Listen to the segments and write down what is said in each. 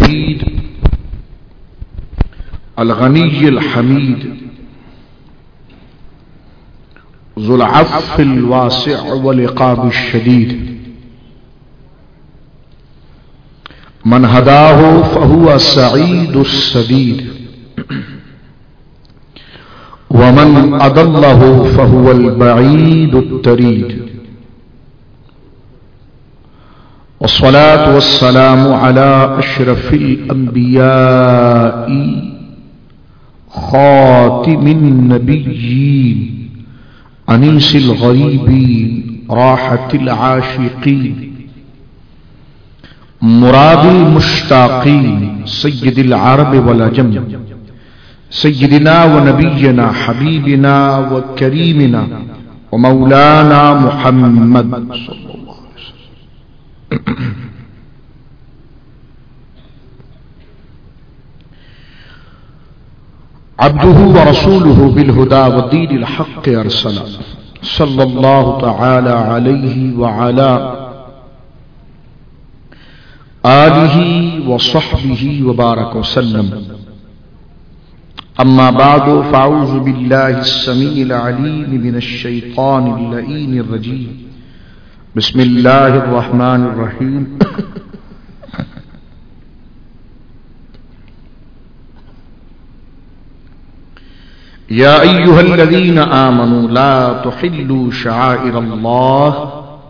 التوحید الغنی الحمید ذو العفو الواسع والعقاب الشدید من ہداہ فہو سعید السدید ومن اضلہ فہو البعید الطرید والصلاة والسلام على اشرف الانبیاء خاتم النبیین انیس الغریبین راحت العاشقین مراد المشتاقین سید العرب والعجم سیدنا و نبینا حبیبنا و کریمنا و مولانا محمد صلی اللہ علیہ وسلم. عبده ورسوله بالهدى والدين الحق ارسل صلى الله تعالى عليه وعلى آلہ وصحبہ وبارک وسلم. اما بعد فاعوذ باللہ السمیع العلیم من الشیطان اللعین الرجیم. بسم اللہ الرحمن الرحیم. یا ایہا الذین آمنوا لا تحلوا شعائر اللہ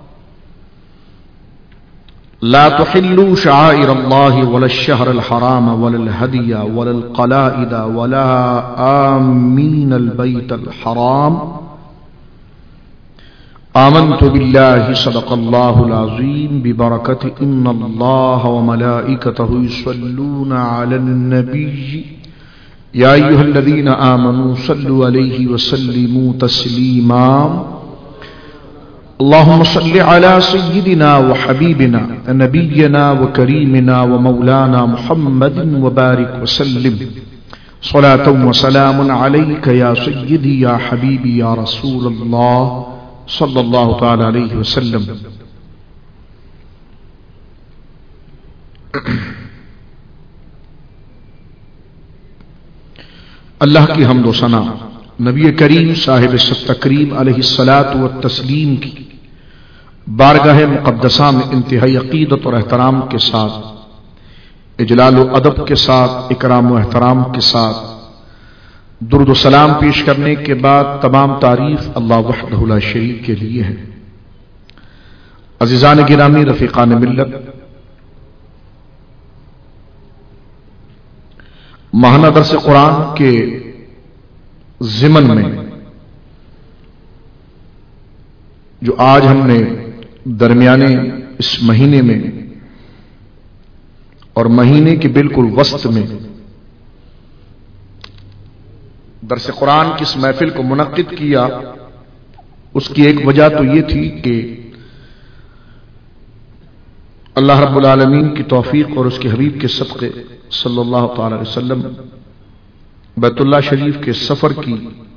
لا تحلوا شعائر الله ولا الشهر الحرام ولا الهدي ولا القلائد ولا آمين البيت الحرام. آمنت بالله صدق الله العظيم ببركة إن الله وملائكته يصلون على النبي يا أيها الذين آمنوا صلوا عليه وسلموا تسليما. اللهم صل على سيدنا وحبيبنا نبينا وكريمنا ومولانا محمد وبارك وسلم صلاة وسلام عليك يا سيدي يا حبيبي يا رسول الله صلى الله تعالى عليه وسلم. اللہ کی حمد و ثنا نبی کریم صاحب تکریم علیہ الصلاۃ والتسلیم کی بارگاہ مقدسہ میں انتہائی عقیدت اور احترام کے ساتھ اجلال و ادب کے ساتھ اکرام و احترام کے ساتھ درود و سلام پیش کرنے کے بعد تمام تعریف اللہ وحدہ لا شریک کے لیے ہے. عزیزان گرامی، رفیقان ملت، ماہانہ درس قرآن کے ضمن میں جو آج ہم نے درمیانے اس مہینے میں اور مہینے کے بالکل وسط میں درس قرآن کی اس محفل کو منعقد کیا، اس کی ایک وجہ تو یہ تھی کہ اللہ رب العالمین کی توفیق اور اس کے حبیب کے صدقے صلی اللہ تعالی علیہ وسلم بیت اللہ شریف کے سفر کی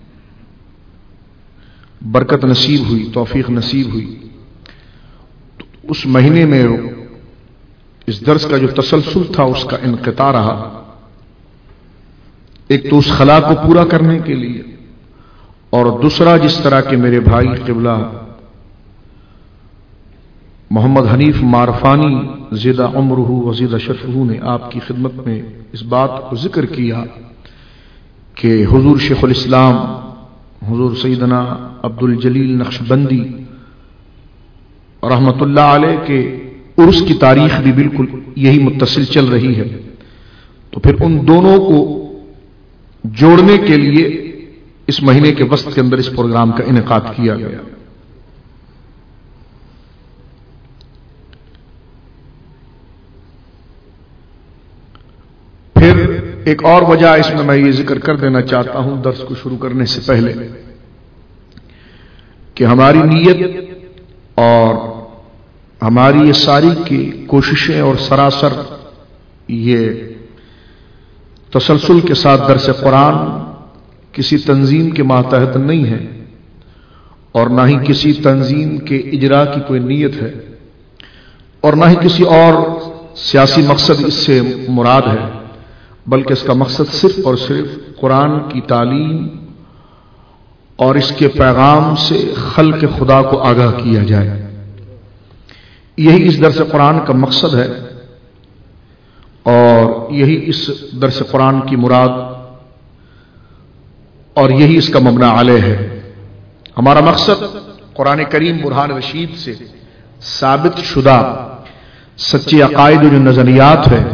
برکت نصیب ہوئی، توفیق نصیب ہوئی. تو اس مہینے میں اس درس کا جو تسلسل تھا اس کا انقطاع رہا. ایک تو اس خلا کو پورا کرنے کے لیے، اور دوسرا جس طرح کے میرے بھائی قبلہ محمد حنیف معرفانی زیدہ عمرہ وزیدہ شرفہ نے آپ کی خدمت میں اس بات کو ذکر کیا کہ حضور شیخ الاسلام حضور سیدنا عبد الجلیل نقشبندی رحمت اللہ علیہ کے عرس کی تاریخ بھی بالکل یہی متصل چل رہی ہے. تو پھر ان دونوں کو جوڑنے کے لیے اس مہینے کے وسط کے اندر اس پروگرام کا انعقاد کیا گیا. پھر ایک اور وجہ اس میں یہ ذکر کر دینا چاہتا ہوں درس کو شروع کرنے سے پہلے کہ ہماری نیت اور ہماری یہ ساری کی کوششیں اور سراسر یہ تسلسل کے ساتھ درس قرآن کسی تنظیم کے ماتحت نہیں ہے اور نہ ہی کسی تنظیم کے اجرا کی کوئی نیت ہے اور نہ ہی کسی اور سیاسی مقصد اس سے مراد ہے، بلکہ اس کا مقصد صرف اور صرف قرآن کی تعلیم اور اس کے پیغام سے خلق خدا کو آگاہ کیا جائے۔ یہی اس درس قرآن کا مقصد ہے اور یہی اس درس قرآن کی مراد اور یہی اس کا مبنی علیہ ہے۔ ہمارا مقصد قرآن کریم برہان رشید سے ثابت شدہ سچے عقائد و نظریات ہے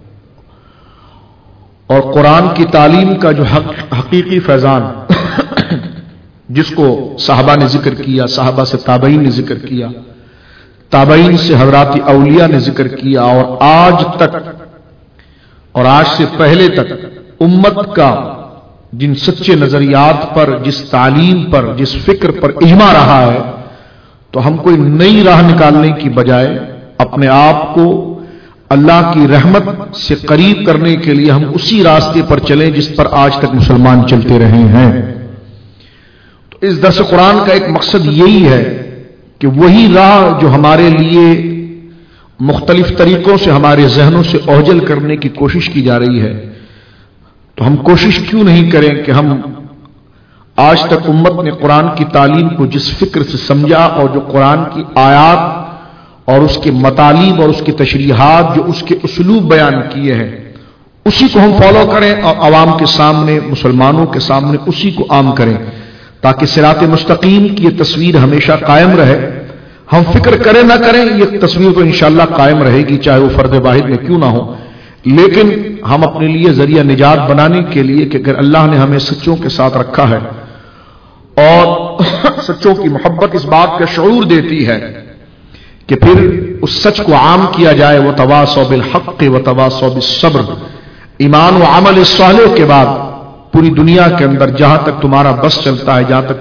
اور قرآن کی تعلیم کا جو حقیقی فیضان جس کو صحابہ نے ذکر کیا، صحابہ سے تابعین نے ذکر کیا، تابعین سے حضرات اولیاء نے ذکر کیا، اور آج تک اور آج سے پہلے تک امت کا جن سچے نظریات پر، جس تعلیم پر، جس فکر پر اجماع رہا ہے، تو ہم کوئی نئی راہ نکالنے کی بجائے اپنے آپ کو اللہ کی رحمت سے قریب کرنے کے لیے ہم اسی راستے پر چلیں جس پر آج تک مسلمان چلتے رہے ہیں۔ تو اس درس قرآن کا ایک مقصد یہی ہے کہ وہی راہ جو ہمارے لیے مختلف طریقوں سے ہمارے ذہنوں سے اوجل کرنے کی کوشش کی جا رہی ہے، تو ہم کوشش کیوں نہیں کریں کہ ہم آج تک امت نے قرآن کی تعلیم کو جس فکر سے سمجھا اور جو قرآن کی آیات اور اس کے مطالب اور اس کی تشریحات جو اس کے اسلوب بیان کیے ہیں اسی کو ہم فالو کریں اور عوام کے سامنے، مسلمانوں کے سامنے اسی کو عام کریں، تاکہ صراط مستقیم کی یہ تصویر ہمیشہ قائم رہے۔ ہم فکر کریں نہ کریں یہ تصویر تو انشاءاللہ قائم رہے گی، چاہے وہ فرد واحد میں کیوں نہ ہو، لیکن ہم اپنے لیے ذریعہ نجات بنانے کے لیے کہ اگر اللہ نے ہمیں سچوں کے ساتھ رکھا ہے اور سچوں کی محبت اس بات کا شعور دیتی ہے کہ پھر اس سچ کو عام کیا جائے، وتواصوا بالحق وتواصوا بالصبر، ایمان و عمل صالح کے بعد پوری دنیا کے اندر جہاں تک تمہارا بس چلتا ہے، جہاں تک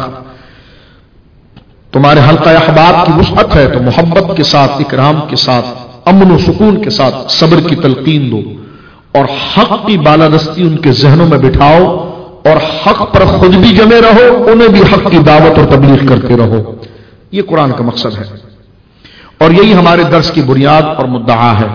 تمہارے حلقہ احباب کی وسعت ہے، تو محبت کے ساتھ، اکرام کے ساتھ، امن و سکون کے ساتھ صبر کی تلقین دو اور حق کی بالادستی ان کے ذہنوں میں بٹھاؤ اور حق پر خود بھی جمے رہو، انہیں بھی حق کی دعوت اور تبلیغ کرتے رہو۔ یہ قرآن کا مقصد ہے اور یہی ہمارے درس کی بنیاد اور مدعا ہے۔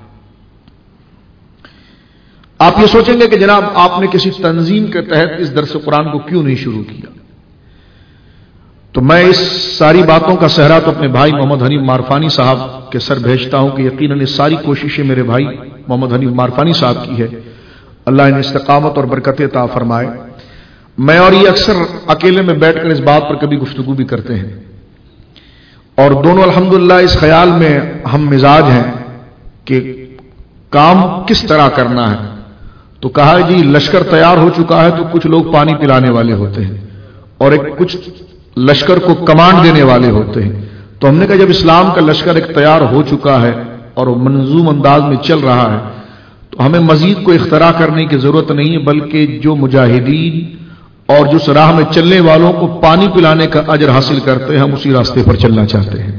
آپ یہ سوچیں گے کہ جناب آپ نے کسی تنظیم کے تحت اس درس قرآن کو کیوں نہیں شروع کیا؟ تو میں اس ساری باتوں کا صحرا تو اپنے بھائی محمد حنیف مارفانی صاحب کے سر بھیجتا ہوں کہ یقیناً یہ ساری کوششیں میرے بھائی محمد حنیف مارفانی صاحب کی ہے، اللہ انہیں استقامت اور برکت عطا فرمائے۔ میں اور یہ اکثر اکیلے میں بیٹھ کر اس بات پر کبھی گفتگو بھی کرتے ہیں اور دونوں الحمدللہ اس خیال میں ہم مزاج ہیں کہ کام کس طرح کرنا ہے۔ تو کہا جی لشکر تیار ہو چکا ہے تو کچھ لوگ پانی پلانے والے ہوتے ہیں اور کچھ لشکر کو کمانڈ دینے والے ہوتے ہیں۔ تو ہم نے کہا جب اسلام کا لشکر ایک تیار ہو چکا ہے اور منظوم انداز میں چل رہا ہے تو ہمیں مزید کوئی اختراع کرنے کی ضرورت نہیں ہے، بلکہ جو مجاہدین اور جو راہ میں چلنے والوں کو پانی پلانے کا اجر حاصل کرتے ہیں ہم اسی راستے پر چلنا چاہتے ہیں۔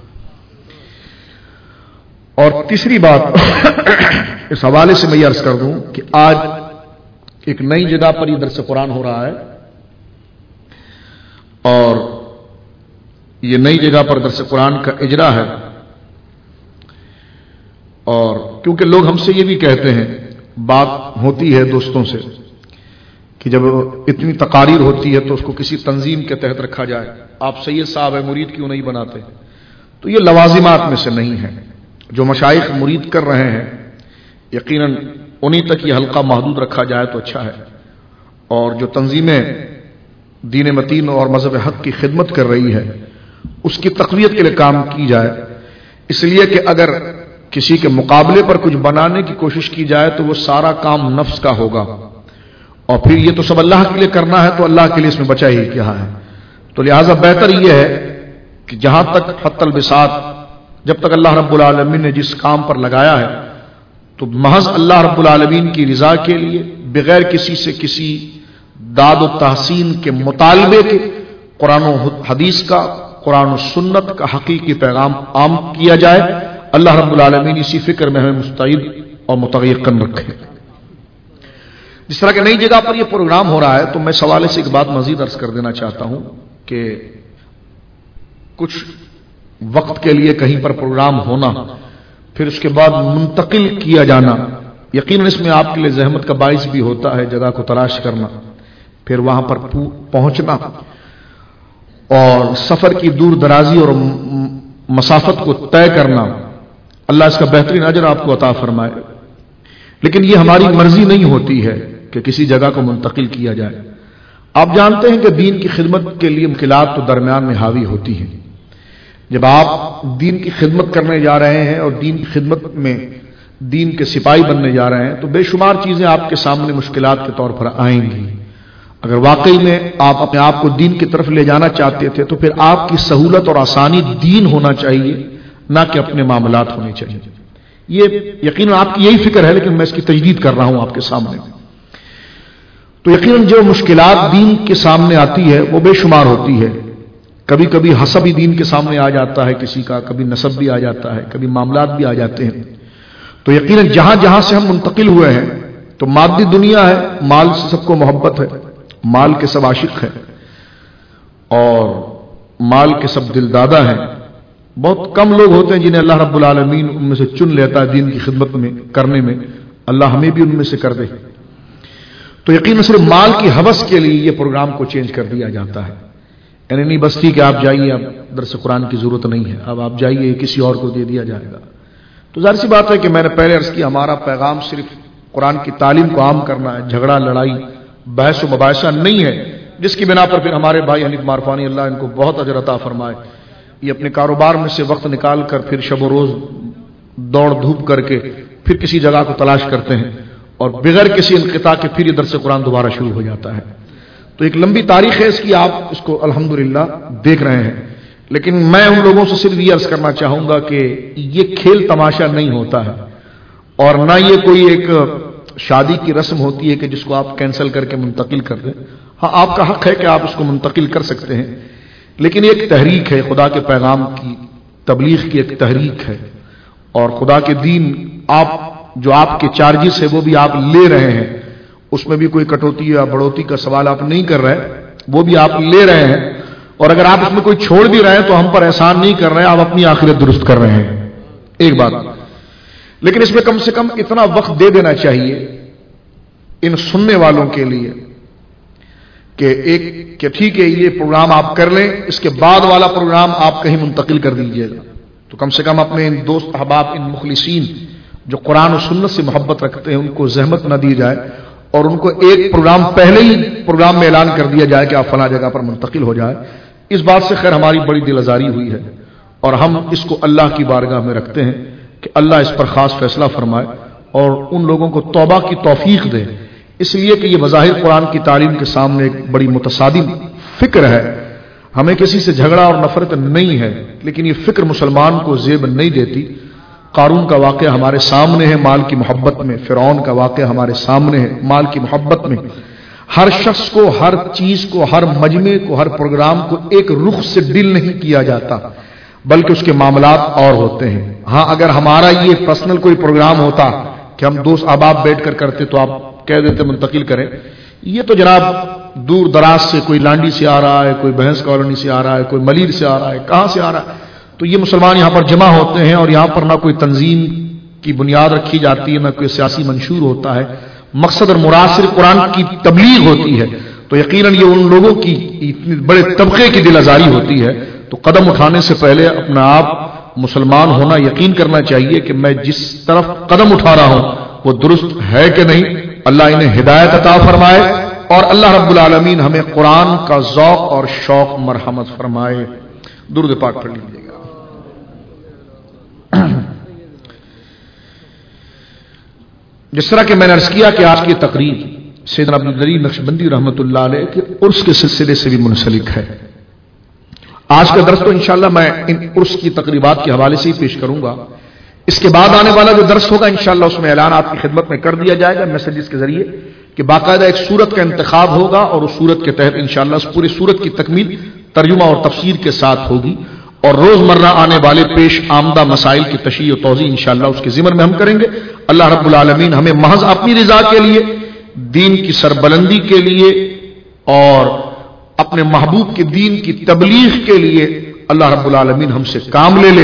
اور تیسری بات اس حوالے سے میں یہ عرض کر دوں کہ آج ایک نئی جگہ پر یہ درس قرآن ہو رہا ہے اور یہ نئی جگہ پر درس قرآن کا اجرا ہے، اور کیونکہ لوگ ہم سے یہ بھی کہتے ہیں، بات ہوتی ہے دوستوں سے کہ جب اتنی تقاریر ہوتی ہے تو اس کو کسی تنظیم کے تحت رکھا جائے، آپ سید صاحب ہے مرید کیوں نہیں بناتے؟ تو یہ لوازمات میں سے نہیں ہے۔ جو مشائخ مرید کر رہے ہیں یقیناً انہی تک یہ حلقہ محدود رکھا جائے تو اچھا ہے، اور جو تنظیمیں دین متین اور مذہب حق کی خدمت کر رہی ہے اس کی تقویت کے لیے کام کی جائے، اس لیے کہ اگر کسی کے مقابلے پر کچھ بنانے کی کوشش کی جائے تو وہ سارا کام نفس کا ہوگا، اور پھر یہ تو سب اللہ کے لیے کرنا ہے تو اللہ کے لیے اس میں بچا ہی کیا ہے۔ تو لہٰذا بہتر یہ ہے کہ جہاں تک حتی البساط، جب تک اللہ رب العالمین نے جس کام پر لگایا ہے تو محض اللہ رب العالمین کی رضا کے لیے بغیر کسی سے کسی داد و تحسین کے مطالبے کے قرآن و حدیث کا، قرآن و سنت کا حقیقی پیغام عام کیا جائے۔ اللہ رب العالمین اسی فکر میں ہمیں مستعد اور متیقن رکھے۔ جس طرح کہ نئی جگہ پر یہ پروگرام ہو رہا ہے تو میں سوالے سے ایک بات مزید عرض کر دینا چاہتا ہوں کہ کچھ وقت کے لیے کہیں پر پروگرام ہونا پھر اس کے بعد منتقل کیا جانا، یقیناً اس میں آپ کے لیے زحمت کا باعث بھی ہوتا ہے، جگہ کو تلاش کرنا، پھر وہاں پر پہنچنا اور سفر کی دور درازی اور مسافت کو طے کرنا۔ اللہ اس کا بہترین اجر آپ کو عطا فرمائے، لیکن یہ ہماری مرضی نہیں ہوتی ہے کہ کسی جگہ کو منتقل کیا جائے۔ آپ جانتے ہیں کہ دین کی خدمت کے لیے مشکلات تو درمیان میں حاوی ہوتی ہیں۔ جب آپ دین کی خدمت کرنے جا رہے ہیں اور دین کی خدمت میں دین کے سپاہی بننے جا رہے ہیں تو بے شمار چیزیں آپ کے سامنے مشکلات کے طور پر آئیں گی۔ اگر واقعی میں آپ اپنے آپ کو دین کی طرف لے جانا چاہتے تھے تو پھر آپ کی سہولت اور آسانی دین ہونا چاہیے، نہ کہ اپنے معاملات ہونے چاہیے۔ یہ یقیناً آپ کی یہی فکر ہے، لیکن میں اس کی تجدید کر رہا ہوں آپ کے سامنے۔ تو یقیناً جو مشکلات دین کے سامنے آتی ہے وہ بے شمار ہوتی ہے۔ کبھی کبھی حسب ہی دین کے سامنے آ جاتا ہے کسی کا، کبھی نسب بھی آ جاتا ہے، کبھی معاملات بھی آ جاتے ہیں۔ تو یقیناً جہاں جہاں سے ہم منتقل ہوئے ہیں تو مادی دنیا ہے، مال سے سب کو محبت ہے، مال کے سب عاشق ہیں اور مال کے سب دل دادا ہیں۔ بہت کم لوگ ہوتے ہیں جنہیں اللہ رب العالمین ان میں سے چن لیتا ہے دین کی خدمت میں کرنے میں۔ اللہ ہمیں بھی ان میں سے کر دے۔ تو یقیناً صرف مال کی ہوس کے لیے یہ پروگرام کو چینج کر دیا جاتا ہے، یعنی نہیں بستی کہ آپ جائیے، اب درس قرآن کی ضرورت نہیں ہے، اب آپ جائیے کسی اور کو دے دیا جائے گا۔ تو ظاہر سی بات ہے کہ میں نے پہلے عرض کیا ہمارا پیغام صرف قرآن کی تعلیم کو عام کرنا ہے، جھگڑا لڑائی بحث و مباحثہ نہیں ہے، جس کی بنا پر پھر ہمارے بھائی حنیف معرفانی اللہ ان کو بہت اجر عطا فرمائے، یہ اپنے کاروبار میں سے وقت نکال کر پھر شب و روز دوڑ دھوپ کر کے پھر کسی جگہ کو تلاش کرتے ہیں اور بغیر کسی انقطاع کے پھر یہ درس قرآن دوبارہ شروع ہو جاتا ہے۔ تو ایک لمبی تاریخ ہے اس کی، آپ اس کو الحمدللہ دیکھ رہے ہیں۔ لیکن میں ان لوگوں سے صرف یہ عرض کرنا چاہوں گا کہ یہ کھیل تماشا نہیں ہوتا ہے اور نہ یہ کوئی ایک شادی کی رسم ہوتی ہے کہ جس کو آپ کینسل کر کے منتقل کر دیں۔ ہاں آپ کا حق ہے کہ آپ اس کو منتقل کر سکتے ہیں، لیکن ایک تحریک ہے، خدا کے پیغام کی تبلیغ کی ایک تحریک ہے، اور خدا کے دین آپ جو آپ کے چارجز ہے وہ بھی آپ لے رہے ہیں، اس میں بھی کوئی کٹوتی یا بڑھوتی کا سوال آپ نہیں کر رہے، وہ بھی آپ لے رہے ہیں، اور اگر آپ اس میں کوئی چھوڑ بھی رہے ہیں تو ہم پر احسان نہیں کر رہے ہیں، آپ اپنی آخرت درست کر رہے ہیں۔ ایک بات، لیکن اس میں کم سے کم اتنا وقت دے دینا چاہیے ان سننے والوں کے لیے کہ ٹھیک ہے یہ پروگرام آپ کر لیں، اس کے بعد والا پروگرام آپ کہیں منتقل کر دیجیے گا۔ تو کم سے کم اپنے ان دوست احباب، ان مخلصین جو قرآن و سنت سے محبت رکھتے ہیں ان کو زحمت نہ دی جائے اور ان کو ایک پروگرام پہلے ہی پروگرام میں اعلان کر دیا جائے کہ آپ فلاں جگہ پر منتقل ہو جائے۔ اس بات سے خیر ہماری بڑی دل آزاری ہوئی ہے اور ہم اس کو اللہ کی بارگاہ میں رکھتے ہیں کہ اللہ اس پر خاص فیصلہ فرمائے اور ان لوگوں کو توبہ کی توفیق دے، اس لیے کہ یہ بظاہر قرآن کی تعلیم کے سامنے ایک بڑی متصادم فکر ہے۔ ہمیں کسی سے جھگڑا اور نفرت نہیں ہے، لیکن یہ فکر مسلمان کو زیب نہیں دیتی۔ قارون کا واقعہ ہمارے سامنے ہے مال کی محبت میں، فرعون کا واقعہ ہمارے سامنے ہے مال کی محبت میں۔ ہر شخص کو، ہر چیز کو، ہر مجمع کو، ہر پروگرام کو ایک رخ سے ڈیل نہیں کیا جاتا، بلکہ اس کے معاملات اور ہوتے ہیں۔ ہاں اگر ہمارا یہ پرسنل کوئی پروگرام ہوتا کہ ہم دوست احباب بیٹھ کر کرتے تو آپ کہہ دیتے منتقل کریں، یہ تو جناب دور دراز سے کوئی لانڈی سے آ رہا ہے، کوئی بھینس کالونی سے آ رہا ہے، کوئی ملیر سے آ رہا ہے، کہاں سے آ رہا ہے، تو یہ مسلمان یہاں پر جمع ہوتے ہیں اور یہاں پر نہ کوئی تنظیم کی بنیاد رکھی جاتی ہے، نہ کوئی سیاسی منشور ہوتا ہے، مقصد اور مراد صرف قرآن کی تبلیغ ہوتی ہے۔ تو یقیناً یہ ان لوگوں کی اتنے بڑے طبقے کی دل آزاری ہوتی ہے، تو قدم اٹھانے سے پہلے اپنا آپ مسلمان ہونا یقین کرنا چاہیے کہ میں جس طرف قدم اٹھا رہا ہوں وہ درست ہے کہ نہیں۔ اللہ انہیں ہدایت عطا فرمائے اور اللہ رب العالمین ہمیں قرآن کا ذوق اور شوق مرحمت فرمائے۔ درود پاک پڑھ لیجیے گا۔ جس طرح کہ میں نے عرض کیا کہ آج کی تقریر سیدنا عبدالجلیل نقشبندی رحمۃ اللہ علیہ کے عرس کے سلسلے سے بھی منسلک ہے۔ آج کا درس تو انشاءاللہ میں ان عرس کی تقریبات کے حوالے سے ہی پیش کروں گا۔ اس کے بعد آنے والا جو درس ہوگا انشاءاللہ اس میں اعلان آپ کی خدمت میں کر دیا جائے گا میسجز کے ذریعے کہ باقاعدہ ایک سورت کا انتخاب ہوگا اور اس سورت کے تحت انشاءاللہ اس پوری سورت کی تکمیل ترجمہ اور تفسیر کے ساتھ ہوگی، اور روزمرہ آنے والے پیش آمدہ مسائل کی تشریح و توضیح انشاءاللہ اس کے ضمن میں ہم کریں گے۔ اللہ رب العالمین ہمیں محض اپنی رضا کے لیے، دین کی سربلندی کے لیے اور اپنے محبوب کے دین کی تبلیغ کے لیے اللہ رب العالمین ہم سے کام لے لے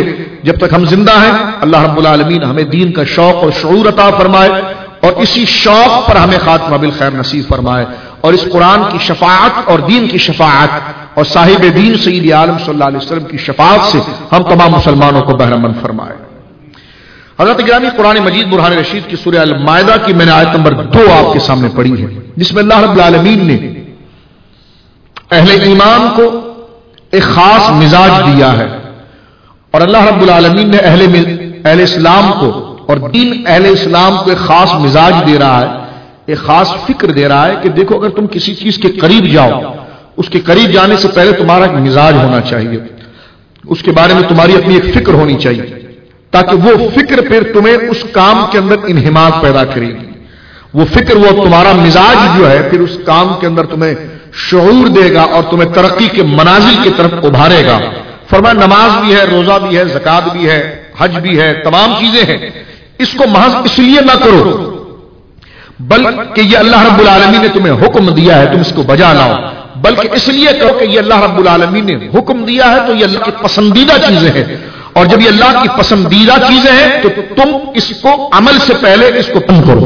جب تک ہم زندہ ہیں اللہ رب العالمین ہمیں دین کا شوق اور شعور عطا فرمائے اور اسی شوق پر ہمیں خاتمہ بالخیر نصیب فرمائے اور اس قرآن کی شفاعت اور دین کی شفاعت اور صاحب دین سید عالم صلی اللہ علیہ وسلم کی شفاعت سے ہم تمام مسلمانوں کو بہرمند فرمائے۔ حضرت گرامی، قرآن مجید برہان رشید کی سورہ المائدہ کی میں نے آیت نمبر 2 آپ کے سامنے پڑھی ہے، جس میں اللہ رب العالمین نے اہل ایمان کو ایک خاص مزاج دیا ہے، اور اللہ رب العالمین نے اہل اسلام کو اور دین اہل اسلام کو ایک خاص مزاج دے رہا ہے، ایک خاص فکر دے رہا ہے کہ دیکھو اگر تم کسی چیز کے قریب جاؤ، اس کے قریب جانے سے پہلے تمہارا ایک مزاج ہونا چاہیے، اس کے بارے میں تمہاری اپنی ایک فکر ہونی چاہیے، تاکہ وہ فکر پھر تمہیں اس کام کے اندر انہماک پیدا کرے گی، وہ فکر، وہ تمہارا مزاج جو ہے پھر اس کام کے اندر تمہیں شعور دے گا اور تمہیں ترقی کے منازل کی طرف ابھارے گا۔ فرمایا نماز بھی ہے، روزہ بھی ہے، زکات بھی ہے، حج بھی ہے، تمام چیزیں ہیں، اس کو محض اس لیے نہ کرو بلکہ یہ اللہ رب العالمین نے تمہیں حکم دیا ہے تم اس کو بجا لاؤ، بلکہ اس لیے کرو کہ یہ اللہ رب العالمین نے حکم دیا ہے تو یہ اللہ کی پسندیدہ چیزیں ہیں، اور جب یہ اللہ کی پسندیدہ چیزیں ہیں تو تم اس کو عمل سے پہلے اس کو پسند کرو،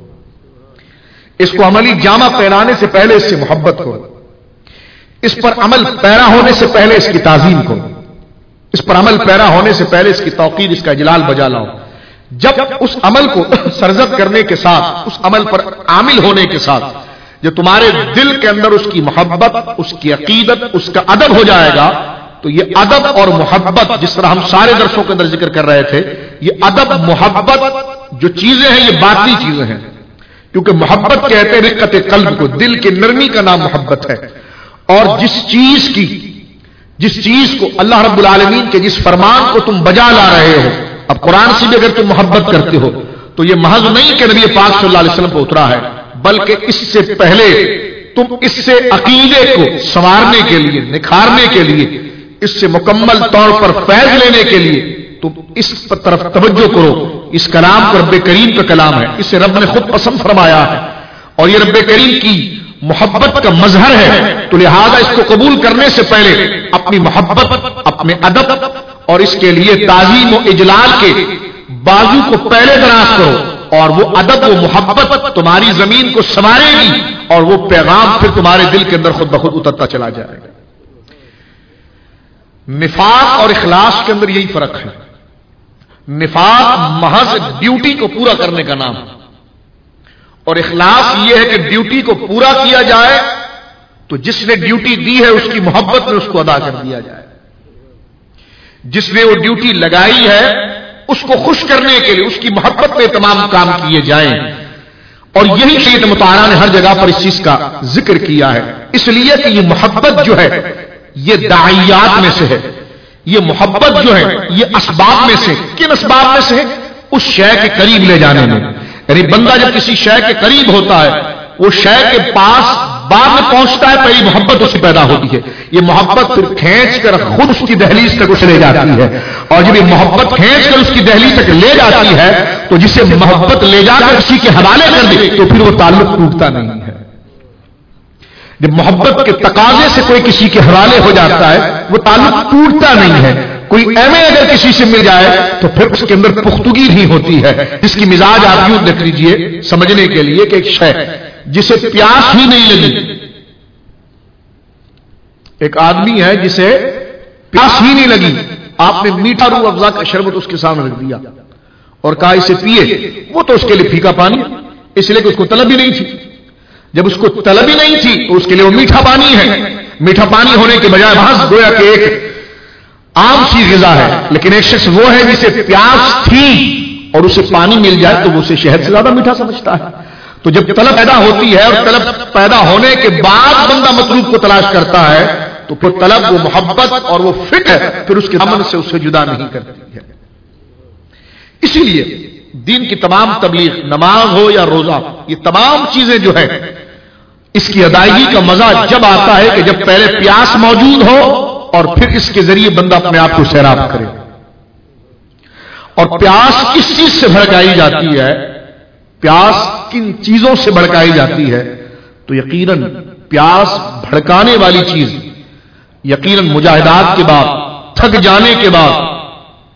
اس کو عملی جامہ پہنانے سے پہلے اس سے محبت کرو، اس پر عمل پیرا ہونے سے پہلے اس کی تعظیم کرو، اس پر عمل پیرا ہونے سے پہلے اس کی توقیر، اس کا جلال بجا لاؤ۔ جب اس عمل کو سرزد کرنے کے ساتھ، اس عمل پر عامل ہونے کے ساتھ جو تمہارے دل کے اندر اس کی محبت، اس کی عقیدت، اس کا ادب ہو جائے گا، تو یہ ادب اور محبت، جس طرح ہم سارے درسوں کے اندر ذکر کر رہے تھے، یہ ادب محبت جو چیزیں ہیں یہ باطنی چیزیں ہیں، کیونکہ محبت کہتے ہیں رقت قلب کو، دل کی نرمی کا نام محبت ہے، اور جس چیز کو اللہ رب العالمین کے جس فرمان کو تم بجا لا رہے ہو، اب قرآن سے بھی اگر تم محبت کرتے ہو تو یہ محض نہیں کہ نبی پاک صلی اللہ علیہ وسلم کو اترا ہے، بلکہ اس سے پہلے تم اس سے عقیدے کو سنوارنے کے لیے، نکھارنے کے لیے، اس سے مکمل طور پر فیض لینے کے لیے تم اس طرف توجہ کرو۔ اس کلام کو رب کریم کا کلام ہے، اسے رب نے خود پسند فرمایا ہے، اور یہ رب کریم کی محبت کا مظہر ہے، تو لہذا اس کو قبول کرنے سے پہلے اپنی محبت، اپنے ادب اور اس کے لیے تعظیم و اجلال کے بازو کو پہلے دراز کرو، اور وہ ادب و محبت تمہاری زمین کو سنوارے گی، اور وہ پیغام پھر تمہارے دل کے اندر خود بخود اترتا چلا جائے گا۔ نفاق اور اخلاص کے اندر یہی فرق ہے، نفاق محض ڈیوٹی کو پورا کرنے کا نام ہے، اور اخلاص یہ ہے کہ ڈیوٹی کو پورا کیا جائے تو جس نے ڈیوٹی دی ہے اس کی محبت میں اس کو ادا کر دیا جائے، جس نے وہ ڈیوٹی لگائی ہے اس کو خوش کرنے کے لیے اس کی محبت میں تمام کام کیے جائیں، اور یہی شریعت مطالعہ نے ہر جگہ پر اس چیز کا ذکر کیا ہے، اس لیے کہ یہ محبت جو ہے یہ داعیات میں سے ہے، یہ محبت جو ہے یہ اسباب میں سے، کن اسباب میں سے ہے؟ اس شے کے قریب لے جانے میں، یعنی بندہ جب کسی شے کے قریب ہوتا ہے، وہ شے کے پاس بعد میں پہنچتا ہے، پہلی محبت اس سے پیدا ہوتی ہے، یہ محبت پھر کھینچ کر خود اس کی دہلیز تک اسے لے جاتی ہے، اور جب یہ محبت کھینچ کر اس کی دہلیز تک لے جاتی ہے تو جسے محبت لے جا کر کسی کے حوالے کر دے تو پھر وہ تعلق ٹوٹتا نہیں ہے۔ جب محبت کے تقاضے سے کوئی کسی کے حوالے ہو جاتا ہے وہ تعلق ٹوٹتا نہیں ہے، کوئی ایم اے اگر کسی سے مل جائے تو پھر اس کے اندر پختگی نہیں ہوتی ہے، جس کی مزاج آپ یوں دیکھ لیجئے سمجھنے کے لیے کہ ایک شے جسے پیاس ہی نہیں لگی، ایک آدمی ہے جسے پیاس ہی نہیں لگی، آپ نے میٹھا روح افزا کا شربت اس کے سامنے رکھ دیا اور کہا اسے پیے، وہ تو اس کے لیے پھیکا پانی، اس لیے کہ اس کو طلب ہی نہیں تھی، جب اس کو طلب ہی نہیں تھی تو اس کے لیے وہ میٹھا پانی ہے، میٹھا پانی ہونے کے بجائے محض گویا کہ ایک عام سی غذا ہے، لیکن ایک شخص وہ ہے جسے پیاس تھی اور اسے پانی مل جائے تو وہ اسے شہد سے زیادہ میٹھا سمجھتا ہے۔ تو جب طلب پیدا ہوتی ہے اور طلب پیدا ہونے کے بعد بندہ مطلوب کو تلاش کرتا ہے تو پھر طلب، وہ محبت اور وہ فکر پھر اس کے دامن سے اسے جدا نہیں کرتی ہے۔ اسی لیے دین کی تمام تبلیغ، نماز ہو یا روزہ، یہ تمام چیزیں جو ہے اس کی ادائیگی کا مزہ جب آتا ہے کہ جب پہلے پیاس موجود ہو اور پھر اس کے ذریعے بندہ اپنے آپ کو سیراب کرے۔ اور پیاس کس چیز سے بھڑکائی جاتی ہے، پیاس کن چیزوں سے بھڑکائی جاتی ہے؟ تو یقیناً پیاس بھڑکانے والی چیز یقیناً مجاہدات کے بعد، تھک جانے کے بعد،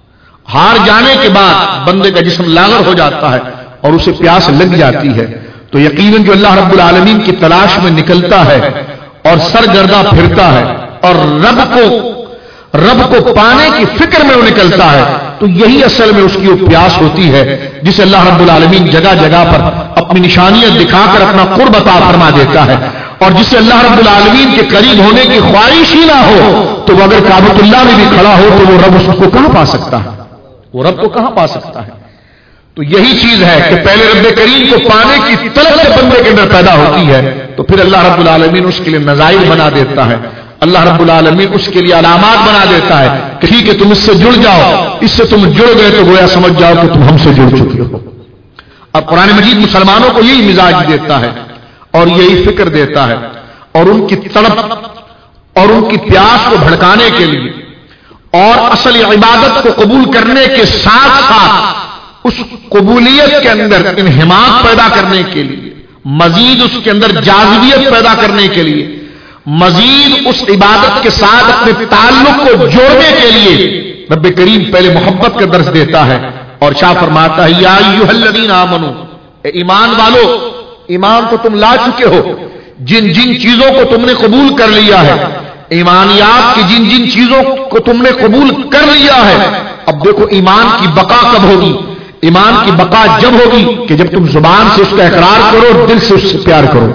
ہار جانے کے بعد بندے کا جسم لاغر ہو جاتا ہے اور اسے پیاس لگ جاتی ہے، تو یقیناً جو اللہ رب العالمین کی تلاش میں نکلتا ہے اور سرگرداں پھرتا ہے اور رب کو پانے کی فکر میں وہ نکلتا ہے، تو یہی اصل میں اس کی وہ پیاس ہوتی ہے جسے اللہ رب العالمین جگہ جگہ پر اپنی نشانیت دکھا کر اپنا قرب عطا فرما دیتا ہے، اور جسے اللہ رب العالمین کے قریب ہونے کی خواہش ہی نہ ہو تو وہ اگر کعبۃ اللہ میں بھی کھڑا ہو تو وہ رب اس کو کہاں پا سکتا ہے؟ وہ رب کو کہاں پا سکتا ہے؟ تو یہی چیز ہے کہ پہلے رب کریم کو پانے کی طلب سے بندے کے اندر پیدا ہوتی ہے، تو پھر اللہ رب العالمین اس کے لیے نظائر بنا دیتا ہے، اللہ رب العالمین اس کے لیے علامات بنا دیتا ہے کہ ٹھیک ہے تم اس سے جڑ جاؤ، اس سے تم جڑ گئے تو گویا سمجھ جاؤ کہ تم ہم سے جڑ چکے ہو۔ اب قرآن مجید مسلمانوں کو یہی مزاج دیتا ہے اور یہی فکر دیتا ہے، اور ان کی تڑپ اور ان کی پیاس کو بھڑکانے کے لیے اور اصل عبادت کو قبول کرنے کے ساتھ ساتھ اس قبولیت کے اندر انہماک پیدا کرنے کے لیے، مزید اس کے اندر جاذبیت پیدا کرنے کے لیے، مزید اس عبادت کے ساتھ اپنے تعلق کو جوڑنے کے لیے رب کریم پہلے محبت کا درس دیتا ہے اور شاہ فرماتا ہے یا ایھا الذین آمنو، اے ایمان والو، ایمان تو تم لا چکے ہو، جن جن چیزوں کو تم نے قبول کر لیا ہے، ایمانیات کی جن جن چیزوں کو تم نے قبول کر لیا ہے، اب دیکھو ایمان کی بقا کب ہوگی؟ ایمان کی بقا جب ہوگی کہ جب تم زبان سے اس کا اقرار کرو اور دل سے اس سے پیار کرو،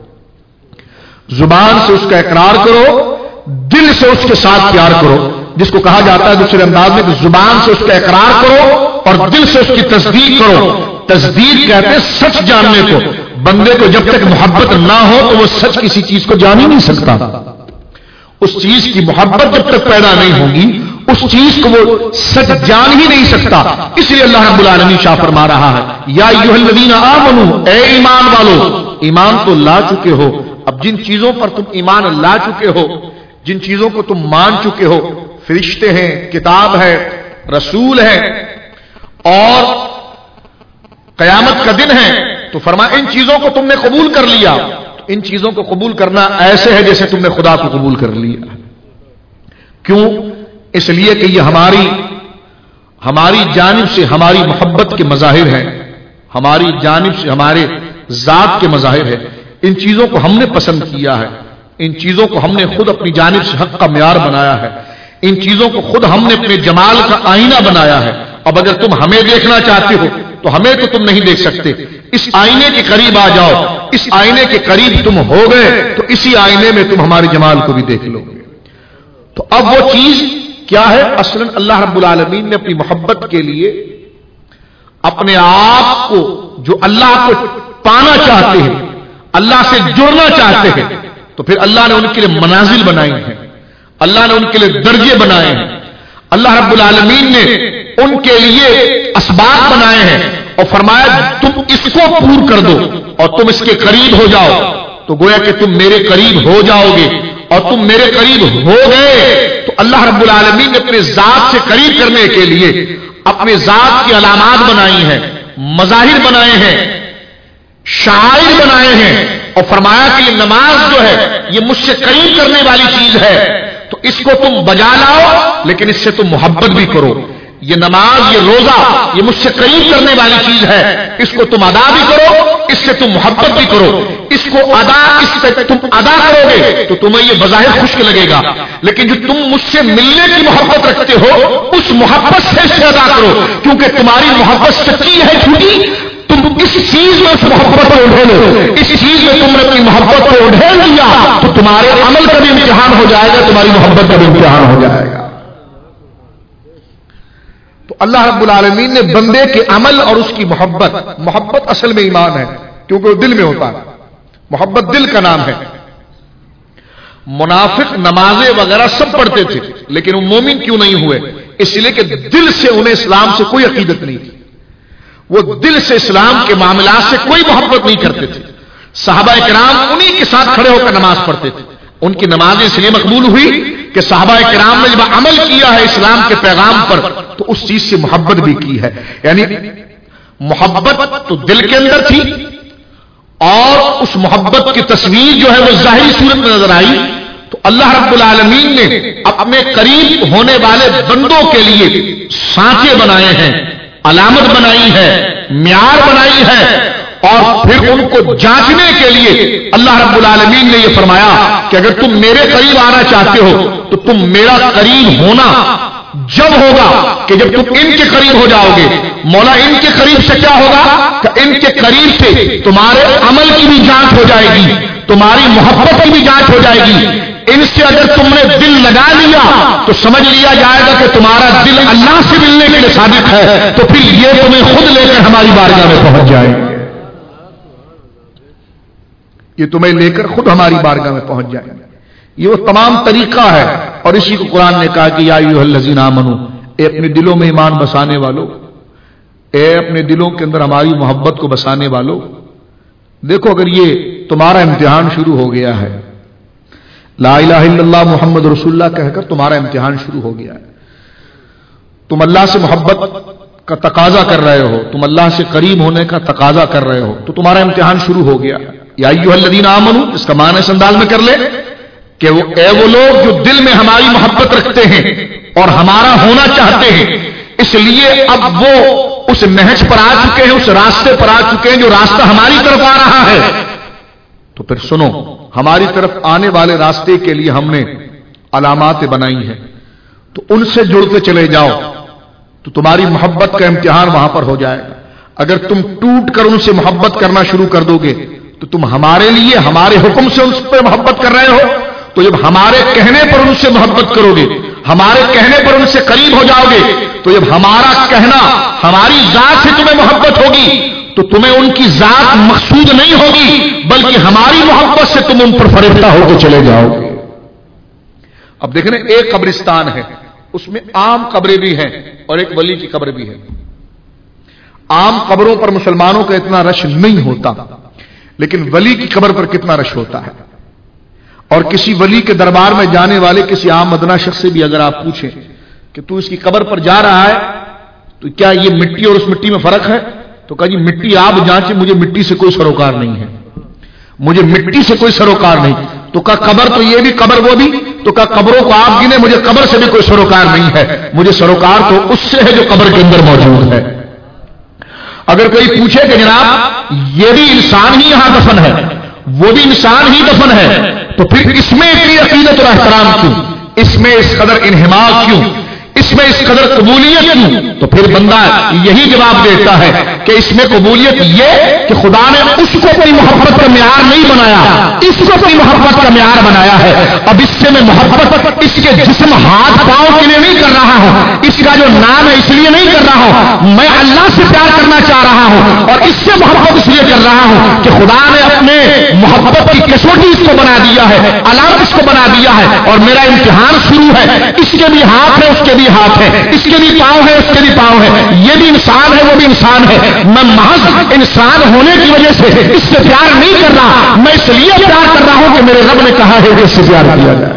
زبان سے اس کا اقرار کرو، دل سے اس کے ساتھ پیار کرو، جس کو کہا جاتا ہے دوسرے انداز میں کہ زبان سے اس کا اقرار کرو اور دل سے اس کی تصدیق کرو۔ تصدیق کہتے ہیں سچ جاننے کو، بندے کو جب تک محبت نہ ہو تو وہ سچ کسی چیز کو جان ہی نہیں سکتا، اس چیز کی محبت جب تک پیدا نہیں ہوگی اس چیز کو وہ سچ جان ہی نہیں سکتا۔ اس لیے اللہ رب العالمین شاہ فرما رہا ہے یا ایھا الذین آمنو، اے ایمان والو، ایمان تو لا چکے ہو، اب جن چیزوں پر تم ایمان لا چکے ہو، جن چیزوں کو تم مان چکے ہو، فرشتے ہیں، کتاب ہے، رسول ہے اور قیامت کا دن ہے، تو فرمایا ان چیزوں کو تم نے قبول کر لیا، ان چیزوں کو قبول کرنا ایسے ہے جیسے تم نے خدا کو قبول کر لیا۔ کیوں؟ اس لیے کہ یہ ہماری جانب سے ہماری محبت کے مظاہر ہیں، ہماری جانب سے ہمارے ذات کے مظاہر ہیں، ان چیزوں کو ہم نے پسند کیا ہے، ان چیزوں کو ہم نے خود اپنی جانب سے حق کا معیار بنایا ہے، ان چیزوں کو خود ہم نے اپنے جمال کا آئینہ بنایا ہے۔ اب اگر تم ہمیں دیکھنا چاہتے ہو تو ہمیں تو تم نہیں دیکھ سکتے، اس آئینے کے قریب آ جاؤ، اس آئینے کے قریب تم ہو گئے تو اسی آئینے میں تم ہمارے جمال کو بھی دیکھ لو گے۔ تو اب وہ چیز کیا ہے؟ اصلاً اللہ رب العالمین نے اپنی محبت کے لیے اپنے آپ کو، جو اللہ کو پانا چاہتے ہیں، اللہ سے جڑنا چاہتے ہیں، تو پھر اللہ نے ان کے لیے منازل بنائی ہیں، اللہ نے ان کے لیے درجے بنائے ہیں، اللہ رب العالمین نے ان کے لیے اسباب بنائے ہیں اور فرمایا تم اس کو پور کر دو اور تم اس کے قریب ہو جاؤ، تو گویا کہ تم میرے قریب ہو جاؤ گے، اور تم میرے قریب ہو گئے تو اللہ رب العالمین نے اپنے ذات سے قریب کرنے کے لیے اپنے ذات کی علامات بنائی ہیں، مظاہر بنائے ہیں، شعائر بنائے ہیں، اور فرمایا کہ یہ نماز جو ہے یہ مجھ سے قریب کرنے والی چیز ہے، تو اس کو تم بجا لاؤ لیکن اس سے تم محبت بھی کرو۔ یہ نماز، یہ روزہ، یہ مجھ سے قریب کرنے والی چیز ہے، اس کو تم ادا بھی کرو، اس سے تم محبت بھی کرو۔ اس کو اس سے تم ادا کرو گے تو تمہیں یہ بظاہر خشک لگے گا، لیکن جو تم مجھ سے ملنے کی محبت رکھتے ہو اس محبت سے اسے ادا کرو، کیونکہ تمہاری محبت سچی ہے جھوٹی، تم اس چیز میں اس محبت کو اڈھے لو، اس چیز میں تم نے اپنی محبت کو اڈھے لیا تو تمہارے عمل کا بھی امتحان ہو جائے گا، تمہاری محبت کا بھی امتحان ہو جائے گا۔ تو اللہ رب العالمین نے بندے کے عمل اور اس کی محبت اصل میں ایمان ہے، کیونکہ وہ دل میں ہوتا ہے، محبت دل کا نام ہے۔ منافق نمازیں وغیرہ سب پڑھتے تھے لیکن وہ مومن کیوں نہیں ہوئے؟ اس لیے کہ دل سے انہیں اسلام سے کوئی عقیدت نہیں تھی، وہ دل سے اسلام کے معاملات سے کوئی محبت نہیں کرتے تھے۔ صحابہ کرام انہی کے ساتھ کھڑے ہو کر نماز پڑھتے تھے، ان کی نمازیں اس لیے مقبول ہوئی کہ صحابہ کرام نے جب عمل کیا ہے اسلام کے پیغام پر تو اس چیز سے محبت بھی کی ہے، یعنی محبت تو دل کے اندر تھی اور اس محبت کی تصویر جو ہے وہ ظاہری صورت میں نظر آئی، تو اللہ رب العالمین نے اپنے قریب ہونے والے بندوں کے لیے سانچے بنائے ہیں، علامت بنائی ہے، معیار بنائی ہے، اور پھر ان کو جانچنے کے لیے اللہ رب العالمین نے یہ فرمایا کہ اگر تم میرے قریب آنا چاہتے ہو تو تم میرا قریب ہونا جب ہوگا کہ جب تم ان کے قریب ہو جاؤ گے۔ مولا ان کے قریب سے کیا ہوگا کہ ان کے قریب سے تمہارے عمل کی بھی جانچ ہو جائے گی، تمہاری محبت کی بھی جانچ ہو جائے گی۔ ان سے اگر تم نے دل لگا لیا تو سمجھ لیا جائے گا کہ تمہارا دل اللہ سے ملنے کے لیے صادق ہے، تو پھر یہ تمہیں خود لے کر ہماری بارگاہ میں پہنچ جائے گا، یہ تمہیں لے کر خود ہماری بارگاہ میں پہنچ جائے گا۔ یہ وہ تمام طریقہ ہے، اور اسی کو قرآن نے کہا کہ یا ایھا الذین آمنو، اے اپنے دلوں میں ایمان بسانے والو، اے اپنے دلوں کے اندر ہماری محبت کو بسانے والو، دیکھو اگر یہ تمہارا امتحان شروع ہو گیا ہے، لا الہ الا اللہ محمد رسول اللہ کہہ کر تمہارا امتحان شروع ہو گیا ہے، تم اللہ سے محبت کا تقاضا کر رہے ہو، تم اللہ سے قریب ہونے کا تقاضا کر رہے ہو، تو تمہارا امتحان شروع ہو گیا۔ یا ایھا الذین آمنو، اس کا معنی اس انداز میں کر لے کہ وہ لوگ جو دل میں ہماری محبت رکھتے ہیں اور ہمارا ہونا چاہتے ہیں، اس لیے اب وہ اس نہج پر آ چکے ہیں، اس راستے پر آ چکے ہیں جو راستہ ہماری طرف آ رہا ہے، تو پھر سنو، ہماری طرف آنے والے راستے کے لیے ہم نے علامات بنائی ہیں، تو ان سے جڑتے چلے جاؤ تو تمہاری محبت کا امتحان وہاں پر ہو جائے گا۔ اگر تم ٹوٹ کر ان سے محبت کرنا شروع کر دو گے تو تم ہمارے لیے ہمارے حکم سے ان پہ محبت کر رہے ہو، تو جب ہمارے کہنے پر ان سے محبت کرو گے، ہمارے کہنے پر ان سے قریب ہو جاؤ گے، تو جب ہمارا کہنا ہماری ذات سے تمہیں محبت ہوگی تو تمہیں ان کی ذات مقصود نہیں ہوگی، بلکہ ہماری محبت سے تم ان پر فریفتہ ہو کے چلے جاؤ گے۔ اب دیکھیں ایک قبرستان ہے، اس میں عام قبریں بھی ہیں اور ایک ولی کی قبر بھی ہے۔ عام قبروں پر مسلمانوں کا اتنا رش نہیں ہوتا، لیکن ولی کی قبر پر کتنا رش ہوتا ہے۔ اور کسی ولی کے دربار میں جانے والے کسی عام مدنہ شخص سے بھی اگر آپ پوچھیں کہ تو اس کی قبر پر جا رہا ہے تو کیا یہ مٹی اور اس مٹی میں فرق ہے، تو کہا جی مٹی آپ جانچیں، مجھے مٹی سے کوئی سروکار نہیں ہے، مجھے مٹی سے کوئی سروکار نہیں۔ تو کہا قبر تو یہ بھی قبر وہ بھی، تو کہا قبروں کو آپ گنے، مجھے قبر سے بھی کوئی سروکار نہیں ہے، مجھے سروکار تو اس سے ہے جو قبر کے اندر موجود ہے۔ اگر کوئی پوچھے کہ جناب یہ بھی انسان ہی یہاں دفن ہے، وہ بھی انسان ہی دفن ہے، تو پھر اس میں اتنی عقیدت اور احترام کیوں، اس میں اس قدر انہماک کیوں، اس میں اس قدر قبولیت کیوں؟ تو پھر بندہ یہی جواب دیتا ہے کہ اس میں قبولیت یہ کہ خدا نے اس کو اپنی محبت کا معیار نہیں بنایا، اس کو اپنی محبت کا معیار بنایا ہے۔ اب اس سے میں محبت اس کے جسم ہاتھ پاؤں کے لیے نہیں کر رہا ہوں، اس کا جو نام ہے اس لیے نہیں کر رہا ہوں، میں اللہ سے پیار کرنا چاہ رہا ہوں، اور اس سے محبت اس لیے کر رہا ہوں کہ خدا نے اپنے محبت کی کسوٹی اس کو بنا دیا ہے، علامت اس کو بنا دیا ہے، اور میرا امتحان شروع ہے۔ اس کے بھی ہاتھ ہے، اس کے بھی ہاتھ ہے، اس کے بھی پاؤں ہے، اس کے بھی پاؤں ہے، یہ بھی انسان ہے، وہ بھی انسان ہے۔ میں محض انسان ہونے کی وجہ سے اس سے پیار نہیں کر رہا، میں اس لیے پیار کر رہا ہوں کہ میرے رب نے کہا ہے کہ اس سے پیار کیا جائے،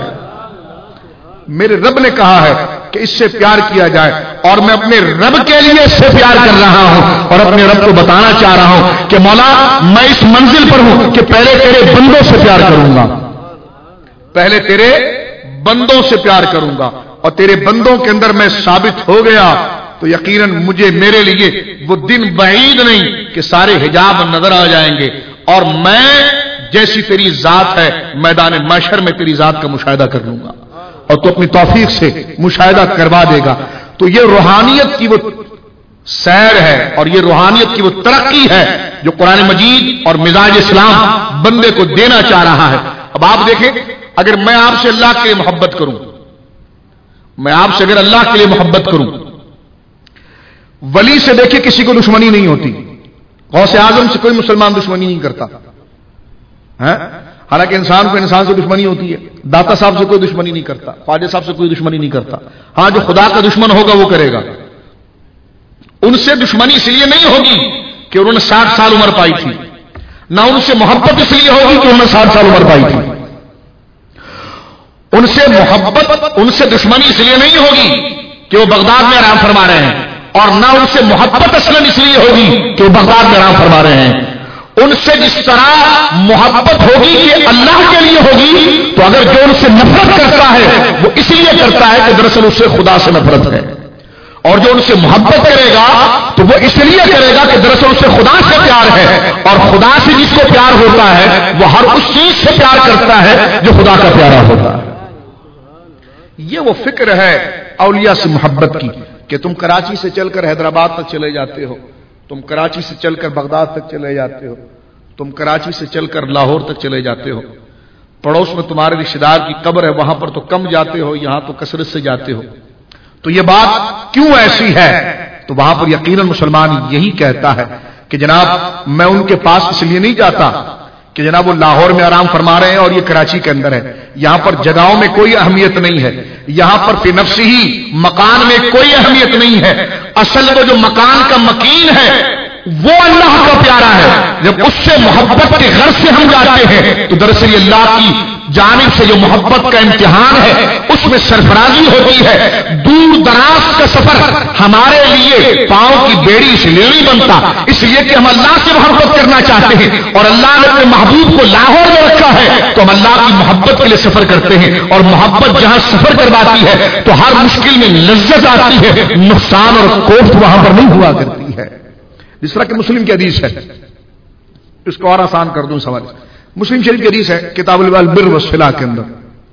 میرے رب نے کہا ہے کہ اس سے پیار کیا جائے، اور میں اپنے رب کے لیے اس سے پیار کر رہا ہوں، اور اپنے رب کو بتانا چاہ رہا ہوں کہ مولا میں اس منزل پر ہوں کہ پہلے تیرے بندوں سے پیار کروں گا، پہلے تیرے بندوں سے پیار کروں گا، اور تیرے بندوں کے اندر میں ثابت ہو گیا تو یقیناً مجھے میرے لیے وہ دن بعید نہیں کہ سارے حجاب نظر آ جائیں گے، اور میں جیسی تیری ذات ہے میدان محشر میں تیری ذات کا مشاہدہ کر لوں گا، اور تو اپنی توفیق سے مشاہدہ کروا دے گا۔ تو یہ روحانیت کی وہ سیر ہے اور یہ روحانیت کی وہ ترقی ہے جو قرآن مجید اور مزاج اسلام بندے کو دینا چاہ رہا ہے۔ اب آپ دیکھیں، اگر میں آپ سے اللہ کے لیے محبت کروں، میں آپ سے اگر اللہ کے لیے محبت کروں، ولی سے دیکھیں کسی کو دشمنی نہیں ہوتی، غوث اعظم سے کوئی مسلمان دشمنی نہیں کرتا، حالانکہ انسان کو انسان سے دشمنی ہوتی ہے، داتا صاحب سے کوئی دشمنی نہیں کرتا، خواجہ صاحب سے کوئی دشمنی نہیں کرتا، ہاں جو خدا کا دشمن ہوگا وہ کرے گا۔ ان سے دشمنی اس لیے نہیں ہوگی کہ انہوں نے 60 سال عمر پائی تھی، نہ ان سے محبت اس لیے ہوگی کہ انہوں نے 60 سال عمر پائی تھی، ان سے محبت، ان سے دشمنی اس لیے نہیں ہوگی کہ وہ بغداد میں آرام فرما رہے ہیں، اور نہ ان سے محبت اصلاً اس لیے ہوگی کہ وہ بغداد میں آرام فرما رہے ہیں، ان سے جس طرح محبت ہوگی کہ اللہ کے لیے ہوگی، تو اگر جو ان سے نفرت کرتا ہے وہ اس لیے کرتا ہے کہ دراصل اس سے خدا سے نفرت ہے، اور جو ان سے محبت کرے گا تو وہ اس لیے کرے گا کہ دراصل اس سے خدا سے پیار ہے، اور خدا سے جس کو پیار ہوتا ہے وہ ہر اس چیز سے پیار کرتا ہے جو خدا کا پیارا ہوتا ہے۔ یہ وہ فکر ہے اولیاء سے محبت کی کہ تم کراچی سے چل کر حیدرآباد تک چلے جاتے ہو، تم کراچی سے چل کر بغداد تک چلے جاتے ہو، تم کراچی سے چل کر لاہور تک چلے جاتے ہو، پڑوس میں تمہارے رشتے دار کی قبر ہے وہاں پر تو کم جاتے ہو، یہاں تو کثرت سے جاتے ہو، تو یہ بات کیوں ایسی ہے؟ تو وہاں پر یقیناً مسلمان یہی کہتا ہے کہ جناب میں ان کے پاس اس لیے نہیں جاتا کہ جناب وہ لاہور میں آرام فرما رہے ہیں اور یہ کراچی کے اندر ہے، یہاں پر جگہوں میں کوئی اہمیت نہیں ہے، یہاں پر فی نفسی ہی مکان میں کوئی اہمیت نہیں ہے، اصل وہ جو مکان کا مکین ہے وہ اللہ کا پیارا ہے۔ جب اس سے محبت کے غرض سے ہم جاتے ہیں تو دراصل یہ اللہ کی جانب سے جو محبت کا امتحان ہے اس میں سرفرازی ہوتی ہے۔ دور دراز کا سفر ہمارے لیے پاؤں کی بیڑی اس لیے نہیں بنتا، اس لیے کہ ہم اللہ سے محبت کرنا چاہتے ہیں، اور اللہ نے اپنے محبوب کو لاہور میں رکھا ہے تو ہم اللہ کی محبت کے لیے سفر کرتے ہیں، اور محبت جہاں سفر کرواتی ہے تو ہر مشکل میں لذت آتی ہے، نقصان اور کوفت وہاں پر نہیں ہوا کرتی ہے۔ جس طرح کہ مسلم کی حدیث ہے، اس کو اور آسان کر دوں سوال، مسلم شریف کی حدیث ہے کتاب البر والصلہ کے اندر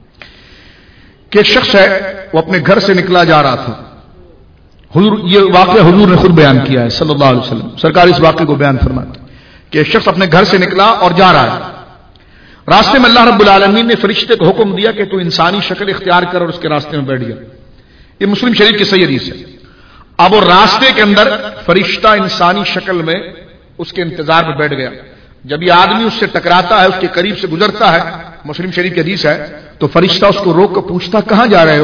کہ ایک شخص ہے وہ اپنے گھر سے نکلا جا رہا تھا، حضور یہ واقعہ حضور نے خود بیان کیا ہے صلی اللہ علیہ وسلم، سرکار اس واقعے کو بیان فرماتے کہ ایک شخص اپنے گھر سے نکلا اور جا رہا ہے، راستے میں اللہ رب العالمین نے فرشتے کو حکم دیا کہ تو انسانی شکل اختیار کر اور اس کے راستے میں بیٹھ گیا۔ یہ مسلم شریف کی صحیح حدیث ہے۔ اب وہ راستے کے اندر فرشتہ انسانی شکل میں اس کے انتظار میں بیٹھ گیا، جب یہ آدمی اس سے ٹکراتا ہے، اس کے قریب سے گزرتا ہے، مسلم شریف کی حدیث ہے، تو فرشتہ اس کو روک کر پوچھتا کہاں جا رہے ہو؟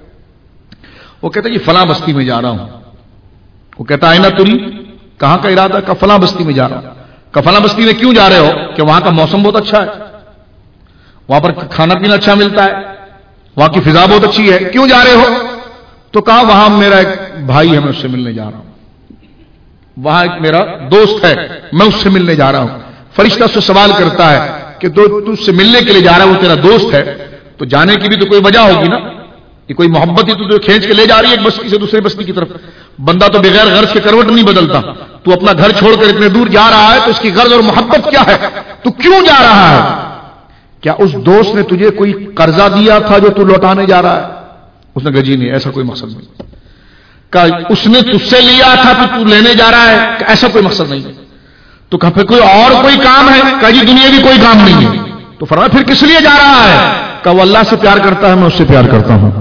وہ کہتا ہے یہ فلاں بستی میں جا رہا ہوں۔ وہ کہتا ہے نا تری کہاں کا ارادہ؟ کہ فلاں بستی میں جا رہا ہوں۔ کہ فلاں بستی میں کیوں جا رہے ہو؟ کہ وہاں کا موسم بہت اچھا ہے، وہاں پر کھانا پینا اچھا ملتا ہے، وہاں کی فضا بہت اچھی ہے، کیوں جا رہے ہو؟ تو کہا وہاں میرا ایک بھائی ہے میں اس سے ملنے جا رہا ہوں، وہاں ایک میرا دوست ہے میں اس سے ملنے جا رہا ہوں۔ فرشتہ سے سوال کرتا ہے کہ تو اس سے ملنے کے لیے جا رہا ہے، وہ تیرا دوست ہے تو جانے کی بھی تو کوئی وجہ ہوگی نا، یہ کوئی محبت ہی تو کھینچ کے لے جا رہی ہے ایک بستی سے دوسرے بستی کی طرف۔ بندہ تو بغیر غرض کے کروٹ نہیں بدلتا، تو اپنا گھر چھوڑ کر اتنے دور جا رہا ہے تو اس کی غرض اور محبت کیا ہے؟ تو کیوں جا رہا ہے؟ کیا اس دوست نے تجھے کوئی قرضہ دیا تھا جو تو لوٹانے جا رہا ہے؟ اس نے کہا جی نہیں، ایسا کوئی مقصد نہیں۔ کہ اس نے تجھ سے لیا تھا تو لینے جا رہا ہے؟ کہ ایسا کوئی مقصد نہیں۔ تو کہا پھر کوئی اور کوئی کام ہے؟ کہ جی دنیا بھی کوئی کام نہیں ہے۔ تو فرمایا پھر کس لیے جا رہا ہے؟ کہ وہ اللہ سے پیار کرتا ہے، میں اس سے پیار کرتا ہوں۔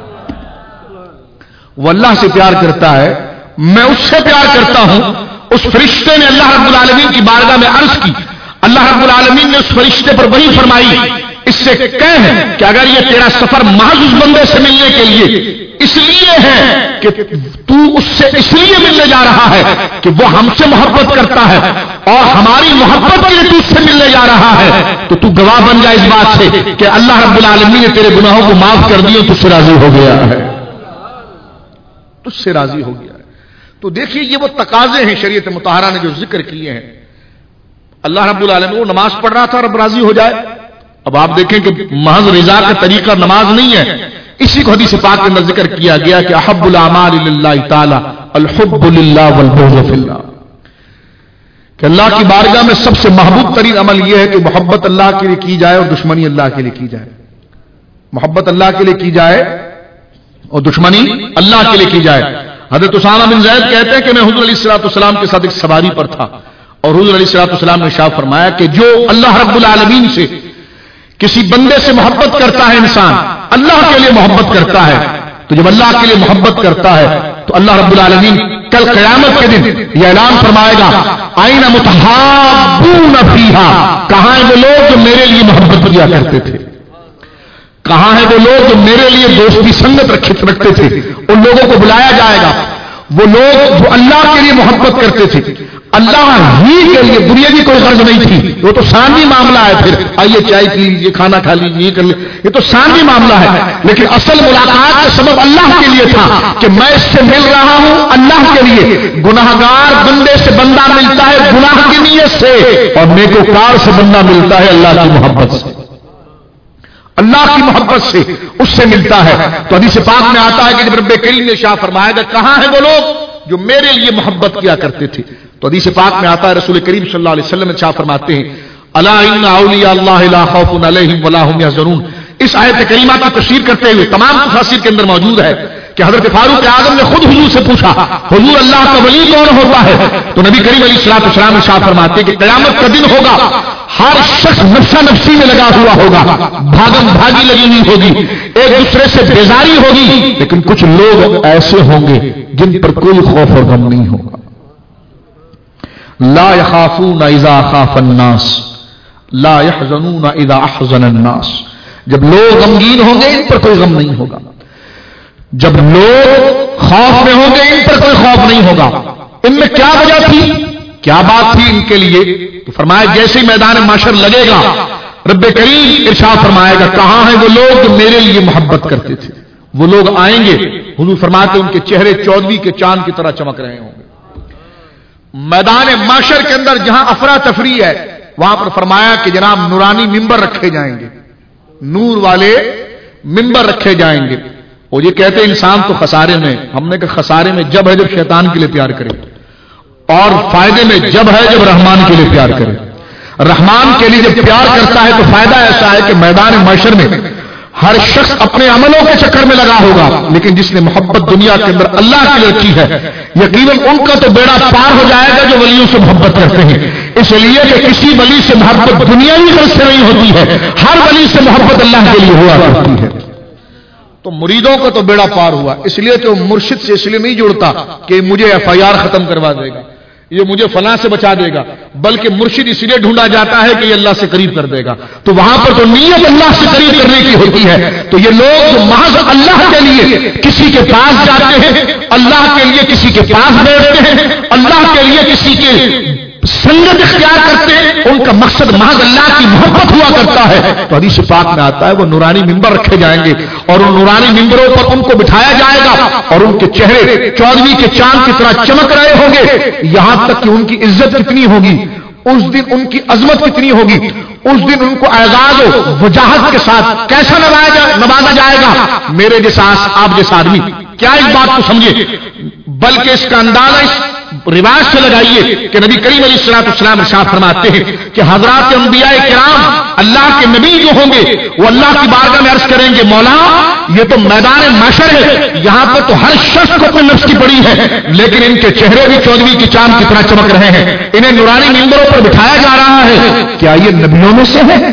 وہ اللہ سے پیار کرتا ہے، میں اس سے پیار کرتا ہوں۔ اس فرشتے نے اللہ رب العالمین کی بارگاہ میں عرض کی، اللہ رب العالمین نے اس فرشتے پر وحی فرمائی، اس سے کہہ کہ اگر یہ تیرا سفر محض اس بندے سے ملنے کے لیے اس لیے ہے کہ تو اس سے اس لیے ملنے جا رہا ہے کہ وہ ہم سے محبت کرتا ہے اور ہماری محبت کے لیے تو اس سے ملنے جا رہا ہے، تو گواہ بن جائے اس بات سے کہ اللہ رب العالمین نے تیرے گناہوں کو معاف کر دیا، تجھ سے راضی ہو گیا ہے، تجھ سے راضی ہو گیا ہے۔ تو دیکھیے یہ وہ تقاضے ہیں شریعت مطہرہ نے جو ذکر کیے ہیں۔ اللہ رب العالمین وہ نماز پڑھ رہا تھا رب راضی ہو جائے۔ اب آپ دیکھیں کہ محض رضا کا طریقہ نماز نہیں ہے، اسی کو حدیث پاک کے اندر ذکر کیا گیا کہ احب الاعمال للہ تعالی الحب للہ والبغض فی اللہ، کہ اللہ کی بارگاہ میں سب سے محبوب ترین عمل یہ ہے کہ محبت اللہ کے لیے کی جائے اور دشمنی اللہ کے لیے کی جائے، محبت اللہ کے لیے کی جائے اور دشمنی اللہ کے لیے کی جائے۔ حضرت اسامہ بن زید کہتے ہیں کہ میں حضور علیہ الصلوۃ والسلام کے ساتھ ایک سواری پر تھا اور حضور علیہ الصلوۃ والسلام نے ارشاد فرمایا کہ جو اللہ رب العالمین سے کسی بندے سے محبت کرتا ہے انسان، اللہ کے لیے محبت کرتا ہے، تو جب اللہ کے لیے محبت کرتا ہے تو اللہ رب العالمین کل قیامت کے دن یہ اعلان فرمائے گا آئین متحابون فیہا، کہاں ہیں وہ لوگ جو میرے لیے محبت کیا کرتے تھے، کہاں ہیں وہ لوگ جو میرے لیے دوستی سنگت رکھتے تھے، ان لوگوں کو بلایا جائے گا۔ وہ لوگ جو اللہ کے لیے محبت کرتے تھے، اللہ ہی کے لیے، دنیا کی کوئی غرض نہیں تھی. وہ تو ثانوی معاملہ ہے. پھر آئیے چائے پی لیجیے، کھانا کھا لیجیے، یہ کر لیجیے، یہ تو ثانوی معاملہ ہے. لیکن اصل ملاقات کا سبب اللہ کے لیے تھا کہ میں اس سے مل رہا ہوں اللہ کے لیے. گناہگار بندے سے بندہ ملتا ہے گناہ کی نیت سے، اور نیکوکار سے بندہ ملتا ہے اللہ کی محبت سے. اللہ کی محبت سے اس سے ملتا ہے. تو حدیث پاک میں آتا ہے کہ جب رب کریم نے ارشاد فرمایا کہ کہاں ہیں وہ لوگ جو میرے لیے محبت کیا کرتے تھے. تو حدیث پاک میں آتا ہے رسول کریم صلی اللہ علیہ وسلم ارشاد فرماتے ہیں الا ان اولیاء اللہ لا خوف علیہم ولا هم يحزنون. اس آیت کریمہ کی تفسیر کرتے ہوئے تمام تفاسیر کے اندر موجود ہے کہ حضرت فاروق اعظم نے خود حضور سے پوچھا حضور اللہ کا ولی کون ہوتا ہے؟ تو نبی کریم علیہ الصلوۃ والسلام ارشاد فرماتے کہ قیامت کا دن ہوگا، ہر شخص نفسا نفسی میں لگا ہوا ہوگا، بھاگم بھاگی لگی ہوئی ہوگی، ایک دوسرے سے بیزاری ہوگی، لیکن کچھ لوگ ایسے ہوں گے جن پر کوئی خوف اور غم نہیں ہوگا. لا يخافون اذا خاف الناس لا يحزنون اذا احزن الناس. جب لوگ غمگین ہوں گے ان پر کوئی غم نہیں ہوگا، جب لوگ خوف میں ہوں گے ان پر کوئی خوف نہیں ہوگا. ان میں کیا وجہ تھی، کیا بات تھی ان کے لیے؟ تو فرمایا جیسے ہی میدان معاشر لگے گا رب کریم ارشاد فرمائے گا کہاں ہیں وہ لوگ جو میرے لیے محبت کرتے تھے. وہ لوگ آئیں گے، حضور فرماتے ان کے چہرے 14ویں کے چاند کی طرح چمک رہے ہوں گے. میدان معاشر کے اندر جہاں افراتفری ہے وہاں پر فرمایا کہ جناب نورانی ممبر رکھے جائیں گے، نور والے ممبر رکھے جائیں گے. اور یہ کہتے ہیں انسان تو خسارے میں. ہم نے کہا خسارے میں جب ہے جب شیطان کے لیے پیار کرے، اور فائدے میں جب ہے جب رحمان کے لیے پیار کرے. رحمان کے لیے جب پیار کرتا ہے تو فائدہ ایسا ہے کہ میدان معاشر میں ہر شخص اپنے عملوں کے چکر میں لگا ہوگا، لیکن جس نے محبت دنیا کے اندر اللہ کے لیے رکھی ہے یقیناً ان کا تو بیڑا پار ہو جائے گا جو ولیوں سے محبت کرتے ہیں. اس لیے کہ کسی ولی سے محبت دنیاوی غرض سے نہیں ہوتی ہے، ہر ولی سے محبت اللہ کے لیے ہوا کرتی ہے. تو مریدوں کا تو بیڑا پار ہوا، اس لیے کہ مرشد سے اس لیے نہیں جڑتا کہ مجھے FIR ختم کروا دے گا، یہ مجھے فلاں سے بچا دے گا، بلکہ مرشد اس لیے ڈھونڈا جاتا ہے کہ یہ اللہ سے قریب کر دے گا. تو وہاں پر تو نیت اللہ سے قریب کرنے کی ہوتی ہے. تو یہ لوگ جو محض اللہ کے لیے کسی کے پاس جاتے ہیں، اللہ کے لیے کسی کے پاس بیٹھتے ہیں، اللہ کے لیے کسی کے سنگت اختیار کرتے ہیں، ان کا مقصد محض اللہ کی محبت ہوا کرتا ہے. تو حدیث پاک میں آتا ہے وہ نورانی ممبر رکھے جائیں گے اور ان نورانی ممبروں پر ان کو بٹھایا جائے گا اور ان کے چہرے 14ویں کے چاند کی طرح چمک رہے ہوں گے. یہاں تک کہ ان کی عزت کتنی ہوگی، اس دن ان کی عظمت کتنی ہوگی، اس دن ان کو اعزاز و وجاہت کے ساتھ کیسا نوازا جائے گا. میرے جیسا آپ جیسا آدمی کیا اس بات کو سمجھے، بلکہ اس کا اندازہ اس رواج سے لگائیے کہ نبی کریم علیہ الصلوۃ والسلام ارشاد فرماتے ہیں کہ حضرات انبیاء کرام اللہ کے نبی جو ہوں گے وہ اللہ کی بارگاہ میں عرض کریں گے مولا یہ تو میدان محشر ہے، یہاں پر تو ہر شخص کو اپنے نفس کی پڑی ہے، لیکن ان کے چہرے بھی 14ویں کی چاند کی طرح چمک رہے ہیں، انہیں نورانی ممبروں پر بٹھایا جا رہا ہے. کیا یہ نبیوں میں سے ہے؟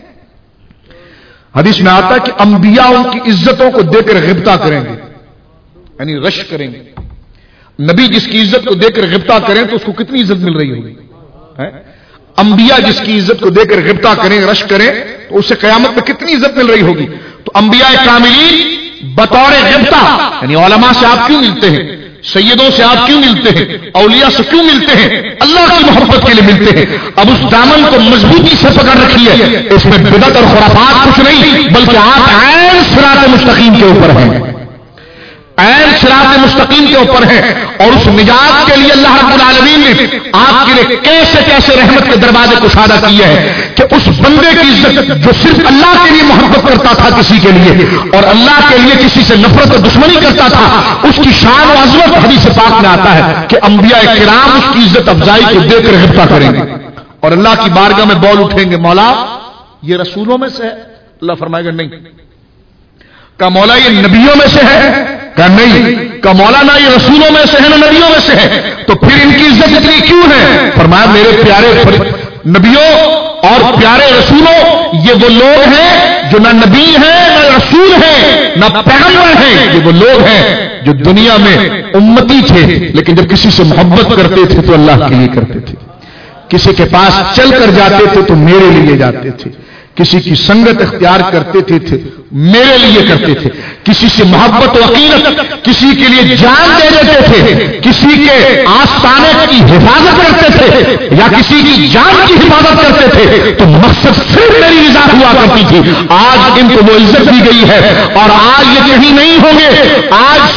حدیث میں آتا ہے کہ انبیاء ان کی عزتوں کو دے کر غبطہ کریں گے، یعنی رش کریں گے. نبی جس کی عزت کو دے کر غبطہ کریں تو اس کو کتنی عزت مل رہی ہوگی. انبیاء جس کی عزت کو دے کر غبطہ کریں، رش کریں تو اس سے قیامت میں کتنی عزت مل رہی ہوگی. تو انبیاء کاملین بطور غبطہ، یعنی علماء سے آپ کیوں ملتے ہیں، سیدوں سے آپ کیوں ملتے ہیں، اولیاء سے کیوں ملتے ہیں؟ اللہ کی محبت کے لیے ملتے ہیں. اب اس دامن کو مضبوطی سے پکڑ رکھیے، اس میں بدعت اور خرافات کچھ نہیں، بلکہ آپ عین صراط مستقیم کے اوپر ہیں، عین صراط مستقیم کے اوپر ہے. اور اس نجات کے لیے اللہ رب العالمین نے آپ کے لیے کیسے کیسے رحمت کے دروازے کشادہ کیے ہیں کہ اس بندے کی عزت جو صرف اللہ کے لیے محبت کرتا تھا کسی کے لیے اور اللہ کے لیے کسی سے نفرت اور دشمنی کرتا تھا، اس کی شان و عظمت حدیث پاک میں آتا ہے کہ انبیاء کرام اس کی عزت افزائی کو دے کر غبطہ کریں گے اور اللہ کی بارگاہ میں بول اٹھیں گے مولا یہ رسولوں میں سے ہے. اللہ فرمائے گا نہیں. کہ مولا یہ نبیوں میں سے ہے؟ کہ نہیں. کہ مولا نہ یہ رسولوں میں سے ہے نہ نبیوں میں سے ہے. تو پھر ان کی عزت اتنی کیوں ہے؟ فرمایا میرے پیارے نبیوں اور پیارے رسولوں یہ وہ لوگ ہیں جو نہ نبی ہیں نہ رسول ہیں نہ پیغمبر ہیں، یہ وہ لوگ ہیں جو دنیا میں امتی تھے لیکن جب کسی سے محبت کرتے تھے تو اللہ کے لیے کرتے تھے، کسی کے پاس چل کر جاتے تھے تو میرے لیے جاتے تھے، کسی کی سنگت اختیار کرتے تھے میرے لیے کرتے تھے. کسی سے محبت و عقیدت, کسی کے لیے جان دے دیتے تھے, کسی کے آستانے کی حفاظت کرتے تھے یا کسی کی جان کی حفاظت کرتے تھے, تو مقصد صرف میری رضا ہوا کرتی تھی. آج ان کو وہ عزت دی گئی ہے اور آج یہ کہیں نہیں ہوں گے. آج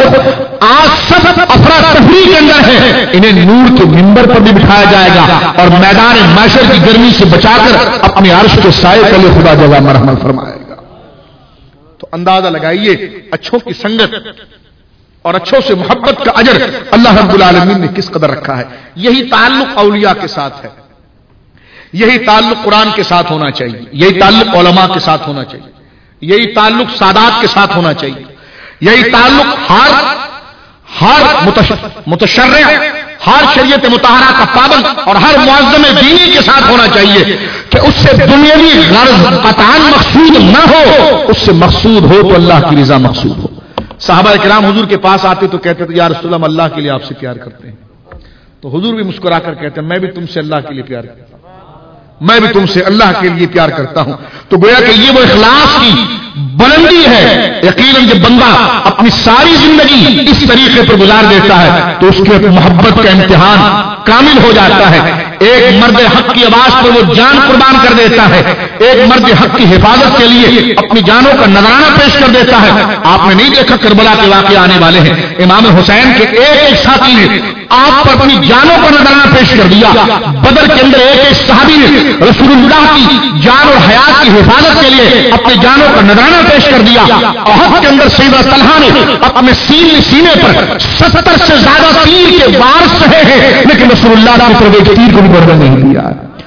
سب افراتفری کے اندر ہے. انہیں نور کے منبر پر بھی بٹھایا جائے گا اور میدان محشر کی گرمی سے بچا کر اپنے عرش کے سائے تلے خدا جگہ مرحمت فرمائے گا. تو اندازہ لگائیے اچھوں کی سنگت اور اچھوں سے محبت کا اجر اللہ رب العالمین نے کس قدر رکھا ہے. یہی تعلق اولیاء کے ساتھ ہے, یہی تعلق قرآن کے ساتھ ہونا چاہیے, یہی تعلق علماء کے ساتھ ہونا چاہیے, یہی تعلق سادات کے ساتھ ہونا چاہیے, یہی تعلق ہر متشرع, ہر شریعت مطہرہ کا پابند اور ہر معظم دینی کے ساتھ ہونا چاہیے کہ اس سے دنیاوی غرض قطعاً مقصود نہ ہو, اس سے مقصود ہو تو اللہ کی رضا مقصود ہو. صحابہ کرام حضور کے پاس آتے تو کہتے تھے یا رسول اللہ ہم اللہ کے لیے آپ سے پیار کرتے ہیں. تو حضور بھی مسکرا کر کہتے ہیں میں بھی تم سے اللہ کے لیے پیار کرتا ہوں, میں بھی تم سے اللہ کے لیے پیار کرتا ہوں. تو گویا کہ یہ وہ اخلاص کی بلندی ہے. یقیناً جب بندہ اپنی ساری زندگی اس طریقے پر گزار دیتا ہے تو اس کے محبت کا امتحان کامل ہو جاتا ہے. ایک مرد حق کی آواز پر وہ جان قربان کر دیتا ہے, ایک مرد حق کی حفاظت کے لیے اپنی جانوں کا نذرانہ پیش کر دیتا ہے. آپ نے نہیں دیکھا کربلا کے واقعے آنے والے ہیں, امام حسین کے ایک ساتھی نے آپ پر اپنی جانوں کا نذرانہ پیش کر دیا. بدر کے اندر ایک صحابی نے رسول اللہ کی جان اور حیات کی حفاظت کے لیے اپنی جانوں کا نذرانہ پیش کر دیا. احد کے اندر سیدنا طلحہ نے اپنے سینے پر 70 سے زیادہ تیر کے وار سہے ہیں, لیکن رسول اللہ کی طرف ایک تیر کو بھی برداشت نہیں دیا.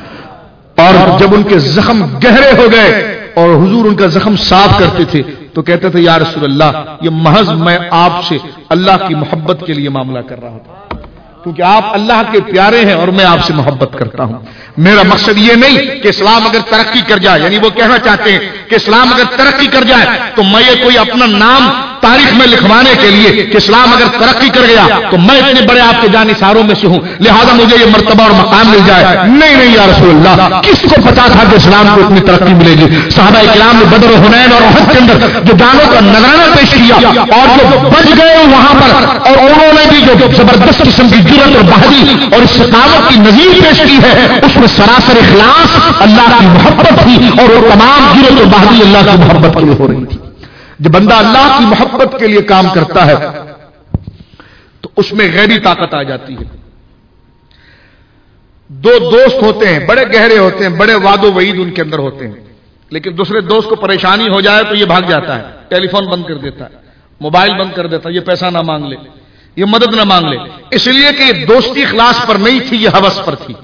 اور جب ان کے زخم گہرے ہو گئے اور حضور ان کا زخم صاف کرتے تھے تو کہتے تھے یا رسول اللہ یہ محض میں آپ سے اللہ کی محبت کے لیے معاملہ کر رہا تھا, کیونکہ آپ اللہ کے پیارے ہیں اور میں آپ سے محبت کرتا ہوں. میرا مقصد یہ نہیں کہ اسلام اگر ترقی کر جائے, یعنی وہ کہنا چاہتے ہیں کہ اسلام اگر ترقی کر جائے تو میں یہ کوئی اپنا نام تاریخ میں لکھوانے کے لیے کہ اسلام اگر ترقی کر گیا تو میں اتنے بڑے آپ کے جانثاروں میں سے ہوں لہذا مجھے یہ مرتبہ اور مقام مل جائے. نہیں یا رسول اللہ, کس کو پتا تھا کہ اسلام کو اتنی ترقی ملے گی. صحابہ کرام نے بدر و حنین اور احد کے اندر جو جانوں کا نذرانہ پیش کیا اور جو بچ گئے وہاں پر, اور انہوں نے بھی جو زبردست قسم کی جرأت اور بہادری اور استقامت کی نظیر پیش کی ہے, اس میں سراسر اخلاص اللہ کی محبت تھی اور وہ تمام جرأت اور بہادری اللہ کی محبت کے لیے ہو رہی تھی. جب بندہ اللہ کی محبت کے لیے کام کرتا ہے تو اس میں غیبی طاقت آ جاتی ہے. دو دوست ہوتے ہیں, بڑے گہرے ہوتے ہیں, بڑے وعد و وعید ان کے اندر ہوتے ہیں, لیکن دوسرے دوست کو پریشانی ہو جائے تو یہ بھاگ جاتا ہے, ٹیلی فون بند کر دیتا ہے, موبائل بند کر دیتا ہے, یہ پیسہ نہ مانگ لے, یہ مدد نہ مانگ لے, اس لیے کہ یہ دوستی اخلاص پر نہیں تھی, یہ ہوس پر تھی,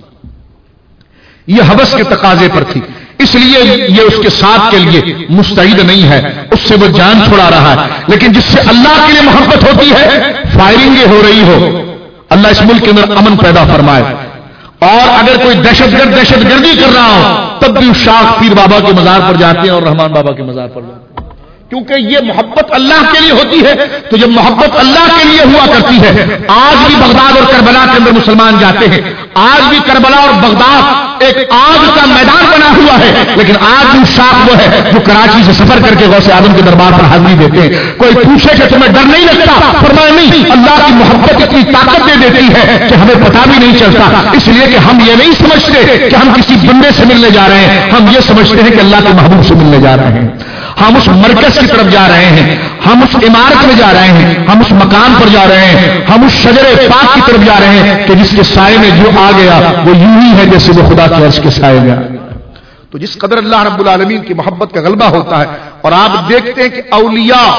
یہ ہوس کے تقاضے پر تھی. اس لیے یہ اس کے ساتھ کے لیے مستعد نہیں ہے, اس سے وہ جان چھڑا رہا ہے. لیکن جس سے اللہ کے لیے محبت ہوتی ہے, فائرنگیں ہو رہی ہو, اللہ اس ملک کے اندر امن پیدا فرمائے, اور اگر کوئی دہشت گردی کر رہا ہو تب بھی شاخ پیر بابا کے مزار پر جاتے ہیں اور رحمان بابا کے مزار پر جاتے ہیں, کیونکہ یہ محبت اللہ کے لیے ہوتی ہے. تو جب محبت اللہ کے لیے ہوا کرتی ہے, آج بھی بغداد اور کربلا کے اندر مسلمان جاتے ہیں, آج بھی کربلا اور بغداد ایک آگ کا میدان بنا ہوا ہے, لیکن آج بھی شاخ وہ ہے جو کراچی سے سفر کر کے غوث اعظم کے دربار پر حاضری دیتے ہیں. کوئی پوچھے کہ تمہیں ڈر نہیں لگتا, فرمایا نہیں, اللہ کی محبت اتنی طاقت دے دیتی ہے کہ ہمیں پتہ بھی نہیں چلتا. اس لیے کہ ہم یہ نہیں سمجھتے کہ ہم کسی بندے سے ملنے جا رہے ہیں, ہم یہ سمجھتے ہیں کہ اللہ کے محبوب سے ملنے جا رہے ہیں, ہم اس مرکز کی طرف جا رہے ہیں, ہم اس عمارت میں جا رہے ہیں, ہم اس مکان پر جا رہے ہیں, ہم اس شجر پاک کی طرف جا رہے ہیں کہ جس کے سائے میں جو آ گیا وہ یوں ہی ہے جیسے وہ خدا کے عرش کے سائے میں آ گیا. تو جس قدر اللہ رب العالمین کی محبت کا غلبہ ہوتا ہے, اور آپ دیکھتے ہیں کہ اولیاء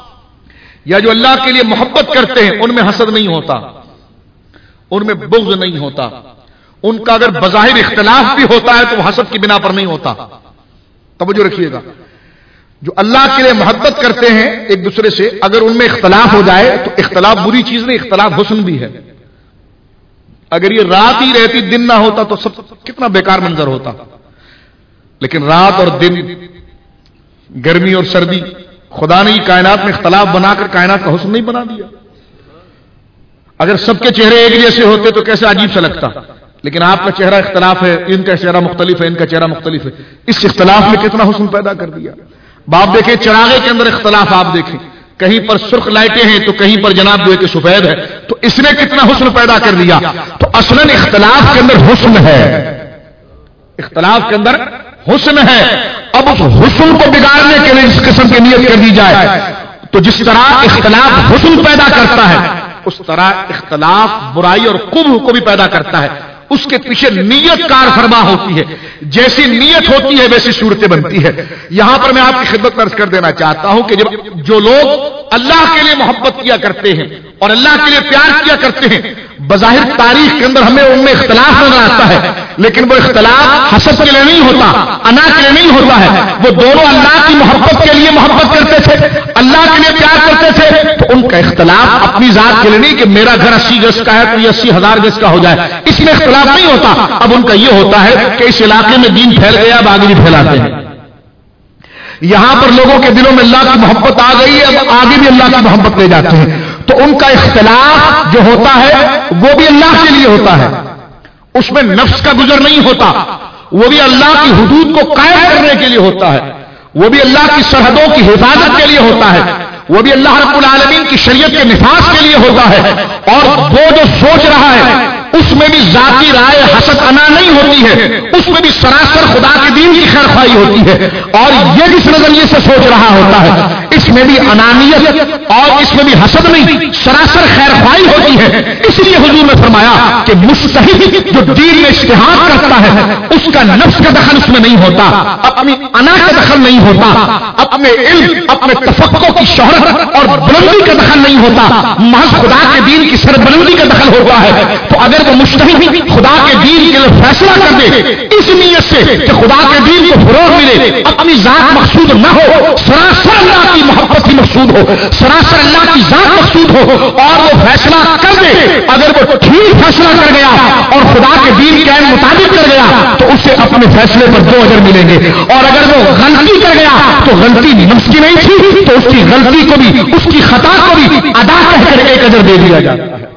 یا جو اللہ کے لیے محبت کرتے ہیں ان میں حسد نہیں ہوتا, ان میں بغض نہیں ہوتا. ان کا اگر بظاہر اختلاف بھی ہوتا ہے تو وہ حسد کی بنا پر نہیں ہوتا. توجہ رکھیے گا, جو اللہ کے لیے محبت کرتے ہیں ایک دوسرے سے, اگر ان میں اختلاف ہو جائے تو اختلاف بری چیز نہیں, اختلاف حسن بھی ہے. اگر یہ رات ہی رہتی دن نہ ہوتا تو سب کتنا بیکار منظر ہوتا, لیکن رات اور دن, گرمی اور سردی, خدا نے کائنات میں اختلاف بنا کر کائنات کا حسن نہیں بنا دیا. اگر سب کے چہرے ایک جیسے ہوتے تو کیسے عجیب سا لگتا, لیکن آپ کا چہرہ اختلاف ہے, ان کا چہرہ مختلف ہے, ان کا چہرہ مختلف ہے, اس اختلاف میں کتنا حسن پیدا کر دیا. باپ دیکھیں چراغے کے اندر اختلاف آپ دیکھیں، کہیں پر سرخ لائٹیں ہیں تو کہیں پر جناب جو ہے کہ سفید ہے، تو اس نے کتنا حسن پیدا کر دیا. تو اصلاً اختلاف کے اندر حسن ہے، اختلاف کے اندر حسن ہے. اب اس حسن کو بگاڑنے کے لیے اس قسم کی نیت کر دی جائے تو جس طرح اختلاف حسن پیدا کرتا ہے اس طرح اختلاف برائی اور قبح کو بھی پیدا کرتا ہے. اس کے پیچھے نیت کار فرما ہوتی ہے، جیسی نیت ہوتی ہے ویسی صورتیں بنتی ہے. یہاں پر میں آپ کی خدمت میں عرض کر دینا چاہتا ہوں کہ جو لوگ اللہ کے لیے محبت کیا کرتے ہیں اور اللہ کے لیے پیار کیا کرتے ہیں، بظاہر تاریخ کے اندر ہمیں ان میں اختلاف نظر آتا ہے، لیکن وہ اختلاف حسد کے لیے نہیں ہوتا، انا کے لیے نہیں ہوتا ہے. وہ دونوں اللہ کی محبت کے لیے محبت کرتے تھے، اللہ کے لیے پیار کرتے تھے. تو ان کا اختلاف اپنی ذات کے لیے نہیں کہ میرا گھر 80 گز کا ہے تو یہ 80,000 گز کا ہو جائے، اس میں اختلاف نہیں ہوتا. اب ان کا یہ ہوتا ہے کہ اس علاقے میں دین پھیل گیا، اب آگے بھی پھیلاتے ہیں. یہاں پر لوگوں کے دلوں میں اللہ کی محبت آ گئی ہے، اب آگے بھی اللہ کی محبت لے جاتے ہیں. تو ان کا اختلاف جو ہوتا ہے وہ بھی اللہ کے لیے ہوتا ہے، اس میں نفس کا گزر نہیں ہوتا، وہ بھی اللہ کی حدود کو قائم کرنے کے لیے ہوتا ہے، وہ بھی اللہ کی سرحدوں کی حفاظت کے لیے ہوتا ہے، وہ بھی اللہ رب العالمین کی شریعت کے نفاذ کے لیے ہوتا ہے. اور وہ جو سوچ رہا ہے اس میں بھی ذاتی رائے حسد انا نہیں ہوتی ہے، اس میں بھی سراسر خدا کے دین کی خیر خواہی ہوتی ہے. اور یہ جس نظریے سے سوچ رہا ہوتا ہے اس میں بھی انانیت اور اس میں بھی حسد نہیں، سراسر خیر خواہی ہوتی ہے. اس لیے حضور نے فرمایا کہ مجتہد جو دین میں اجتہاد کرتا ہے اس کا نفس کا دخل اس میں نہیں ہوتا، اپنی انا کا دخل نہیں ہوتا، اپنے علم اپنے تفقہ کی شہرت اور بلندی کا دخل نہیں ہوتا، محض خدا کے دین کی سربلندی کا دخل ہوتا ہے. تو اگر وہ مجتہد خدا کے دین کے لیے فیصلہ کر دے اس نیت سے کہ خدا کے دین کو فروغ ملے، اپنی ذات مقصود نہ ہو، سراسر اللہ کی محبت ہی مقصود ہو، سراسر اللہ کی ذات مقصود ہو، اور وہ فیصلہ کر دے، اگر وہ ٹھیک فیصلہ کر گیا اور خدا کے دین کے مطابق کر گیا تو اسے اپنے فیصلے پر 2 اجر ملیں گے. اور اگر وہ غلطی کر گیا تو غلطی نفس کی نہیں تھی تو اس کی غلطی کو بھی اس کی خطا کو بھی ادا کر 1 اجر دے دیا جاتا ہے،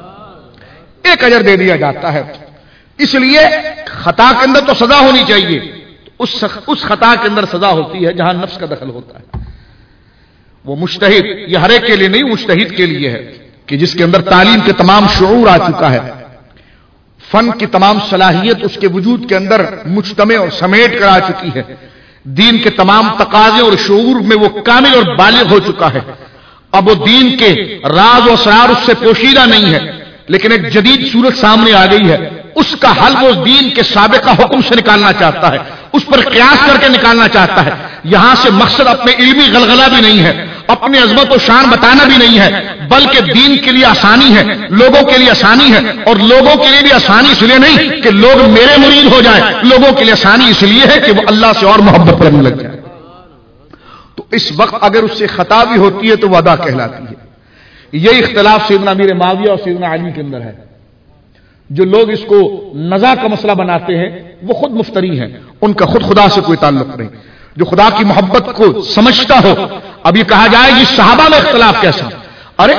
1 اجر دے دیا جاتا ہے. اس لیے خطا کے اندر تو سزا ہونی چاہیے، اس خطا کے اندر سزا ہوتی ہے جہاں نفس کا دخل ہوتا ہے. وہ مجتہد یہ ہر ایک کے لیے نہیں، مجتہد کے لیے ہے کہ جس کے اندر تعلیم کے تمام شعور آ چکا ہے، فن کی تمام صلاحیت اس کے وجود کے اندر مجتمع اور سمیٹ کر آ چکی ہے، دین کے تمام تقاضے اور شعور میں وہ کامل اور بالغ ہو چکا ہے. اب وہ دین کے راز و اسرار اس سے پوشیدہ نہیں ہے، لیکن ایک جدید صورت سامنے آ گئی ہے، اس کا حل وہ دین کے سابقہ حکم سے نکالنا چاہتا ہے، اس پر قیاس کر کے نکالنا چاہتا ہے. یہاں سے مقصد اپنے علمی غلغلہ بھی نہیں ہے، اپنی عظمت و شان بتانا بھی نہیں ہے، بلکہ دین کے لیے آسانی ہے، لوگوں کے لیے آسانی ہے. اور لوگوں کے لیے بھی آسانی اس لیے نہیں کہ لوگ میرے مرید ہو جائیں، لوگوں کے لیے آسانی اس لیے ہے کہ وہ اللہ سے اور محبت کرنے لگ جائے. تو اس وقت اگر اس سے خطا بھی ہوتی ہے تو وہ ادا کہلاتی ہے. یہ اختلاف سیدنا امیر معاویہ اور سیدنا علی کے اندر ہے. جو لوگ اس کو نزاع کا مسئلہ بناتے ہیں وہ خود مفتری ہیں، ان کا خود خدا سے کوئی تعلق نہیں. جو خدا کی محبت کو سمجھتا ہو، اب یہ کہا جائے کہ صحابہ میں اختلاف کیسا؟ ارے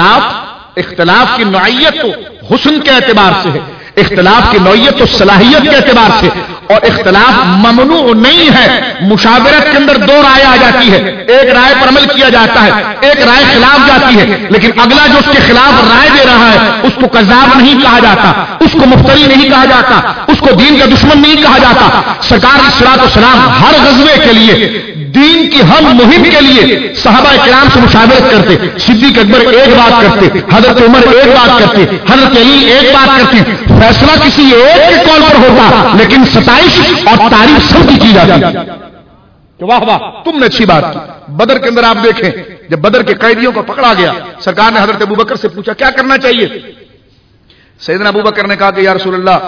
اختلاف کی نوعیت تو حسن کے اعتبار سے ہے، اختلاف کی نوعیت تو صلاحیت کے اعتبار سے، اور اختلاف ممنوع نہیں ہے. مشاورت کے اندر 2 رائے آ جاتی ہے، ایک رائے پر عمل کیا جاتا ہے، ایک رائے خلاف جاتی ہے، لیکن اگلا جو اس کے خلاف رائے دے رہا ہے اس کو کذاب نہیں کہا جاتا، اس کو مفتری نہیں کہا جاتا، اس کو دین کا دشمن نہیں کہا جاتا. سرکار صلی اللہ علیہ وسلم ہر غزوے کے لیے دین کی ہم مہم کے لیے صحابہ کرام سے مشاورت کرتے. صدیق اکبر ایک بات کرتے، حضرت عمر ایک بات کرتے، حضرت علی ایک بات کرتے. فیصلہ کسی ایک کے قول پر ہوتا لیکن ستائش اور تعریف سب کی جاتی. واہ واہ تم نے اچھی بات کی. بدر کے اندر آپ دیکھیں جب بدر کے قیدیوں کو پکڑا گیا، سرکار نے حضرت ابوبکر سے پوچھا کیا کرنا چاہیے. سیدنا ابوبکر نے کہا کہ یا رسول اللہ.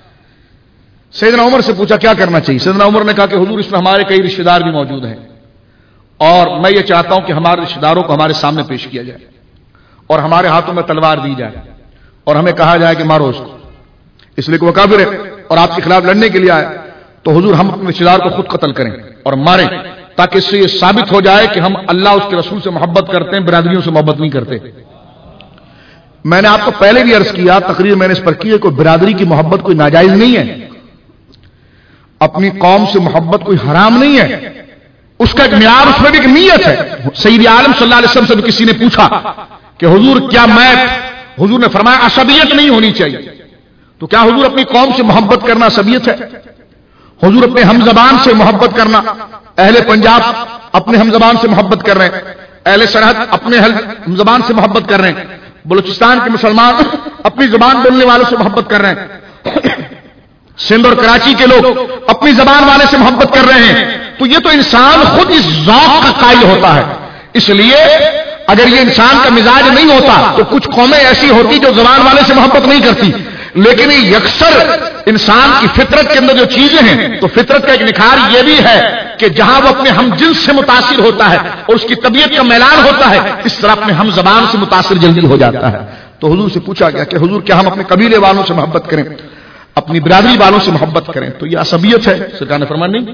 سیدنا عمر سے پوچھا کیا کرنا چاہیے. سیدنا عمر نے کہا کہ حضور اس میں ہمارے کئی رشتہ دار بھی موجود ہیں اور میں یہ چاہتا ہوں کہ ہمارے رشتہ داروں کو ہمارے سامنے پیش کیا جائے اور ہمارے ہاتھوں میں تلوار دی جائے اور ہمیں کہا جائے کہ مارو اس کو، اس لیے کہ وہ کافر ہے اور آپ کے خلاف لڑنے کے لیے آئے. تو حضور ہم اپنے رشتہ دار کو خود قتل کریں اور ماریں تاکہ اس سے یہ ثابت ہو جائے کہ ہم اللہ اس کے رسول سے محبت کرتے ہیں، برادریوں سے محبت نہیں کرتے. میں نے آپ کو پہلے بھی عرض کیا، تقریر میں نے اس پر کی ہے، کوئی برادری کی محبت کوئی ناجائز نہیں ہے، اپنی قوم سے محبت کوئی حرام نہیں ہے، اس کا ایک معیار، اس میں بھی ایک نیت ہے. سید عالم صلی اللہ علیہ وسلم سے کسی نے پوچھا کہ حضور کیا میں، حضور نے فرمایا عصبیت نہیں ہونی چاہیے. تو کیا حضور اپنی قوم سے محبت کرنا عصبیت ہے؟ حضور اپنے ہم زبان سے محبت کرنا، اہل پنجاب اپنے ہم زبان سے محبت کر رہے ہیں، اہل سرحد اپنے ہم زبان سے محبت کر رہے ہیں، بلوچستان کے مسلمان اپنی زبان بولنے والوں سے محبت کر رہے ہیں، سندھ اور کراچی کے لوگ اپنی زبان والے سے محبت کر رہے ہیں. تو یہ تو انسان خود اس ذوق کا قائل ہوتا ہے. اس لیے اگر یہ انسان کا مزاج نہیں ہوتا تو کچھ قومیں ایسی ہوتی جو زبان والے سے محبت نہیں کرتی. لیکن یہ یکسر انسان کی فطرت کے اندر جو چیزیں ہیں، تو فطرت کا ایک نکھار یہ بھی ہے کہ جہاں وہ اپنے ہم جنس سے متاثر ہوتا ہے اور اس کی طبیعت کا میلان ہوتا ہے، اس طرح اپنے ہم زبان سے متاثر جلدی ہو جاتا ہے. تو حضور سے پوچھا گیا کہ حضور کیا ہم اپنے قبیلے والوں سے محبت کریں، اپنی برادری والوں سے محبت کریں؟ تو یہ عصبیت ہے؟ سرکار نے فرمایا نہیں.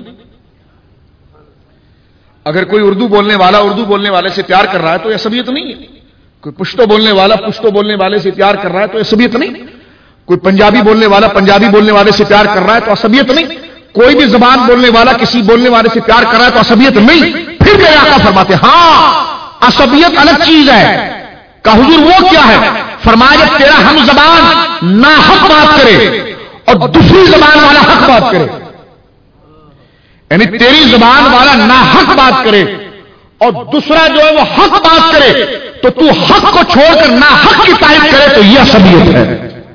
اگر کوئی اردو بولنے والا اردو بولنے والے سے پیار کر رہا ہے تو یہ عصبیت نہیں ہے. کوئی پشتو بولنے والا پشتو بولنے والے سے پیار کر رہا ہے تو یہ عصبیت نہیں. کوئی پنجابی بولنے والا پنجابی بولنے والے سے پیار کر رہا ہے تو عصبیت نہیں. کوئی بھی زبان بولنے والا کسی بولنے والے سے پیار کر رہا ہے تو عصبیت نہیں. پھر میرے آقا فرماتے ہاں عصبیت الگ چیز ہے. کہ حضور وہ کیا ہے؟ فرمایا جب تیرا ہم زبان ناحق بات کرے اور دوسری زبان والا حق بات کرے، یعنی تیری زبان والا ناحق بات کرے اور دوسرا جو ہے وہ حق بات کرے، تو حق کو چھوڑ کر ناحق کی تائید کرے تو یہ عصبیت ہے.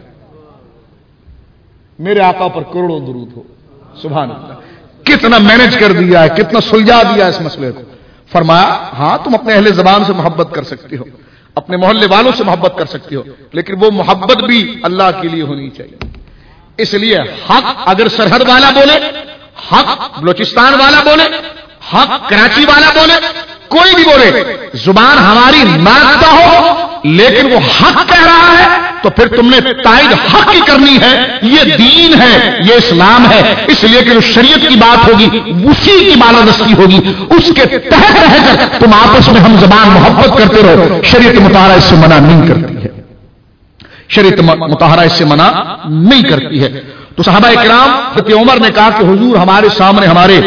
میرے آقا پر کروڑوں درود ہو. سبحان اللہ، کتنا مینج کر دیا ہے، کتنا سلجھا دیا اس مسئلے کو. فرمایا ہاں تم اپنے اہل زبان سے محبت کر سکتی ہو، اپنے محلے والوں سے محبت کر سکتی ہو، لیکن وہ محبت بھی اللہ کے لیے ہونی چاہیے. اس لیے حق اگر سرحد والا بولے، حق بلوچستان والا بولے، حق کراچی والا بولے، کوئی بھی بولے، زبان ہماری ناچتا ہو لیکن وہ حق کہہ رہا ہے تو پھر تم نے تائید حق کی کرنی ہے. یہ دین ہے، یہ اسلام ہے. اس لیے کہ جو شریعت کی بات ہوگی اسی کی بالادستی ہوگی، اس کے تحت رہ کر تم آپس میں ہم زبان محبت کرتے رہو. شریعت مطالعہ اس سے منع نہیں کرتی ہے، شریعت مطہرہ اس سے منع نہیں کرتی ہے. تو صحابہ اکرام حضرت عمر نے کہا کہ حضور ہمارے سامنے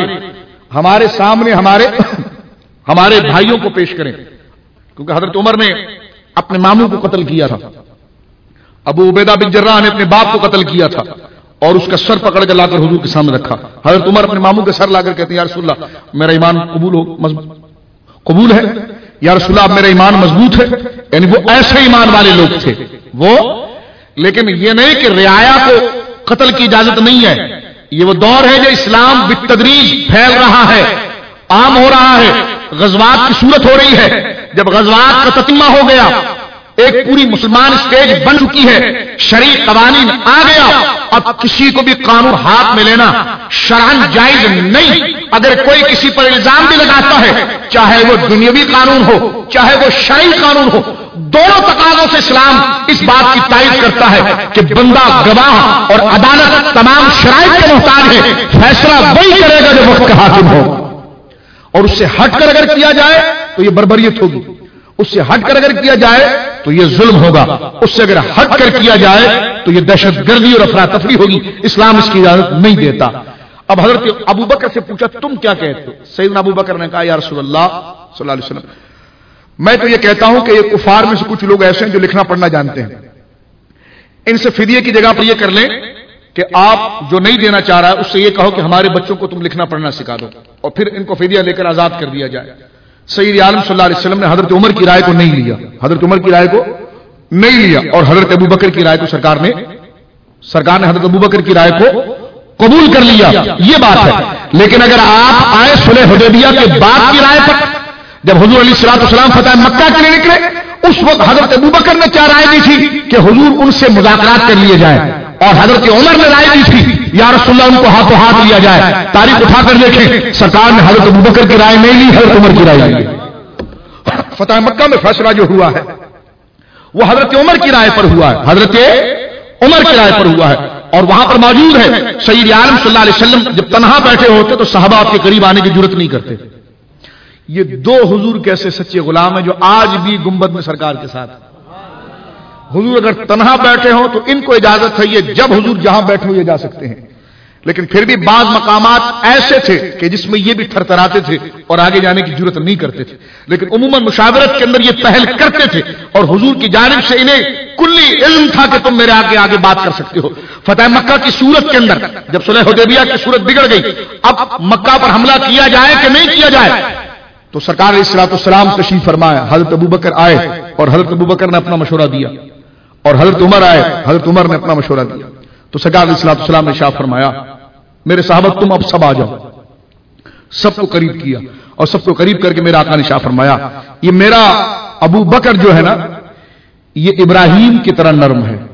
ہمارے بھائیوں کو پیش کریں، کیونکہ حضرت عمر نے اپنے ماموں کو قتل کیا تھا، ابو عبیدہ بن جراح نے اپنے باپ کو قتل کیا تھا اور اس کا سر پکڑ کے لا کر حضور کے سامنے رکھا. حضرت عمر اپنے ماموں کے سر لا کر کہتے ہیں یا رسول اللہ میرا ایمان قبول ہے، یا رسول اللہ میرا ایمان مضبوط ہے. یعنی وہ ایسے ایمان والے لوگ تھے وہ. لیکن یہ نہیں کہ رعایا کو قتل کی اجازت نہیں ہے. یہ وہ دور ہے جو اسلام بالتدریج پھیل رہا ہے، عام ہو رہا ہے، غزوات کی صورت ہو رہی ہے. جب غزوات کا تتمہ ہو گیا، ایک پوری مسلمان اسٹیج بن چکی ہے، شرعی قوانین آ گیا، اب کسی کو بھی قانون ہاتھ میں لینا شرعن جائز نہیں. اگر کوئی کسی پر الزام بھی لگاتا ہے، چاہے وہ دنیاوی قانون ہو چاہے وہ شرعی قانون ہو، دونوں تقاضوں سے اسلام اس بات کی تائید کرتا ہے کہ بندہ گواہ اور عدالت تمام شرائط کے محتاج ہے. فیصلہ وہی کرے گا جو وقت کا حاکم ہو، اور اس سے ہٹ کر اگر کیا جائے تو یہ بربریت ہوگی، اس سے ہٹ کر اگر کیا جائے تو یہ ظلم ہوگا، اس سے اگر ہٹ کر کیا جائے تو یہ دہشت گردی اور افراتفری ہوگی. اسلام اس کی اجازت نہیں دیتا. اب حضرت ابو بکر سے پوچھا تم کیا کہتے ہو؟ سیدنا ابو بکر نے کہا یا رسول اللہ صلی اللہ علیہ وسلم میں تو یہ کہتا ہوں کہ یہ کفار میں سے کچھ لوگ ایسے ہیں جو لکھنا پڑھنا جانتے ہیں، ان سے فدیے کی جگہ پر یہ کر لیں کہ آپ جو نہیں دینا چاہ رہا ہے اس سے یہ کہو کہ ہمارے بچوں کو تم لکھنا پڑھنا سکھا دو، اور پھر ان کو فدیہ لے کر آزاد کر دیا جائے. سید عالم صلی اللہ علیہ وسلم نے حضرت عمر کی رائے کو نہیں لیا، حضرت عمر کی رائے کو نہیں لیا، اور حضرت ابو بکر کی رائے کو سرکار نے حضرت ابو بکر کی رائے کو قبول کر لیا. یہ بات ہے. لیکن اگر آپ آئے صلح حدیبیہ کے بعد کی رائے پر، جب حضور علیہ الصلوۃ والسلام فتح مکہ کے لیے نکلے، اس وقت حضرت ابو بکر نے کیا رائے دی تھی کہ حضور ان سے مذاکرات کر لیے جائیں، اور حضرت عمر نے رائے دی تھی یا رسول اللہ ان کو ہاتھوں ہاتھ لیا جائے. تاریخ اٹھا کر دیکھیں، سرکار نے حضرت ابو بکر کی رائے نہیں لی، حضرت عمر کی رائے لی. فتح مکہ میں فیصلہ جو ہوا ہے وہ حضرت عمر کی رائے پر ہوا ہے، حضرت عمر کی رائے پر ہوا ہے. اور وہاں پر موجود ہے سید عالم صلی اللہ علیہ وسلم جب تنہا بیٹھے ہوتے تو صحابہ آپ کے قریب آنے کی جرت نہیں کرتے. یہ دو حضور کیسے سچے غلام ہیں جو آج بھی گنبد میں سرکار کے ساتھ. حضور اگر تنہا بیٹھے ہوں تو ان کو اجازت ہے، یہ جب حضور جہاں بیٹھے ہو یہ جا سکتے ہیں، لیکن پھر بھی بعض مقامات ایسے تھے کہ جس میں یہ بھی تھرتھراتے تھے اور آگے جانے کی ضرورت نہیں کرتے تھے، لیکن عموماً مشاورت کے اندر یہ پہل کرتے تھے، اور حضور کی جانب سے انہیں کلی علم تھا کہ تم میرے آگے بات کر سکتے ہو۔ فتح مکہ کی صورت کے اندر جب صلح حدیبیہ کی صورت بگڑ گئی، اب مکہ پر حملہ کیا جائے کہ نہیں کیا جائے، تو سرکار علیہ الصلوۃ والسلام تشریف فرمایا، حضرت ابوبکر آئے اور حضرت ابوبکر نے اپنا مشورہ دیا، اور حضرت عمر آئے، حضرت عمر نے اپنا مشورہ دیا، تو سرکار علیہ الصلوۃ والسلام نے ارشاد فرمایا میرے صحابہ تم اب سب آ جاؤ، سب کو قریب کیا اور سب کو قریب کر کے میرا آقا نے ارشاد فرمایا یہ میرا ابو بکر جو ہے نا یہ ابراہیم کی طرح نرم ہے،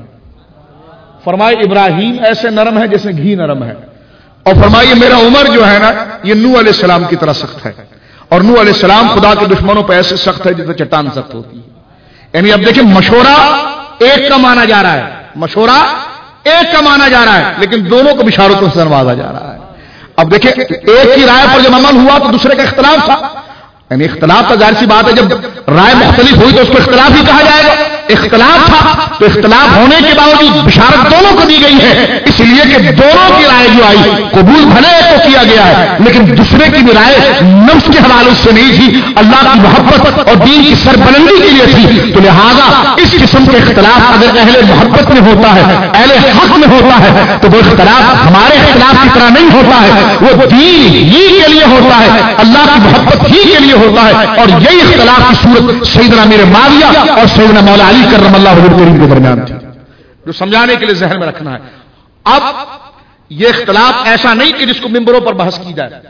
فرمائے ابراہیم ایسے نرم ہے جیسے گھی نرم ہے، اور فرمائیے میرا عمر جو ہے نا یہ نوح علیہ السلام کی طرح سخت ہے، اور نوح علیہ السلام خدا کے دشمنوں پہ ایسے سخت ہے جیسے چٹان سخت ہوتی ہے۔ یعنی اب دیکھیں مشورہ ایک کا مانا جا رہا ہے، مشورہ ایک کا مانا جا رہا ہے، لیکن دونوں کو بشارتوں سے نوازا جا رہا ہے۔ اب دیکھیں ایک کی رائے پر جب عمل ہوا تو دوسرے کا اختلاف تھا، یعنی اختلاف تو ظاہر سی بات ہے، جب رائے مختلف ہوئی تو اس کو اختلاف ہی کہا جائے گا، اختلاف تھا تو اختلاف ہونے کے باوجود بشارت دونوں کو دی گئی ہے، اس لیے کہ دونوں کی رائے جو آئی قبول بھلے کو کیا گیا ہے، لیکن دوسرے کی بھی رائے نفس کے حوالے سے نہیں تھی، اللہ کی محبت اور دین کی سربلندی کے لیے تھی، تو لہذا اس قسم کے اختلاف اگر اہل محبت میں ہوتا ہے، اہل حق میں ہوتا ہے، تو وہ اختلاف ہمارے اختلاف کی طرح نہیں ہوتا ہے، وہ دین ہی کے لیے ہوتا ہے، اللہ کی محبت ہی کے لیے ہوتا ہے، اور یہی اختلاف کی صورت سیدنا امیر معاویہ اور سیدنا مولا علی کرم اللہ وجہہ کریم کے درمیان تھی، جو سمجھانے کے لیے ذہن میں رکھنا ہے۔ اب یہ اختلاف ایسا نہیں کہ جس کو ممبروں پر بحث کی جائے،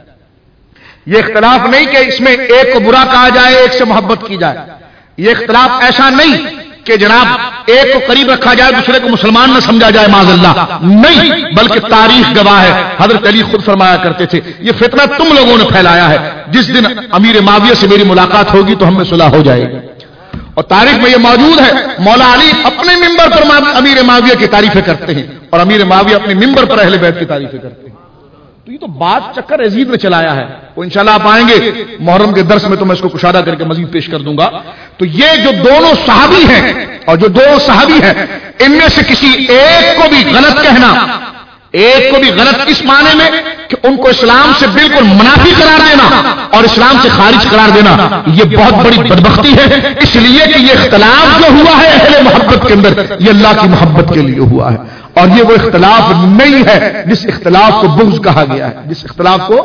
یہ اختلاف نہیں کہ اس میں ایک کو برا کہا جائے ایک سے محبت کی جائے، یہ اختلاف ایسا نہیں کہ جناب ایک کو قریب رکھا جائے دوسرے کو مسلمان نہ سمجھا جائے معاذ اللہ، نہیں، بلکہ تاریخ گواہ ہے، حضرت علی خود فرمایا کرتے تھے یہ فتنہ تم لوگوں نے پھیلایا ہے، جس دن امیر معاویہ سے میری ملاقات ہوگی تو ہم میں صلح ہو جائے گی، اور تاریخ میں یہ موجود ہے، مولا علی اپنے ممبر پر امیر معاویہ کی تعریفیں کرتے ہیں اور امیر معاویہ اپنے ممبر پر اہل بیت کی تعریفیں کرتے ہیں۔ تو یہ تو بات چکر یزید نے چلایا ہے، وہ انشاءاللہ آپ آئیں گے محرم کے درس میں تو میں اس کو کشادہ کر کے مزید پیش کر دوں گا۔ تو یہ جو دونوں صحابی ہیں اور جو دو صحابی ہیں ان میں سے کسی ایک کو بھی غلط کہنا، ایک کو بھی غلط اس معنی میں کہ ان کو اسلام سے بالکل منافی قرار دینا اور اسلام سے خارج قرار دینا، یہ بہت بڑی بدبختی ہے، اس لیے کہ یہ اختلاف جو ہوا ہے اہل محبت کے اندر یہ اللہ کی محبت کے لیے ہوا ہے، اور یہ وہ اختلاف نہیں ہے جس اختلاف کو بغض کہا گیا ہے، جس اختلاف کو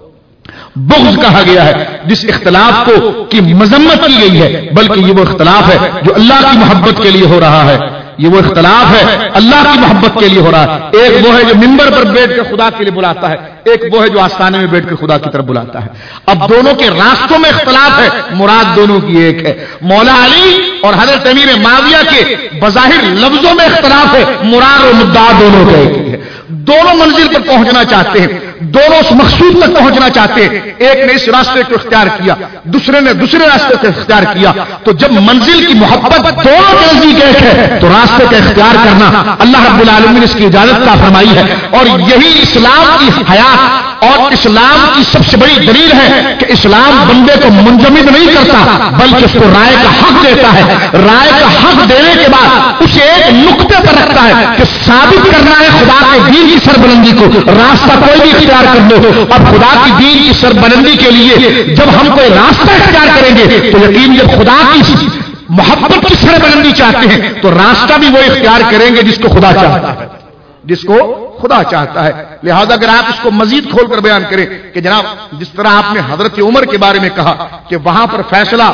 بغض کہا گیا ہے، جس اختلاف کو کی مذمت کی گئی ہے، بلکہ یہ وہ اختلاف ہے جو اللہ کی محبت کے لیے ہو رہا ہے، یہ وہ اختلاف ہے اللہ کی محبت کے لیے ہو رہا ہے۔ ایک وہ ہے جو ممبر پر بیٹھ کر خدا کے لیے بلاتا ہے، ایک وہ ہے جو آستانے میں بیٹھ کر خدا کی طرف بلاتا ہے۔ اب دونوں کے راستوں میں اختلاف ہے، مراد دونوں کی ایک ہے۔ مولا علی اور حضرت امیر معاویہ کے بظاہر لفظوں میں اختلاف ہے، مراد اور مدعا دونوں کا ایک ہے، دونوں منزل پر پہنچنا چاہتے ہیں، دونوں اس مقصود تک پہنچنا چاہتے ہیں، ایک نے اس راستے کو اختیار کیا، دوسرے نے دوسرے راستے کو اختیار کیا، تو جب منزل کی محبت دونوں کے نزدیک ایک ہے تو راستے کا اختیار کرنا اللہ رب العالمین نے اس کی اجازت کا فرمائی ہے، اور یہی اسلام کی حیات اور اسلام کی سب سے بڑی دلیل ہے کہ اسلام بندے کو منجمد نہیں کرتا بلکہ اس کو رائے کا حق دیتا ہے، رائے کا حق دینے کے بعد اسے ایک نقطے پر رکھتا ہے کہ ثابت کرنا ہے خدا کے دین کی سربلندی کو، راستہ کوئی بھی اختیار کر لو، اب خدا کی دین کی سربلندی کے لیے جب ہم کوئی راستہ اختیار کریں گے تو یقین جب خدا کی محبت کی سربلندی چاہتے ہیں تو راستہ بھی وہ اختیار کریں گے جس کو خدا چاہتا ہے، جس کو خدا چاہتا ہے۔ لہذا اگر آپ اس کو مزید کھول کر بیان کریں کہ جناب جس طرح آپ نے حضرت عمر کے بارے میں کہا کہ وہاں پر فیصلہ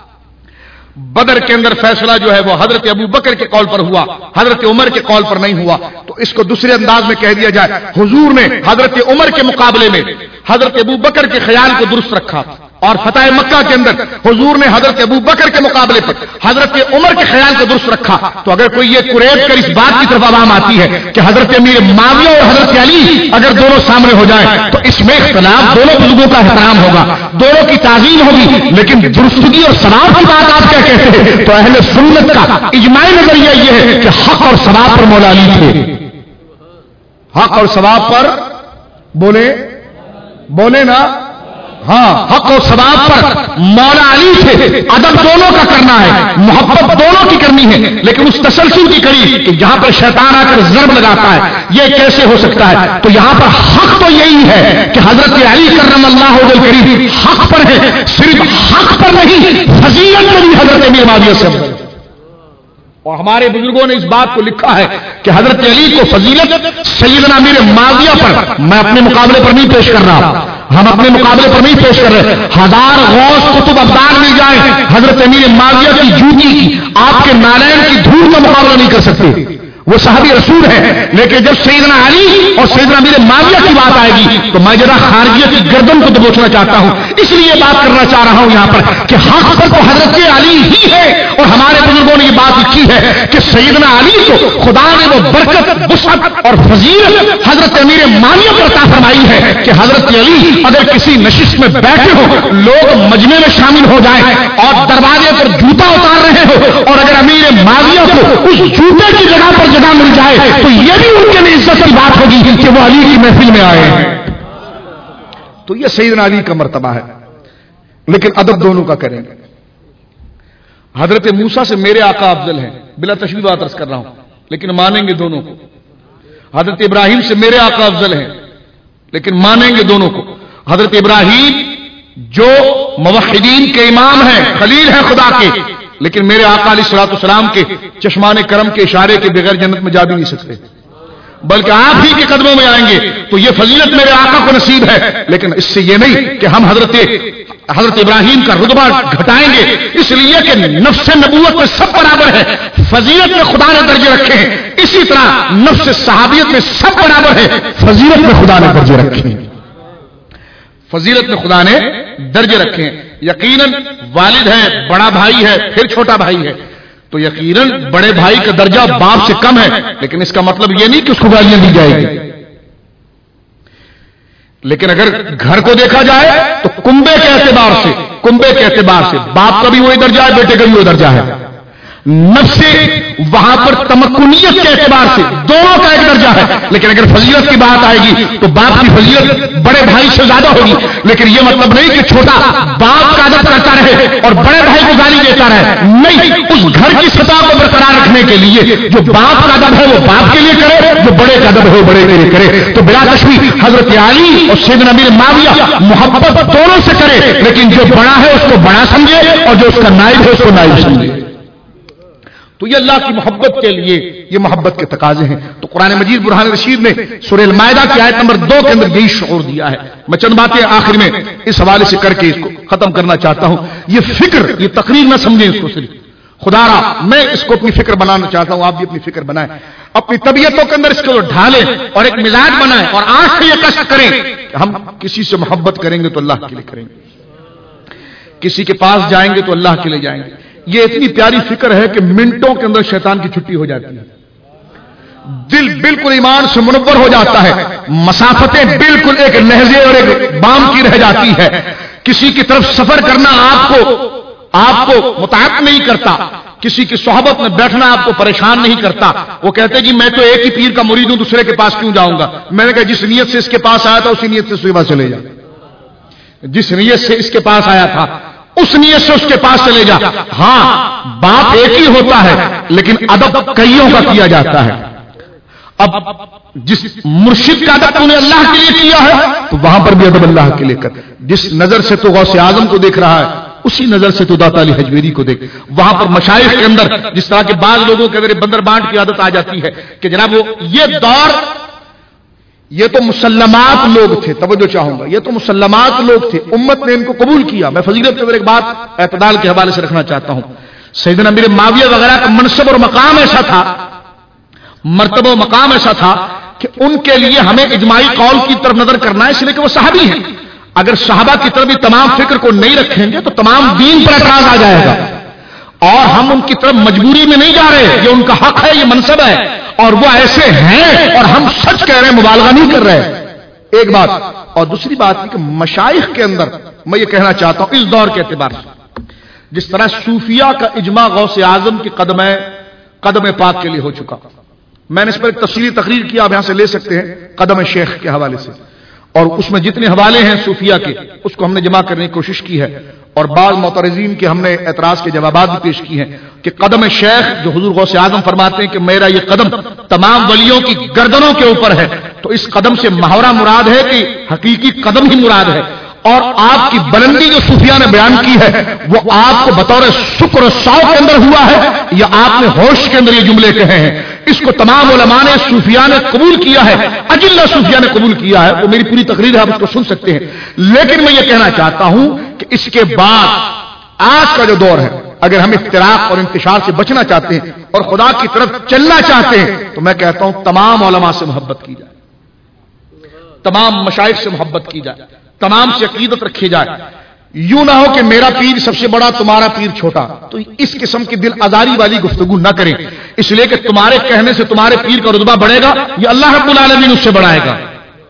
بدر کے اندر فیصلہ جو ہے وہ حضرت ابو بکر کے قول پر ہوا، حضرت عمر کے قول پر نہیں ہوا، تو اس کو دوسرے انداز میں کہہ دیا جائے حضور نے حضرت عمر کے مقابلے میں حضرت ابو بکر کے خیال کو درست رکھا، اور فتح مکہ کے اندر حضور نے حضرت ابو بکر کے مقابلے پر حضرت عمر کے خیال کو درست رکھا۔ تو اگر کوئی یہ قریب کر اس بات کی طرف عوام آتی ہے کہ حضرت امیر معاویہ اور حضرت علی اگر دونوں سامنے ہو جائیں تو اس میں اختلاف دونوں بزرگوں کا احترام ہوگا، دونوں کی تعظیم ہوگی، لیکن درستگی اور ثواب کی بات آپ کیا کہتے ہیں؟ تو اہل سنت کا اجماعی نظریہ یہ ہے کہ حق اور ثواب پر مولا علی تھے، حق اور ثواب پر بولے نا، ہاں حق و ثواب پر مولا علی تھے. ادب دونوں کا کرنا ہے, محبت دونوں کی کرنی ہے, لیکن اس تسلسل کی کڑی کہ جہاں پر شیطان آ کر ضرب لگاتا ہے یہ کیسے ہو سکتا ہے. تو یہاں پر حق تو یہی ہے کہ حضرت علی کرم اللہ وجہ کریم حق پر ہے, صرف حق پر نہیں فضیلت میں بھی حضرت امیر معاویہ سے. اور ہمارے بزرگوں نے اس بات کو لکھا ہے کہ حضرت علی کو فضیلت سیدنا امیر معاویہ پر, میں اپنے مقابلے پر نہیں پیش کر رہا, ہم اپنے مقابلے پر نہیں پیش کر رہے, ہزار غوث قطب ابدال مل جائیں حضرت امیر معاویہ کی جوتی کی آپ کے نالین کی دھول کا مقابلہ نہیں کر سکتے. وہ صحابی رسول ہے, لیکن جب سیدنا علی اور سیدنا امیر معاویہ کی بات آئے گی تو میں ذرا خارجیہ کی گردن کو دبوچنا چاہتا ہوں. اس لیے بات کرنا چاہ رہا ہوں یہاں پر کہ حق پر تو حضرت علی ہی ہے, اور ہمارے بزرگوں نے یہ بات لکھی ہے کہ سیدنا علی کو خدا نے وہ برکت وسعت اور فضیلت حضرت امیر معاویہ پر عطا فرمائی ہے کہ حضرت علی اگر کسی نشست میں بیٹھے ہو, لوگ مجمع میں شامل ہو جائیں اور دروازے پر جوتا اتار رہے ہو, اور اگر امیر معاویہ کو اس جوتے کی جگہ پر جگہ مل جائے تو یہ بھی ان کے لیے عزت کی بات ہوگی کہ وہ علی کی محفل میں آئے ہیں. تو یہ سیدنا علی کا مرتبہ ہے, لیکن ادب دونوں کا کریں گے. حضرت موسیٰ سے میرے آقا افضل ہیں, بلا تشبیہ بات عرض کر رہا ہوں, لیکن مانیں گے دونوں کو. حضرت ابراہیم سے میرے آقا افضل ہیں, لیکن مانیں گے دونوں کو. حضرت ابراہیم جو موحدین کے امام ہیں, خلیل ہیں خدا کے, لیکن میرے آقا علیہ الصلوۃ والسلام کے چشمان کرم کے اشارے کے بغیر جنت میں جا بھی نہیں سکتے, بلکہ آپ ہی کے قدموں میں آئیں گے. تو یہ فضیلت میرے آقا کو نصیب ہے, لیکن اس سے یہ نہیں کہ ہم حضرت ابراہیم کا رتبہ گھٹائیں گے, اس لیے کہ نفس نبوت میں سب برابر ہے, فضیلت میں خدا نے درجے رکھے ہیں. اسی طرح نفس صحابیت میں سب برابر ہے, فضیلت میں خدا نے درجے رکھے ہیں. فضیلت میں خدا نے درجے رکھے ہیں. یقیناً والد ہے, بڑا بھائی ہے, پھر چھوٹا بھائی ہے, تو یقیناً بڑے بھائی کا درجہ باپ سے کم ہے, لیکن اس کا مطلب یہ نہیں کہ اس کو گالیاں دی جائے گی. لیکن اگر گھر کو دیکھا جائے تو کنبے کے اعتبار سے باپ کا بھی وہی درجہ ہے, بیٹے کا بھی وہی درجہ ہے. نفس وہاں پر تمکنیت کے اعتبار سے دونوں کا ایک درجہ ہے, لیکن اگر فضیلت کی بات آئے گی تو باپ کی فضیلت بڑے بھائی سے زیادہ ہوگی. لیکن یہ مطلب نہیں کہ چھوٹا باپ کا ادب کرتا رہے اور بڑے بھائی کو گالی دیتا رہے, نہیں. اس گھر کی سطح کو برقرار رکھنے کے لیے جو باپ کا ادب ہے وہ باپ کے لیے کرے, جو بڑے کا ادب ہے وہ بڑے کے لیے کرے. تو بلا تشبیہ حضرت علی اور سیدنا امیر معاویہ محبت دونوں سے کرے, لیکن جو بڑا ہے اس کو بڑا سمجھے اور جو اس کا نائب ہے اس کو نائب سمجھے. تو یہ اللہ کی محبت کے لیے یہ محبت کے تقاضے ہیں. تو قرآن مجید برہان رشید نے سورہ المائدہ کی آیت نمبر 2 کے اندر یہی شعور دیا ہے. میں چند باتیں آخر میں اس حوالے سے کر کے اس کو ختم کرنا چاہتا ہوں. یہ فکر, یہ تقریر نہ سمجھیں اس کو صرف, خدا را میں اس کو اپنی فکر بنانا چاہتا ہوں, آپ بھی اپنی فکر بنائیں, اپنی طبیعتوں کے اندر اس کو ڈھالیں اور ایک مزاج بنائیں, اور آج سے یہ کشف کریں کہ ہم کسی سے محبت کریں گے تو اللہ کے لیے کریں گے, کسی کے پاس جائیں گے تو اللہ کے لیے جائیں گے. یہ اتنی پیاری فکر ہے کہ منٹوں کے اندر شیطان کی چھٹی ہو جاتی ہے, دل بالکل ایمان سے منور ہو جاتا ہے, مسافتیں بالکل ایک لہجے اور ایک بام کی رہ جاتی ہے. کسی کی طرف سفر کرنا آپ کو متعلق نہیں کرتا, کسی کی صحبت میں بیٹھنا آپ کو پریشان نہیں کرتا. وہ کہتے جی میں تو ایک ہی پیر کا مرید ہوں, دوسرے کے پاس کیوں جاؤں گا. میں نے کہا جس نیت سے اس کے پاس آیا تھا اسی نیت سے اس کے پاس چلے جا, جس نیت سے اس کے پاس آیا تھا اس نیت سے اس کے پاس چلے جا. ہاں باپ ایک ہی ہوتا ہے, لیکن ادب کئیوں کا کیا جاتا ہے. اب جس مرشد کا ادب تو نے اللہ کے لیے کیا ہے تو وہاں پر بھی ادب اللہ کے لیے کر. جس نظر سے تو غوث اعظم کو دیکھ رہا ہے اسی نظر سے تو داتا علی حجویری کو دیکھ. وہاں پر مشائخ کے اندر جس طرح کے بعض لوگوں کے اندر بندر بانٹ کی عادت آ جاتی ہے کہ جناب وہ یہ دور, یہ تو مسلمات لوگ تھے, توجہ چاہوں گا, یہ تو مسلمات لوگ تھے, امت نے ان کو قبول کیا. میں فضیلت کے اندر ایک بات اعتدال کے حوالے سے رکھنا چاہتا ہوں. سیدنا امیر معاویہ وغیرہ کا منصب اور مقام ایسا تھا, مرتبہ و مقام ایسا تھا کہ ان کے لیے ہمیں اجماعی قول کی طرف نظر کرنا ہے, اس لیے کہ وہ صحابی ہیں. اگر صحابہ کی طرف بھی تمام فکر کو نہیں رکھیں گے تو تمام دین پر اعتراض آ جائے گا, اور ہم ان کی طرف مجبوری میں نہیں جا رہے, یہ ان کا حق ہے, یہ منصب ہے, اور وہ ایسے ہیں اور ہم سچ کہہ رہے ہیں, مبالغہ نہیں کر رہے. ایک بات. اور دوسری بات کہ مشائخ کے اندر میں یہ کہنا چاہتا ہوں اس دور کے اعتبار سے, جس طرح صوفیہ کا اجماع غوث اعظم کی قدم پاک کے لیے ہو چکا. میں نے اس پر ایک تفصیلی تقریر کیا, آپ یہاں سے لے سکتے ہیں قدم شیخ کے حوالے سے. اور اس میں جتنے حوالے ہیں صوفیہ کے اس کو ہم نے جمع کرنے کی کوشش کی ہے، اور بعض معترضین کے ہم نے اعتراض کے جوابات بھی پیش کیے ہیں کہ قدم شیخ جو حضور غوث اعظم فرماتے ہیں کہ میرا یہ قدم تمام ولیوں کی گردنوں کے اوپر ہے، تو اس قدم سے محاورہ مراد ہے کہ حقیقی قدم ہی مراد ہے، اور آپ کی بلندی جو صوفیہ نے بیان کی ہے وہ آپ کو بطور شکر و ساو کے اندر ہوا ہے یا آپ نے ہوش کے اندر یہ جملے کہے ہیں؟ اس کو تمام علماء نے صوفیہ نے قبول کیا ہے، اجلہ صوفیہ نے قبول کیا ہے، وہ میری پوری تقریر ہے، آپ اس کو سن سکتے ہیں۔ لیکن میں یہ کہنا چاہتا ہوں کہ اس کے بعد آج کا جو دور ہے، اگر ہم افتراق اور انتشار سے بچنا چاہتے ہیں اور خدا کی طرف چلنا چاہتے ہیں تو میں کہتا ہوں تمام علماء سے محبت کی جائے، تمام مشائخ سے محبت کی جائے، تمام سے عقیدت رکھی جائے۔ یوں نہ ہو کہ میرا پیر سب سے بڑا تمہارا پیر چھوٹا، تو اس قسم کی دل آزاری والی گفتگو نہ کریں، اس لیے کہ تمہارے کہنے سے تمہارے پیر کا رتبہ بڑھے گا یا اللہ رب العالمین اس سے بڑھائے گا؟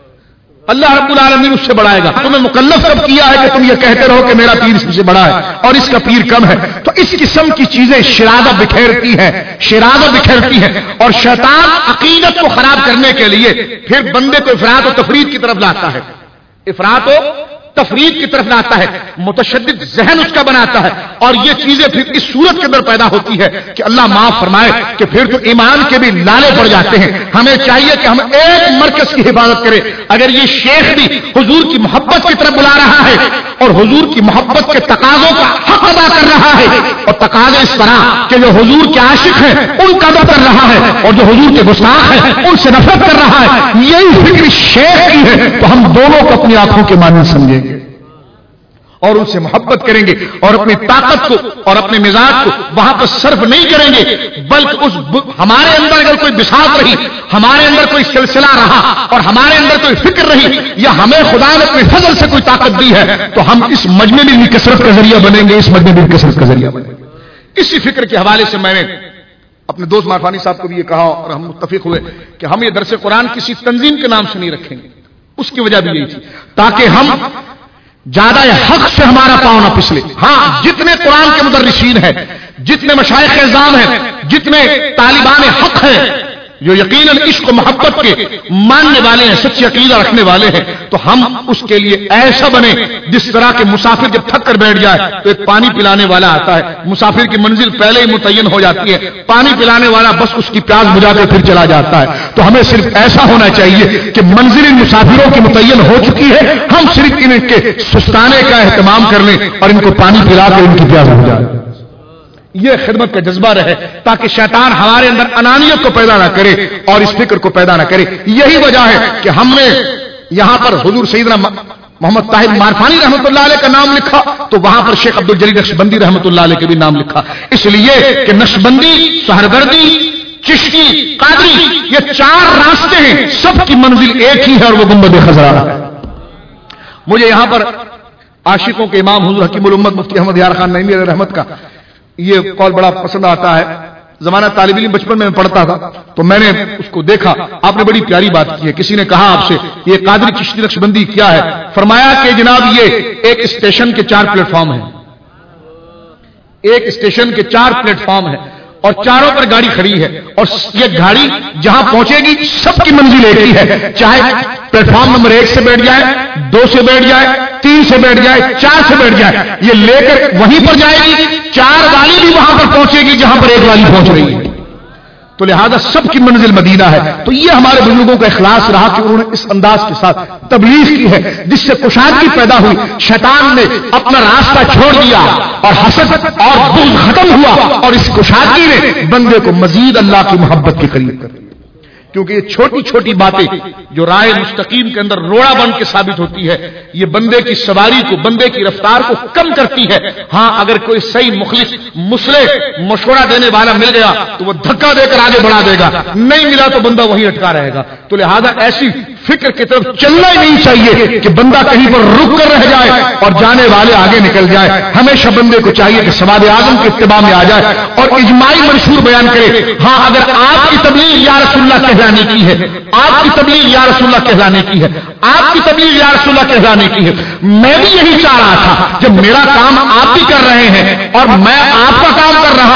اللہ رب العالمین اس سے بڑھائے گا۔ تمہیں مکلف کب کیا ہے کہ تم یہ کہتے رہو کہ میرا پیر سب سے بڑا ہے اور اس کا پیر کم ہے؟ تو اس قسم کی چیزیں شرازہ بکھیرتی ہیں، شرازہ بکھیرتی ہیں، اور شیطان عقیدت کو خراب کرنے کے لیے پھر بندے کو افراط و تفرید کی طرف لاتا ہے، افراط و تفرید کی طرف لاتا ہے، متشدد ذہن اس کا بناتا ہے، اور یہ چیزیں پھر اس صورت کے اندر پیدا ہوتی ہے کہ اللہ معاف فرمائے کہ پھر تو ایمان کے بھی لالے پڑ جاتے ہیں۔ ہمیں چاہیے کہ ہم ایک مرکز کی حفاظت کریں۔ اگر یہ شیخ بھی حضور کی محبت کی طرف بلا رہا ہے اور حضور کی محبت کے تقاضوں کا حق ادا کر رہا ہے، اور تقاضے اس طرح کہ جو حضور کے عاشق ہیں ان کا ادا کر رہا ہے اور جو حضور کے گستاخ ہیں ان سے نفرت کر رہا ہے، یہی فکر شیخ کی ہے، تو ہم دونوں کو اپنی آنکھوں کے مانند سمجھیں گے اور ان سے محبت کریں گے، اور اپنی طاقت کو اور اپنے مزاج کو وہاں پر صرف نہیں کریں گے، بلکہ اس ہمارے اندر اگر کوئی بساط رہی، ہمارے اندر کوئی سلسلہ رہا اور ہمارے اندر کوئی فکر رہی، یا ہمیں خدا نے اپنے فضل سے کوئی طاقت دی ہے، تو ہم اس مجمع میں بھی کثرت کا ذریعہ بنیں گے، اس مجمع میں بھی کثرت کا ذریعہ بنیں گے۔ اسی فکر کے حوالے سے میں نے اپنے دوست مارفانی صاحب کو بھی یہ کہا اور ہم متفق ہوئے کہ ہم یہ درس قرآن کسی تنظیم کے نام سے نہیں رکھیں گے۔ اس کی وجہ بھی یہی تھی تاکہ ہم زیادہ حق سے ہمارا پاؤں نہ پھسلے۔ ہاں، جتنے قرآن کے مدرسین ہیں، جتنے مشائخ اعظام ہیں، جتنے طالبان حق ہیں جو یقیناً عشق و محبت کے ماننے والے ہیں، سچی عقیدہ رکھنے والے ہیں، تو ہم اس کے لیے ایسا بنے جس طرح کے مسافر جب تھک کر بیٹھ جائے تو ایک پانی پلانے والا آتا ہے، مسافر کی منزل پہلے ہی متعین ہو جاتی ہے، پانی پلانے والا بس اس کی پیاس بجھا کر پھر چلا جاتا ہے۔ تو ہمیں صرف ایسا ہونا چاہیے کہ منزل ان مسافروں کی متعین ہو چکی ہے، ہم صرف ان کے سستانے کا اہتمام کر لیں اور ان کو پانی پلا کر ان کی پیاس بجھا دیں۔ یہ خدمت کا جذبہ رہے تاکہ شیطان ہمارے اندر انانیت کو پیدا نہ کرے اور اس فکر کو پیدا نہ کرے۔ یہی وجہ ہے کہ ہم نے یہاں پر حضور سیدنا محمد طاہر مارفانی رحمۃ اللہ علیہ کا نام لکھا تو وہاں پر شیخ عبدالجلیل نقشبندی رحمۃ اللہ علیہ کا بھی نام لکھا، اس لیے کہ نقشبندی، سہروردی، چشتی، قادری، یہ چار راستے ہیں، سب کی منزل ایک ہی ہے اور وہ گنبد خضرا ہے۔ مجھے یہاں پر عاشقوں کے امام حضور حکیم الامت مفتی احمد یار خان نعیمی علیہ رحمت کا یہ قول بڑا پسند آتا ہے۔ زمانہ طالب علم بچپن میں پڑھتا تھا تو میں نے اس کو دیکھا، آپ نے بڑی پیاری بات کی ہے۔ کسی نے کہا آپ سے یہ قادری چشتی نقشبندی کیا ہے؟ فرمایا کہ جناب یہ ایک اسٹیشن کے 4 پلیٹ فارم ہیں، ایک اسٹیشن کے 4 پلیٹ فارم ہیں اور چاروں پر گاڑی کھڑی ہے، اور یہ گاڑی جہاں پہنچے گی سب کی منزل ایک ہی ہے، چاہے پلیٹ فارم نمبر 1 سے بیٹھ جائے، 2 سے بیٹھ جائے، 3 سے بیٹھ جائے، 4 سے بیٹھ جائے، یہ لے کر وہیں پر جائے گی، 4 والی بھی وہاں پر پہنچے گی جہاں پر 1 والی پہنچ رہی ہے۔ تو لہذا سب کی منزل مدینہ ہے۔ تو یہ ہمارے بزرگوں کا اخلاص رہا کہ انہوں نے اس انداز کے ساتھ تبلیغ کی ہے جس سے کشادگی پیدا ہوئی، شیطان نے اپنا راستہ چھوڑ دیا اور حسد اور بغض ختم ہوا، اور اس کشادگی نے بندے کو مزید اللہ کی محبت کے قریب کر دیا، کیونکہ یہ چھوٹی چھوٹی باتیں جو رائے مستقیم کے اندر روڑا بن کے ثابت ہوتی ہے، یہ بندے کی سواری کو، بندے کی رفتار کو کم کرتی ہے۔ ہاں، اگر کوئی صحیح مخلص مصلح مشورہ دینے والا مل گیا تو وہ دھکا دے کر آگے بڑھا دے گا، نہیں ملا تو بندہ وہیں اٹکا رہے گا۔ تو لہذا ایسی فکر کی طرف چلنا ہی نہیں چاہیے کہ بندہ کہیں پر رک کر رہ جائے اور جانے والے آگے نکل جائے۔ ہمیشہ بندے کو چاہیے کہ سواد اعظم کے اتباع میں آ جائے اور اجماعی منشور بیان کرے۔ ہاں، اگر آپ کی تبلیغ یا رسول اللہ کہلانے کی ہے، آپ کی تبلیغ یا رسول اللہ کہلانے کی ہے، آپ کی تبلیغ یا رسول اللہ کہلانے کی ہے، میں بھی یہی چاہ رہا تھا، جب میرا کام آپ بھی کر رہے ہیں اور میں آپ کا کام کر رہا ہوں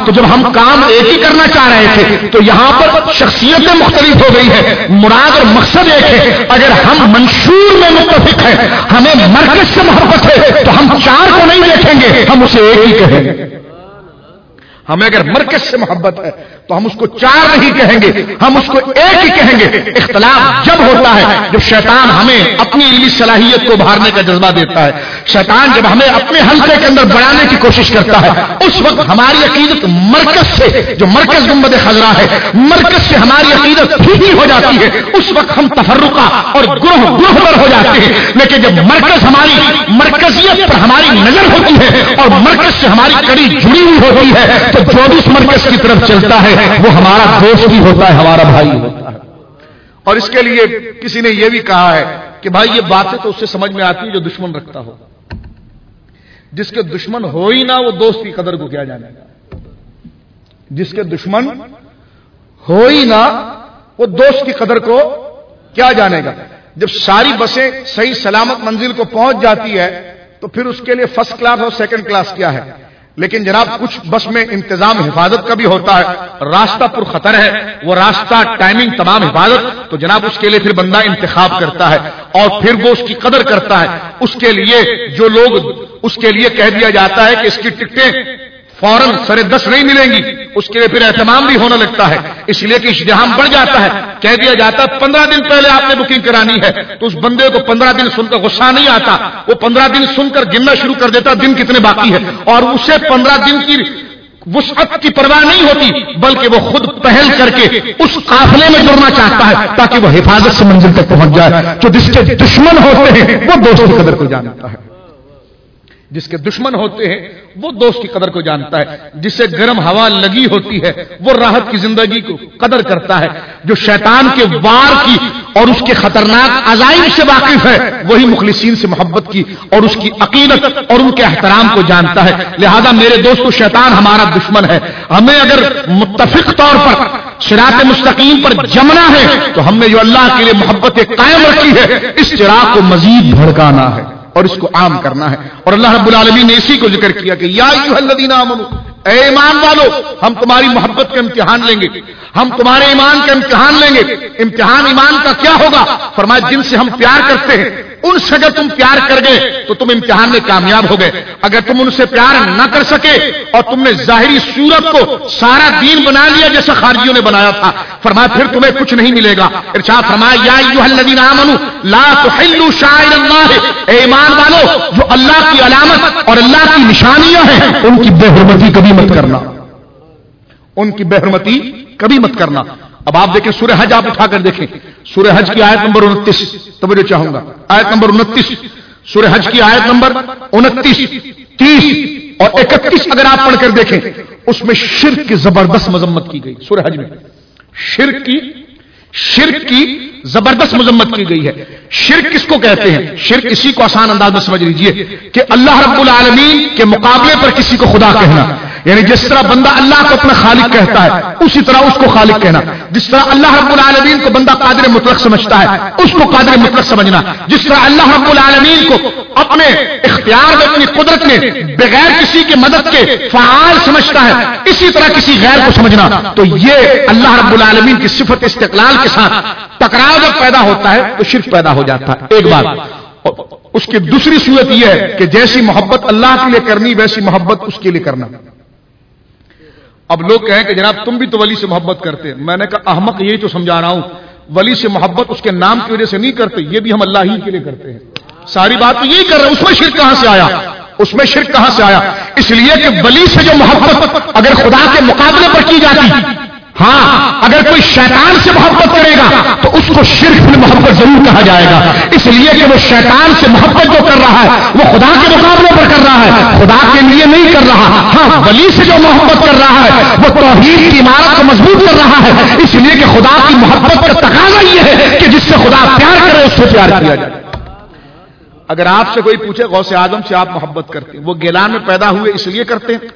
تو جب ہم کام ایک ہی کرنا چاہ رہے تھے تو یہاں پر شخصیتیں مختلف ہو گئی ہے، مراد اور مقصد ایک ہے۔ اگر ہم منشور میں متفق ہیں، ہمیں مرکز سے محبت ہے، تو ہم چار کو نہیں دیکھیں گے، ہم اسے ایک ہی کہیں گے۔ ہمیں اگر مرکز سے محبت ہے تو ہم اس کو چار نہیں کہیں گے، ہم اس کو ایک ہی کہیں گے۔ اختلاف جب ہوتا ہے جب شیطان ہمیں اپنی علمی صلاحیت کو ابھارنے کا جذبہ دیتا ہے، شیطان جب ہمیں اپنے حلقے کے اندر بڑھانے کی کوشش کرتا ہے، اس وقت ہماری عقیدت مرکز سے، جو مرکز گنبد خضرا ہے، مرکز سے ہماری عقیدت پھیکی ہو جاتی ہے، اس وقت ہم تفرقہ اور گروہ پر ہو جاتے ہیں۔ لیکن جب مرکز ہماری مرکزیت پر ہماری نظر ہوتی ہے اور مرکز سے ہماری کڑی جڑی ہوئی ہوتی ہے، تو جو بھی اس مرکز کی طرف چلتا ہے وہ ہمارا دوست بھی ہوتا ہے، ہمارا بھائی ہوتا ہے۔ اور اس کے لیے کسی نے یہ بھی کہا ہے کہ بھائی یہ باتیں تو اس سے سمجھ میں آتی ہے جو دشمن رکھتا ہو، جس کے دشمن ہو ہی نہ وہ دوست کی قدر کو کیا جانے گا، جس کے دشمن ہو ہی نہ وہ دوست کی قدر کو کیا جانے گا۔ جب ساری بسیں صحیح سلامت منزل کو پہنچ جاتی ہے تو پھر اس کے لیے فرسٹ کلاس اور سیکنڈ کلاس کیا ہے، لیکن جناب کچھ بس میں انتظام حفاظت کا بھی ہوتا ہے، راستہ پر خطر ہے، وہ راستہ ٹائمنگ تمام حفاظت، تو جناب اس کے لیے پھر بندہ انتخاب کرتا ہے اور پھر وہ اس کی قدر کرتا ہے۔ اس کے لیے جو لوگ، اس کے لیے کہہ دیا جاتا ہے کہ اس کی ٹکٹیں فوراً 10:30 نہیں ملیں گی، اس کے لیے پھر اہتمام بھی ہونے لگتا ہے، اس لیے کہ ازدحام بڑھ جاتا ہے۔ کہہ دیا جاتا ہے 15 دن پہلے آپ نے بکنگ کرانی ہے، تو اس بندے کو 15 دن سن کر غصہ نہیں آتا، وہ 15 دن سن کر گننا شروع کر دیتا دن کتنے باقی ہے، اور اسے 15 دن کی وسعت کی پرواہ نہیں ہوتی، بلکہ وہ خود پہل کر کے اس قافلے میں جڑنا چاہتا ہے تاکہ وہ حفاظت سے منزل تک پہنچ جائے۔ جو جس کے دشمن ہوتے ہیں وہ دوست کی قدر کو جانتا ہے، جس کے دشمن ہوتے ہیں وہ دوست کی قدر کو جانتا ہے، جسے گرم ہوا لگی ہوتی ہے وہ راحت کی زندگی کو قدر کرتا ہے، جو شیطان کے وار کی اور اس کے خطرناک عزائم سے واقف ہے وہی مخلصین سے محبت کی اور اس کی عقیدت اور ان کے احترام کو جانتا ہے۔ لہذا میرے دوستو، شیطان ہمارا دشمن ہے، ہمیں اگر متفق طور پر صراط مستقیم پر جمنا ہے تو ہم نے جو اللہ کے لیے محبت قائم رکھی ہے اس چراغ کو مزید بھڑکانا ہے اور اس کو عام کرنا ہے۔ اور اللہ رب العالمین نے اسی کو ذکر کیا کہ یا ایھا الذین آمنوا، اے ایمان والو، ہم تمہاری محبت کا امتحان لیں گے، ہم تمہارے ایمان کا امتحان لیں گے۔ امتحان ایمان کا کیا ہوگا؟ فرمایا جن سے ہم پیار کرتے ہیں ان سے اگر تم پیار کر گئے تو تم امتحان میں کامیاب ہو گئے، اگر تم ان سے پیار نہ کر سکے اور تم نے ظاہری صورت کو سارا دین بنا لیا جیسا خارجیوں نے بنایا تھا، فرمایا پھر تمہیں کچھ نہیں ملے گا۔ ارشاد فرمایا یا ایھا الذین آمنوا لا تحلوا شعائر اللہ، اے ایمان والو جو اللہ کی علامت اور اللہ کی نشانیاں ہیں ان کی بے حرمتی کبھی مت کرنا، ان کی بے حرمتی کبھی مت کرنا۔ اب آپ دیکھیں سورہ حج، آپ اٹھا کر دیکھیں سورہ حج کی آیت نمبر 29، توجہ چاہوں گا، آیت نمبر 29، سورہ حج کی آیت نمبر 29، 30 اور 31 اگر آپ پڑھ کر دیکھیں اس میں شرک کی زبردست مذمت کی گئی۔ سورہ حج میں شرک کی زبردست مذمت کی گئی ہے۔ شرک کس کو کہتے ہیں؟ شرک اسی کو آسان انداز میں سمجھ لیجئے کہ اللہ رب العالمین کے مقابلے پر کسی کو خدا کہنا، یعنی جس طرح بندہ اللہ کو اپنا خالق کہتا ہے اسی طرح اس کو خالق کہنا، جس طرح اللہ رب العالمین کو بندہ قادر مطلق سمجھتا ہے اس کو قادر مطلق سمجھنا، جس طرح اللہ رب العالمین کو اپنے اختیار میں، اپنی قدرت میں بغیر کسی کے مدد کے فعال سمجھتا ہے اسی طرح کسی غیر کو سمجھنا، تو یہ اللہ رب العالمین کی صفت استقلال کے ساتھ ٹکراؤ جب پیدا ہوتا ہے تو شرک پیدا ہو جاتا ہے۔ ایک بات، اس کی دوسری صورت یہ ہے کہ جیسی محبت اللہ کے لیے کرنی ویسی محبت اس کے لیے کرنا۔ اب لوگ کہیں کہ جناب تم بھی تو ولی سے محبت کرتے ہیں، میں نے کہا احمق یہی تو سمجھا رہا ہوں، ولی سے محبت اس کے نام کی وجہ سے نہیں کرتے، یہ بھی ہم اللہ ہی کے لیے کرتے ہیں، ساری بات تو یہی کر رہے ہیں۔ اس میں شرک کہاں سے آیا؟ اس میں شرک کہاں سے آیا؟ اس لیے کہ ولی سے جو محبت اگر خدا کے مقابلے پر کی جاتی، ہاں اگر کوئی شیطان سے محبت کرے گا تو اس کو شرک میں محبت ضرور کہا جائے گا، اس لیے کہ وہ شیطان سے محبت جو کر رہا ہے وہ خدا کے مقابلے پر کر رہا ہے، خدا کے لیے نہیں کر رہا۔ ہاں ولی سے جو محبت کر رہا ہے وہ توحید کی عمارت کو مضبوط کر رہا ہے، اس لیے کہ خدا کی محبت کا تقاضا یہ ہے کہ جس سے خدا پیار کرے اس سے پیار کیا جائے۔ اگر آپ سے کوئی پوچھے غوث اعظم سے آپ محبت کرتے ہیں، وہ گیلان میں پیدا ہوئے اس لیے کرتے ہیں،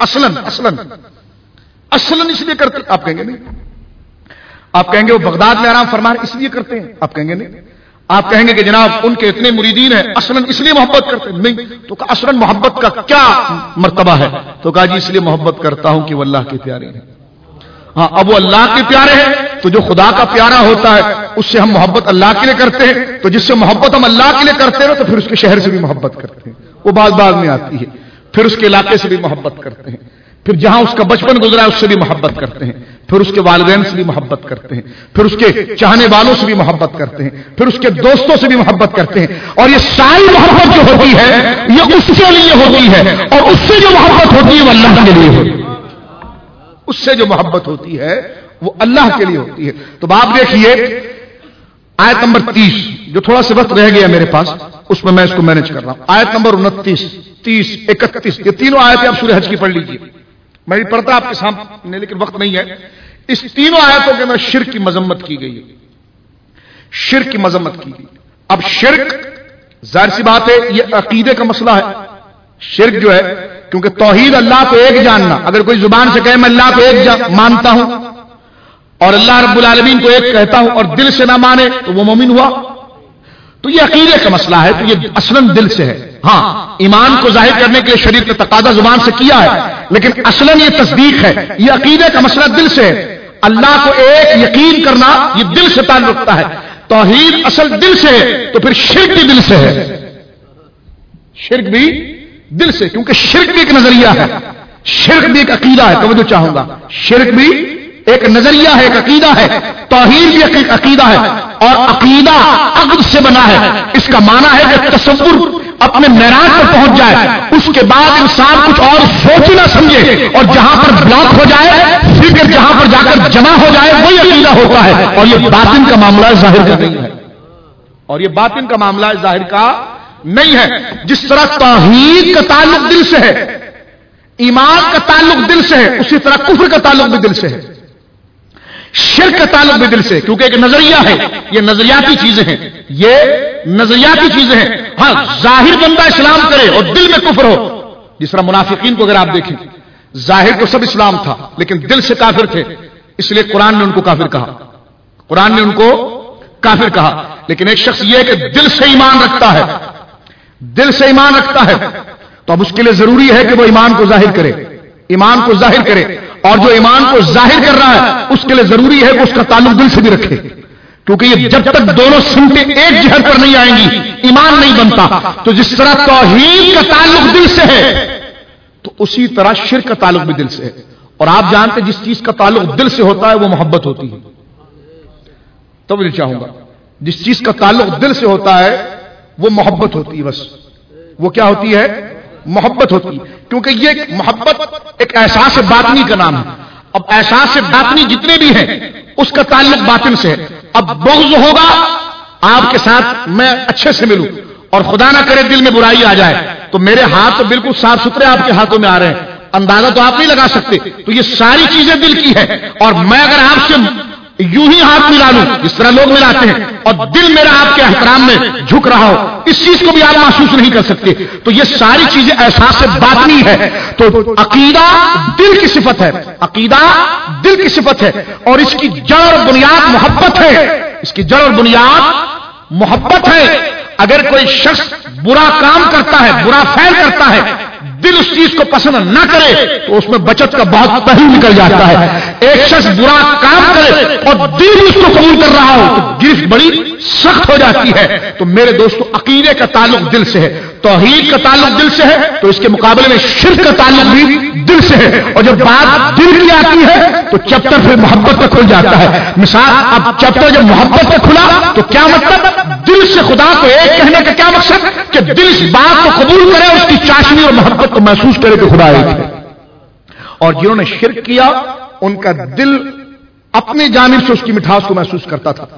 اصلاً اس لیے کرتے ہیں؟ آپ کہیں گے نہیں۔ آپ کہیں گے وہ بغداد میں آرام فرما اس لیے کرتے ہیں؟ آپ کہیں گے نہیں۔ آپ کہیں گے کہ جناب ان کے اتنے مریدین ہیں اصلاً اس لیے محبت کرتے ہیں؟ نہیں تو اصلاً محبت کا کیا مرتبہ ہے؟ تو کہا جی اس لیے محبت کرتا ہوں کہ وہ اللہ کے پیارے ہیں. ہاں اب وہ اللہ کے پیارے ہیں تو جو خدا کا پیارا ہوتا ہے اس سے ہم محبت اللہ کے لیے کرتے ہیں, تو جس سے محبت ہم اللہ کے لیے کرتے ہیں تو پھر اس کے شہر سے بھی محبت کرتے ہیں, وہ بعد میں آتی ہے. پھر اس کے علاقے سے بھی محبت کرتے ہیں, پھر جہاں اس کا بچپن گزرا ہے اس سے بھی محبت کرتے ہیں, پھر اس کے والدین سے بھی محبت کرتے ہیں, پھر اس کے چاہنے والوں سے بھی محبت کرتے ہیں, پھر اس کے دوستوں سے بھی محبت کرتے ہیں. اور یہ ساری محبت جو ہوتی ہے یہ اس کے لیے ہوتی ہے, اور اس سے جو محبت ہوتی ہے وہ اللہ کے لیے ہوتی ہے. اس سے جو محبت ہوتی ہے وہ اللہ کے لیے ہوتی ہے. تو آپ دیکھیے آیت نمبر 30, جو تھوڑا سا وقت رہ گیا میرے پاس اس میں اس کو مینج کر رہا ہوں. آیت نمبر 29, 30, 31, یہ تینوں آیتیں آپ سورہ حج کی پڑھ لیجیے. میں بھی پڑھتا آپ کے سامنے لیکن وقت نہیں ہے. اس تینوں آیتوں کے اندر شرک کی مذمت کی گئی ہے, شرک کی مذمت کی گئی. اب شرک ظاہر سی بات ہے یہ عقیدے کا مسئلہ ہے. شرک جو ہے, کیونکہ توحید اللہ کو ایک جاننا, اگر کوئی زبان سے کہے میں اللہ کو ایک مانتا ہوں اور اللہ رب العالمین کو ایک کہتا ہوں اور دل سے نہ مانے تو وہ مومن ہوا, تو یہ عقیدے کا مسئلہ ہے. تو یہ اصلاً دل سے ہے. ہاں ایمان کو ظاہر کرنے کے لیے شریعت نے تقاضا زبان سے کیا ہے, لیکن اصلاً یہ تصدیق ہے. یہ عقیدے کا مسئلہ دل سے ہے. اللہ کو ایک یقین کرنا یہ دل سے تعلق رکھتا ہے. توحید اصل دل سے ہے, تو پھر شرک بھی دل سے ہے. شرک بھی دل سے, کیونکہ شرک بھی ایک نظریہ ہے, شرک بھی ایک عقیدہ ہے. توجہ چاہوں گا, شرک بھی ایک نظریہ ہے, ایک عقیدہ ہے. توحید بھی ایک عقیدہ ہے, اور عقیدہ عقد سے بنا ہے. اس کا معنی ہے کہ تصور اپنے معراج پر پہنچ جائے, اس کے بعد انسان کچھ اور سوچ نہ سمجھے, اور جہاں پر بلاک ہو جائے فکر جہاں پر جا کر جمع ہو جائے وہی عقیدہ ہوتا ہے. اور یہ باطن کا معاملہ ہے, ظاہر کا نہیں ہے. اور یہ باطن کا معاملہ ہے, ظاہر کا نہیں ہے. جس طرح توحید کا تعلق دل سے ہے, ایمان کا تعلق دل سے ہے, اسی طرح کفر کا تعلق بھی دل سے ہے, شرک کا تعلق بھی دل سے, کیونکہ ایک نظریہ ہے. یہ نظریاتی چیزیں ہیں, یہ نظریاتی چیزیں ہیں. ہاں ظاہر بندہ اسلام کرے اور دل میں کفر ہو, جس طرح منافقین کو اگر آپ دیکھیں ظاہر کو سب اسلام تھا لیکن دل سے کافر تھے, اس لیے قرآن نے ان کو کافر کہا. قرآن نے ان کو کافر کہا. لیکن ایک شخص یہ کہ دل سے ایمان رکھتا ہے, دل سے ایمان رکھتا ہے, تو اب اس کے لیے ضروری ہے کہ وہ ایمان کو ظاہر کرے, ایمان کو ظاہر کرے. اور جو ایمان کو ظاہر کر رہا ہے اس کے لیے ضروری ہے کہ اس کا تعلق دل سے بھی رکھے, کیونکہ یہ جب تک دونوں سمتیں ایک جہت پر نہیں آئیں گی ایمان نہیں بنتا. تو جس طرح توحید کا تعلق دل سے ہے تو اسی طرح شرک کا تعلق بھی دل سے ہے. اور آپ جانتے جس چیز کا تعلق دل سے ہوتا ہے وہ محبت ہوتی ہے. تو میں چاہوں گا جس چیز کا تعلق دل سے ہوتا ہے وہ محبت ہوتی ہے. بس وہ کیا ہوتی ہے؟ محبت ہوتی ہے, کیونکہ یہ محبت ایک احساس باطنی کا نام ہے. اب احساس باطنی جتنے بھی ہیں اس کا تعلق باطن سے ہے. اب بغض ہوگا آپ کے ساتھ, میں اچھے سے ملوں اور خدا نہ کرے دل میں برائی آ جائے تو میرے ہاتھ تو بالکل صاف ستھرے آپ کے ہاتھوں میں آ رہے ہیں, اندازہ تو آپ نہیں لگا سکتے. تو یہ ساری چیزیں دل کی ہے. اور میں اگر آپ سے یوں ہی ہاتھ ملا لوں جس طرح لوگ ملاتے ہیں اور دل میرا آپ کے احترام میں جھک رہا ہو, اس چیز کو بھی آپ محسوس نہیں کر سکتے. تو یہ ساری چیزیں احساس سے باطنی ہے. تو عقیدہ دل کی صفت ہے, عقیدہ دل کی صفت ہے, اور اس کی جڑ اور بنیاد محبت ہے. اس کی جڑ اور بنیاد محبت ہے. اگر کوئی شخص برا کام کرتا ہے, برا فعل کرتا ہے, دل اس چیز کو پسند نہ کرے تو اس میں بچت کا بہت پہلو نکل جاتا ہے. ایک شخص برا کام کرے اور دل اس کو قبول کر رہا ہو تو گرفت بڑی سخت ہو جاتی ہے. تو میرے دوستو عقیدے کا تعلق دل سے ہے, توحید کا تعلق دل سے ہے, تو اس کے مقابلے میں شرک کا تعلق بھی دل سے ہے. اور جب بات دل کی آتی ہے تو چیپٹر پھر محبت پہ کھل جاتا ہے. مثال, اب چیپٹر جب محبت پہ کھلا تو کیا مطلب؟ دل سے خدا کو ایک کہنے کا کیا مقصد کہ دل اس بات کو قبول کرے, اس کی چاشنی اور محبت کو محسوس کرے کہ خدا ایک ہے. اور جنہوں نے شرک کیا ان کا دل اپنی جانب سے اس کی مٹھاس کو محسوس کرتا تھا,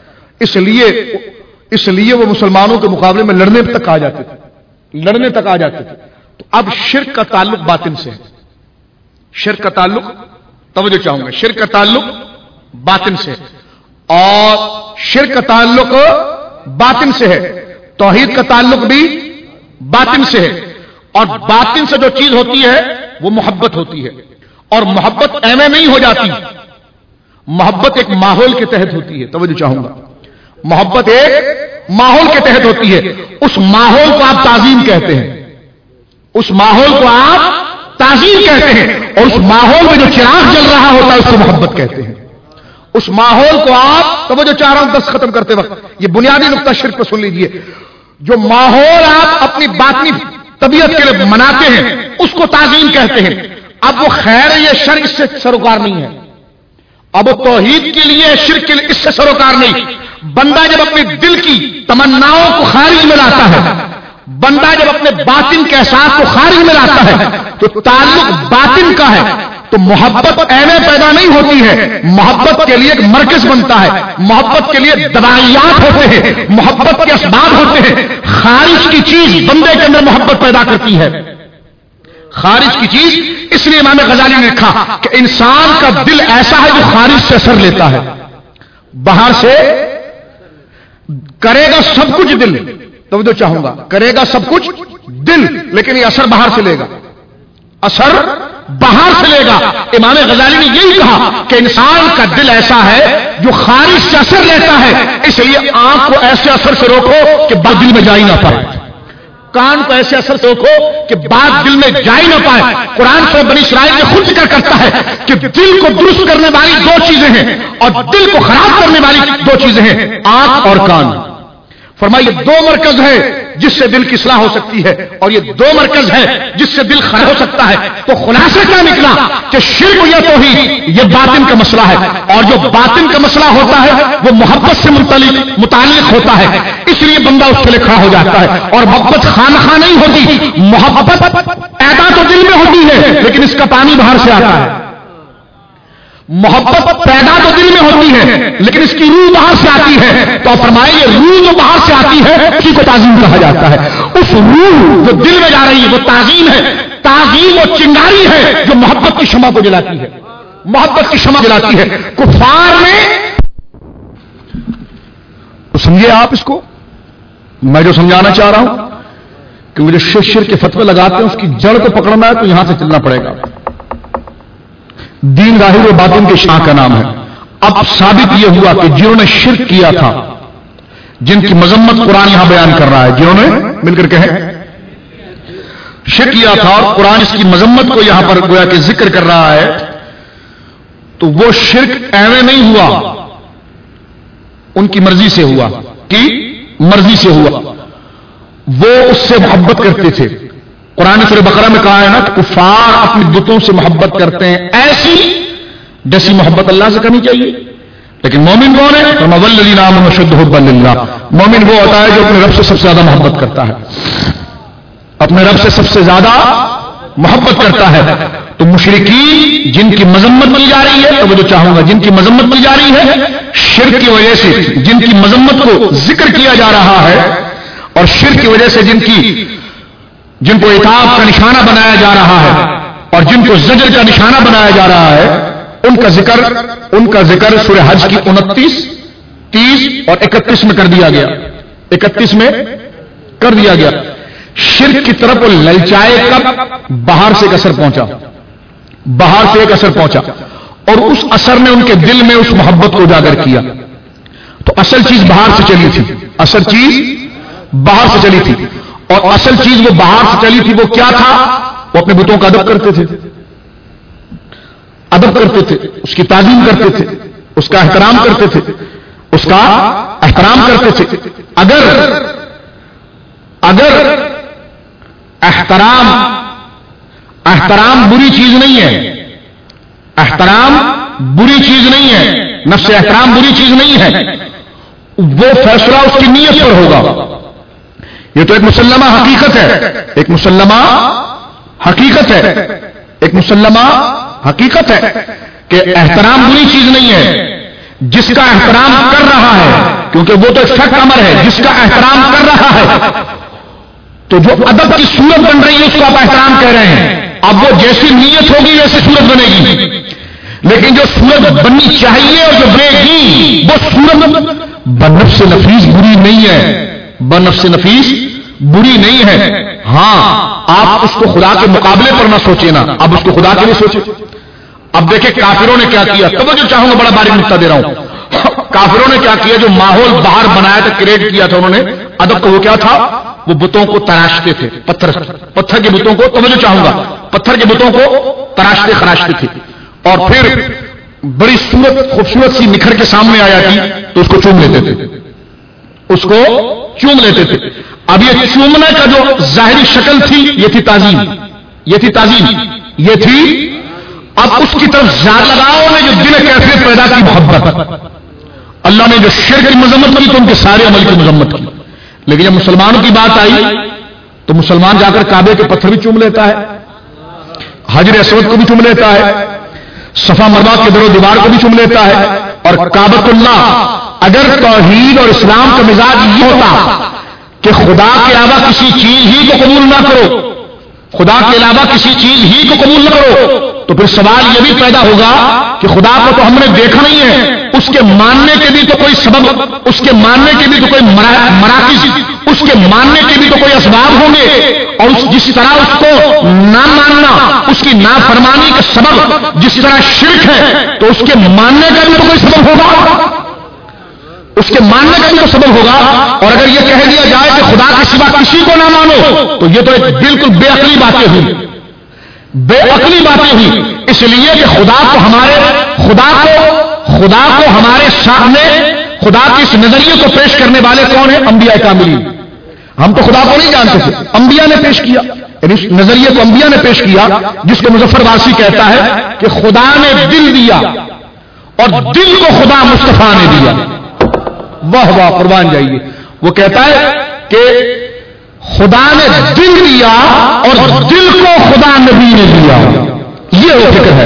اس لیے وہ مسلمانوں کے مقابلے میں لڑنے تک آ جاتے تھے, لڑنے تک آ جاتے تھے. تو اب شرک کا تعلق باطن سے ہے. شرک کا تعلق, توجہ چاہوں گا, شرک کا تعلق باطن سے ہے, اور شرک کا تعلق باطن سے ہے. توحید کا تعلق بھی باطن سے ہے. اور باطن سے جو چیز ہوتی ہے وہ محبت ہوتی ہے. اور محبت ایویں نہیں ہو جاتی, محبت ایک ماحول کے تحت ہوتی ہے. توجہ چاہوں گا, محبت ایک ماحول کے تحت ہوتی ہے، اس ماحول کو آپ تعظیم کہتے ہیں، اس ماحول کو آپ تعظیم کہتے ہیں، اور اس ماحول میں جو چراغ جل رہا ہوتا ہے اس کو محبت کہتے ہیں۔ اس ماحول کو آپ، تو وہ جو چاہ رہا ہوں 10 ختم کرتے وقت یہ بنیادی نقطہ شرک کو سن لیجئے، جو ماحول آپ اپنی باطنی طبیعت کے لیے مناتے ہیں اس کو تعظیم کہتے ہیں۔ اب وہ خیر یا شر اس سے سروکار نہیں ہے، اب وہ توحید کے لیے شرک کے لیے اس سے سروکار نہیں۔ بندہ جب اپنے دل کی تمناؤں کو خارج میں لاتا ہے، بندہ جب اپنے باطن کے احساس کو خارج میں لاتا ہے تو تعلق باطن کا ہے، تو محبت ایویں پیدا نہیں ہوتی ہے، محبت کے لیے ایک مرکز بنتا ہے، محبت کے لیے دوائیات ہوتے ہیں، محبت کے اسباب ہوتے ہیں۔ خارج کی چیز بندے کے اندر محبت پیدا کرتی ہے، خارج کی چیز۔ اس لیے امام غزالی نے لکھا کہ انسان کا دل ایسا ہے جو خارج سے اثر لیتا ہے، باہر سے کرے گا سب کچھ دل، تو چاہوں گا کرے گا سب کچھ دل، لیکن یہ اثر باہر سے لے گا، اثر باہر سے لے گا۔ امام غزالی نے یہی کہا کہ انسان کا دل ایسا ہے جو خارج سے اثر لیتا ہے، اس لیے آنکھ کو ایسے اثر سے روکو کہ بات دل میں جا ہی نہ پائے، کان کو ایسے اثر سے روکو کہ بات دل میں جا ہی نہ پائے۔ قرآن سے بنی اسرائیل میں خود ذکر کرتا ہے کہ دل کو درست کرنے والی دو چیزیں ہیں اور دل کو خراب کرنے والی دو چیزیں ہیں، آنکھ اور کان۔ فرمایا یہ دو مرکز ہے جس سے دل کی اصلاح ہو سکتی ہے، اور یہ دو مرکز ہے جس سے دل خراب ہو سکتا ہے۔ تو خلاصہ کیا نکلا کہ شرک یا توحید یہ باطن کا مسئلہ ہے، اور جو باطن کا مسئلہ ہوتا ہے وہ محبت سے متعلق ہوتا ہے، اس لیے بندہ اس کے لیے کھڑا ہو جاتا ہے۔ اور محبت خانخواہ نہیں ہوتی، محبت پیدا تو دل میں ہوتی ہے لیکن اس کا پانی باہر سے آتا ہے۔ محبت پیدا تو دل میں ہوتی ہے لیکن اس کی روح باہر سے آتی ہے، تو فرمائے یہ روح جو باہر سے آتی ہے اسی کو تعظیم کہا جاتا ہے۔ اس روح جو دل میں جا رہی ہے وہ تعظیم ہے، تعظیم وہ چنگاری ہے جو محبت کی شمع کو جلاتی ہے، محبت کی شمع جلاتی ہے۔ کفار میں تو سمجھے آپ اس کو، میں جو سمجھانا چاہ رہا ہوں کہ وہ جو شرک کے فتوے لگاتے ہیں اس کی جڑ کو پکڑنا ہے تو یہاں سے چلنا پڑے گا۔ دین ظاہر و باطن کے شاہ کا نام ہے۔ اب ثابت یہ ہوا کہ جنہوں نے شرک کیا تھا، جن کی مذمت قرآن یہاں بیان کر رہا ہے، جنہوں نے مل کر کہیں شرک کیا تھا اور قرآن اس کی مذمت کو یہاں پر گویا کہ ذکر کر رہا ہے، تو وہ شرک ایویں نہیں ہوا، ان کی مرضی سے ہوا، کی مرضی سے ہوا، وہ اس سے محبت کرتے تھے۔ قرآن سورہ بقرہ میں کہا ہے نا کہ کفار اپنے بتوں سے محبت کرتے ہیں، ایسی جیسی محبت اللہ سے کرنی چاہیے۔ لیکن مومن کون ہے؟ والذین آمنوا اشد حبا للہ، مومن وہ ہوتا ہے جو اپنے رب سے سب سے زیادہ محبت کرتا ہے، اپنے رب سے سب سے زیادہ محبت کرتا ہے۔ تو مشرکین جن کی مذمت مل جا رہی ہے، تو وہ جو چاہوں گا جن کی مذمت مل جا رہی ہے شرک کی وجہ سے، جن کی مذمت کو ذکر کیا جا رہا ہے اور شرک کی وجہ سے جن کو عتاب کا نشانہ بنایا جا رہا ہے اور جن کو زجر کا نشانہ بنایا جا رہا ہے، ان کا ذکر سورہ حج کی 29، 30 اور 31 میں کر دیا گیا، 31 میں کر دیا گیا۔ شرک کی طرف وہ للچائے کب؟ باہر سے ایک اثر پہنچا، باہر سے ایک اثر پہنچا اور اس اثر نے ان کے دل میں اس محبت کو اجاگر کیا۔ تو اصل چیز باہر سے چلی تھی، اصل چیز باہر سے چلی تھی، اور اصل چیز وہ باہر سے چلی تھی وہ کیا تھا؟ وہ اپنے بتوں کا ادب کرتے تھے، ادب کرتے تھے، اس کی تعظیم کرتے تھے، اس کا احترام کرتے تھے، اس کا احترام کرتے تھے۔ اگر احترام بری چیز نہیں ہے، احترام بری چیز نہیں ہے، نفس احترام بری چیز نہیں ہے، وہ فیصلہ اس کی نیت پر ہوگا۔ یہ تو ایک مسلمہ حقیقت ہے، ایک مسلمہ حقیقت ہے، ایک مسلمہ حقیقت ہے کہ احترام بری چیز نہیں ہے۔ جس کا احترام کر رہا ہے، کیونکہ وہ تو ایک فیکٹ امر ہے، جس کا احترام کر رہا ہے تو جو ادب کی صورت بن رہی ہے اس کو آپ احترام کہہ رہے ہیں۔ اب وہ جیسی نیت ہوگی ویسی صورت بنے گی، لیکن جو صورت بننی چاہیے اور جو بنے گی وہ صورت بنفس نفیس بری نہیں ہے، بنفس نفیس بری نہیں ہے۔ ہاں آپ اس کو خدا کے مقابلے پر نہ سوچیں نا، اب اس کو خدا کے لیے سوچیں۔ اب دیکھیں کافروں نے کیا کیا، توجہ چاہوں گا، بڑا باریک نقطہ دے رہا ہوں۔ کافروں نے کیا کیا؟ جو ماحول باہر بنایا تھا، کریٹ کیا تھا انہوں نے ادب کو، وہ کیا تھا؟ وہ بتوں کو تراشتے تھے، پتھر کے بتوں کو، توجہ چاہوں گا، پتھر کے بتوں کو تراشتے خراشتے تھے، اور پھر بڑی خوبصورت سی نکھر کے سامنے آیا تھی تو اس کو چوم لیتے تھے، اس کو چوم لیتے تھے۔ اب یہ چومنے کا جو ظاہری شکل تھی یہ تھی تعظیم، یہ تھی تعظیم، یہ تھی۔ اب اس کی طرف زیادہ لگاؤ نے جو دل کیفیت پیدا کی محبت، اللہ نے جو شرک کی مذمت کی تو ان کے سارے عمل کی مذمت کی، لیکن جب مسلمانوں کی بات آئی تو مسلمان جا کر کعبے کے پتھر بھی چوم لیتا ہے، حجر اسود کو بھی چوم لیتا ہے، صفا مروہ کے در و دیوار کو بھی چوم لیتا ہے، اور کعبۃ اللہ۔ اگر توحید اور اسلام کا مزاج یہ ہوتا کہ خدا کے علاوہ کسی چیز ہی کو قبول نہ کرو، خدا کے علاوہ کسی چیز ہی کو قبول نہ کرو، تو پھر سوال یہ بھی پیدا ہوگا کہ خدا کو تو ہم نے دیکھا نہیں ہے، اس کے ماننے کے بھی تو کوئی سبب، اس کے ماننے کے بھی تو کوئی مراکز، اس کے ماننے کے بھی تو کوئی اسباب ہوں گے، اور جس طرح اس کو نہ ماننا، اس کی نافرمانی کا سبب جس طرح شرک ہے، تو اس کے ماننے کا بھی تو کوئی سبب ہوگا، اس کے ماننے کا بھی تو سبب ہوگا۔ اور اگر یہ کہہ دیا جائے کہ خدا کے سوا کسی کو نہ مانو تو یہ تو ایک بالکل بے عقلی باتیں ہوئی، بے عقلی باتیں ہوئی، اس لیے کہ خدا کو ہمارے سامنے، خدا کے اس نظریے کو پیش کرنے والے کون ہیں؟ انبیاء کاملین۔ ہم تو خدا کو نہیں جانتے تھے، انبیاء نے پیش کیا، یعنی اس نظریے کو انبیاء نے پیش کیا، جس کو مظفر واسی کہتا ہے کہ خدا نے دل دیا اور دل کو خدا مصطفیٰ نے دیا۔ واہ واہ، قربان جائیے۔ وہ کہتا ہے کہ خدا نے دل دیا اور دل کو خدا نبی نے دیا، یہ وہ فکر ہے۔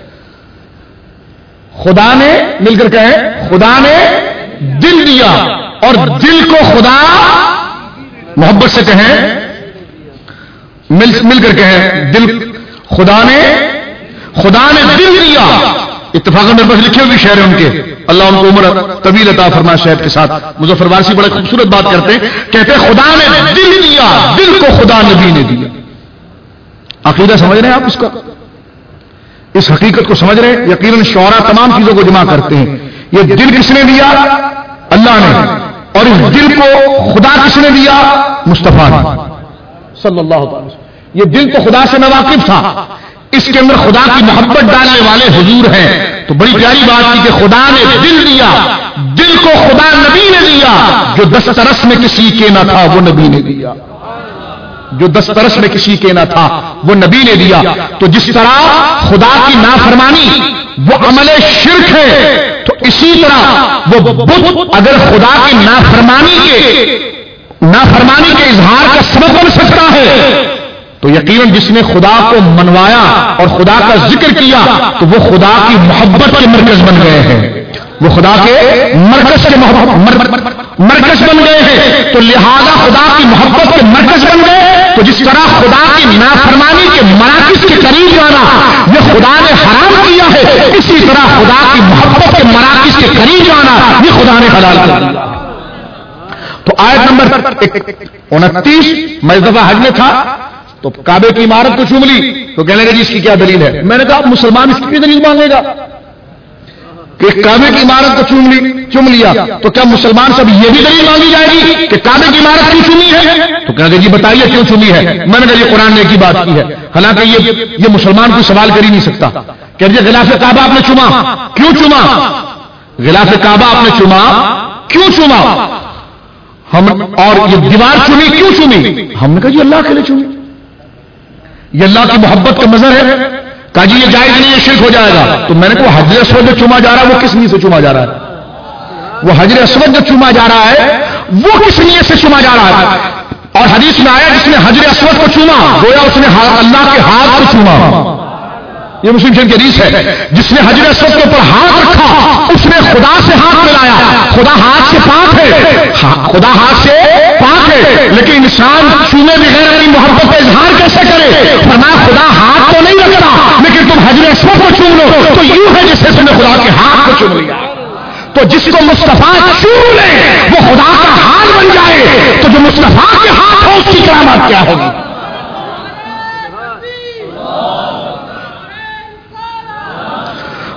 خدا نے، مل کر کہیں، خدا نے دل دیا اور دل کو خدا، محبت سے کہیں، مل کر کہیں، دل، خدا نے دل دیا۔ اتفاقاً میرے پاس لکھے ہوئے شعر ہیں ان کے، اللہ ان کو عمر طویل عطا فرمائے شعر کے ساتھ۔ مظفر وارسی بڑے خوبصورت بات کرتے ہیں، کہتے ہیں خدا نے دل دیا، دل کو خدا نبی نے دیا۔ عقیدہ سمجھ رہے ہیں آپ اس کا؟ اس حقیقت کو سمجھ رہے ہیں؟ یقیناً شعراء تمام چیزوں کو جمع کرتے ہیں۔ یہ دل کس نے دیا؟ اللہ نے، اور اس دل کو خدا کس نے دیا؟ مصطفیٰ نے صلی اللہ علیہ وسلم۔ یہ دل تو خدا سے ناواقف تھا، اس کے اندر خدا کی محبت ڈالنے والے حضور ہیں، تو بڑی پیاری بات کی کہ خدا نے دل دیا، دل کو خدا نبی نے دیا، جو دسترس میں کسی کے نہ تھا وہ نبی نے دیا، جو دسترس میں کسی کے نہ تھا وہ نبی نے دیا۔ تو جس طرح خدا کی نافرمانی وہ عمل شرک ہے، تو اسی طرح وہ بت اگر خدا کی نافرمانی کے اظہار کا سبب بن سکتا ہے، تو یقیناً جس نے خدا کو منوایا اور خدا کا ذکر کیا تو وہ خدا کی محبت کے مرکز بن گئے ہیں، وہ خدا کے مرکز بن گئے ہیں۔ تو لہذا خدا کی محبت کے مرکز بن گئے، تو جس طرح خدا کی نافرمانی کے مراکز کے قریب جانا یہ خدا نے حرام کیا ہے، اسی طرح خدا کی محبت کے مراکز کے قریب جانا یہ خدا نے حلال کر دیا۔ تو آیت نمبر 29، میں اس دفعہ حج میں تھا تو کعبے کی عمارت کو چوم لی، تو کہنے لگے جی اس کی کیا دلیل ہے؟ میں نے کہا مسلمان اس کی دلیل مانگے گا کہ کعبے کی عمارت کو چوم لیا، تو کیا مسلمان سے یہ بھی دلیل مانگی جائے گی کہ کعبے کی عمارت کیوں چومی ہے؟ تو کہنے لگے جی بتائیے کیوں چومی ہے؟ میں نے کہا یہ قرآن نے ایک ہی بات کی ہے، حالانکہ یہ مسلمان کوئی سوال کر ہی نہیں سکتا۔ کہ غلاف کعبہ آپ نے چوما، کیوں چوما؟ غلاف کعبہ آپ نے چوما، کیوں چوما؟ اور یہ دیوار چومی، کیوں چومی؟ ہم نے کہا جی اللہ کے لیے چومی، یہ اللہ کی محبت کا مظہر ہے۔ کہا جی یہ جائز نہیں، یہ شرک ہو جائے گا۔ تو میں نے کہا حجر اسود جو چوما جا رہا ہے وہ کس نیت سے چوما جا رہا ہے؟ وہ حجر اسود جو چوما جا رہا ہے وہ کس نیت سے چوما جا رہا ہے؟ اور حدیث میں آیا جس نے حجر اسود کو چوما گویا اس نے اللہ کے ہاتھ کو چوما، یہ مسلم شریف کی حدیث ہے۔ جس نے حجر اسود کے اوپر ہاتھ رکھا اس نے خدا سے ہاتھ ملایا، خدا ہاتھ سے پاک ہے، خدا ہاتھ سے پاک ہے، لیکن انسان چومے بغیر اپنی محبت کا اظہار کیسے کرے؟ فرمایا خدا ہاتھ تو نہیں رکھتا، لیکن تم حجر اسود کو چوم لو تو یوں ہے جیسے تم نے خدا کے ہاتھ کو چوم لیا۔ تو جس کو مصطفیٰ چوم لے وہ خدا کا ہاتھ بن جائے، تو جو مصطفیٰ کے ہاتھ ہو اس کی کرامت کیا ہوگی؟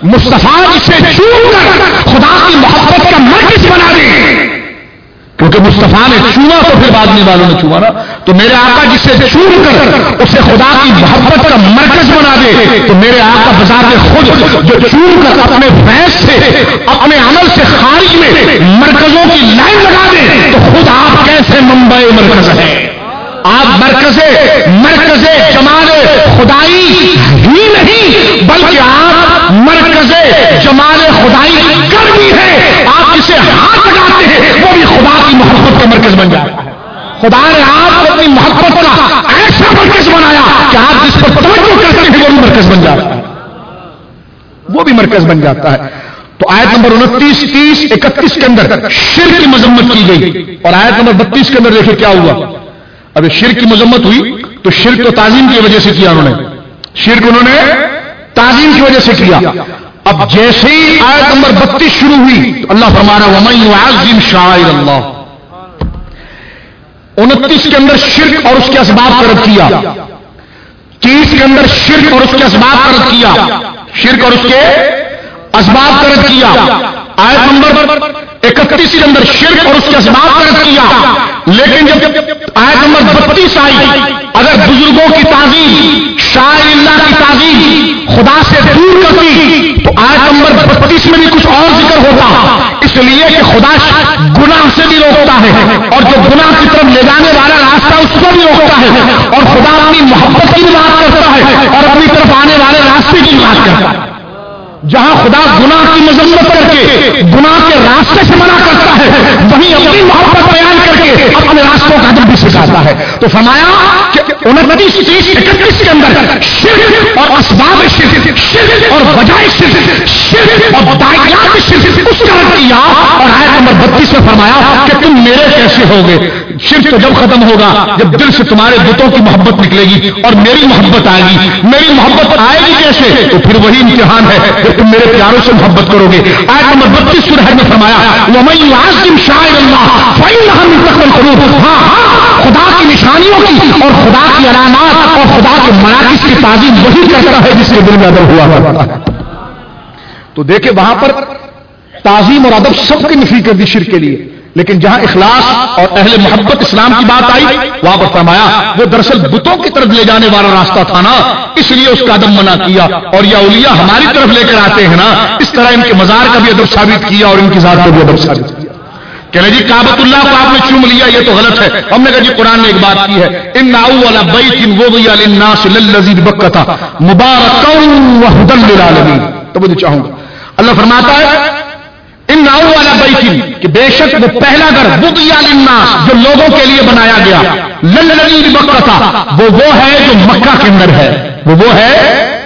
مصطفیٰ اسے چوم کر خدا کی محبت کا مرکز بنا دے، کیونکہ مصطفیٰ نے چوما تو پھر بعد میں والوں نے چوما نا، تو میرے آقا جسے چوم کر اسے خدا کی محبت کا مرکز بنا دے، تو میرے آقا بذات خود جو چوم کر اپنے فیض سے اپنے عمل سے خارج میں مرکزوں کی لائن لگا دے، تو خود آپ کیسے منبع مرکز ہے؟ آپ مرکز جمال خدائی ہی نہیں بلکہ آپ مرکز جمال خدائی کر بھی ہے، آپ اسے ہاتھ لگاتے ہیں وہ بھی خدا کی محبت کا مرکز بن جاتا ہے۔ خدا نے آپ کو اپنی محبت کا ایسا مرکز بنایا کہ آپ جس پر توجہ کرتے ہیں وہ بھی مرکز بن جاتا ہے، وہ بھی مرکز بن جاتا ہے۔ تو آیت نمبر 29، 30، 31 کے اندر شرک کی مذمت کی گئی، اور آیت نمبر 32 کے اندر دیکھیں کیا ہوا۔ اب شرک کی مذمت ہوئی تو شرک تو تعظیم کی وجہ سے کیا، انہوں نے تعظیم کی وجہ سے کیا۔ اب جیسے ہی آیت نمبر 32 شروع ہوئی تو اللہ فرمانا وَمَن يُعَظِّمْ شَعَائِرَ اللَّهِ، 29 کے اندر شرک اور اس کے اسباب کا رد کیا، 30 کے اندر شرک اور اس کے اسباب کا رد کیا، شرک اور اس کے اسباب کا رد کیا۔ آیت نمبر 31 کے اندر شرک اور اس کے اسباب کا رد کیا، لیکن جب آیت نمبر 32 آئی، اگر بزرگوں کی تعظیم، شاعر اللہ کی تعظیم خدا سے دور کرتی تو آیت نمبر 32 میں بھی کچھ اور ذکر ہوتا، اس لیے کہ خدا گناہ سے بھی روکتا ہے، اور جو گناہ کی طرف لے جانے والا راستہ اس کو بھی روکتا ہے، اور خدا اپنی محبت کی بات کرتا ہے اور اپنی طرف آنے والے راستے کی بات کرتا ہے۔ جہاں خدا گناہ کی مذمت کر کے گناہ کے راستے سے منع کرتا ہے، وہیں اپنی محبت بیان کر کے اپنے راستوں کا ادب بھی سکھاتا ہے۔ تو فرمایا کہ 29، 30، 31 کے اندر شرک اور اسباب شرک اور وجہ شرک اور داعیات شرک اس کا رد کیا، اور آیت نمبر 32 میں فرمایا کہ تم میرے کیسے ہوگے۔ شرک تو جب ختم ہوگا جب دل سے تمہارے بتوں کی محبت نکلے گی اور میری محبت آئے گی۔ میری محبت آئے گی کیسے؟ تو پھر وہی امتحان ہے جب تم میرے پیاروں سے محبت کرو گے۔ آیت نمبر 32 سورہ حج میں فرمایا وَمَن يُعَظِّمْ شَعَائِرَ اللَّهِ فَإِنَّهَا مِن تَقْوَى الْقُلُوبِ، ہاں خدا کی نشانیوں کی اور خدا کی علامات اور خدا کے مراکز کی تعظیم وہی کرتا ہے جس کے دل میں ادب ہوا کرتا ہے۔ تو دیکھیں وہاں پر تعظیم اور ادب سب کی نفی کر دی شرک کے لیے، لیکن جہاں اخلاص اور اہل محبت اسلام کی بات آئی وہاں پر فرمایا وہ دراصل بتوں کی طرف لے جانے والا راستہ تھا نا، اس لیے اس کا ادب منع کیا، اور یہ اولیاء ہماری طرف لے کر آتے ہیں نا، اس طرح ان کے مزار کا بھی ادب ثابت کیا اور ان کی ذات کا بھی ادب ثابت کیا۔ کہنے جی کعبۃ اللہ کو آپ نے چوم لیا یہ تو غلط ہے، ہم نے کہا جی قرآن نے ایک بات کی ہے ان اول بیت وضع للناس للذی ببکۃ مبارکا وہدی للعالمین۔ تو مجھے چاہوں گا اللہ فرماتا ہے ان اول بیت کہ بے شک وہ پہلا گھر وضع للناس جو لوگوں کے لیے بنایا گیا، للذی ببکۃ وہ ہے جو مکہ کے اندر ہے، وہ ہے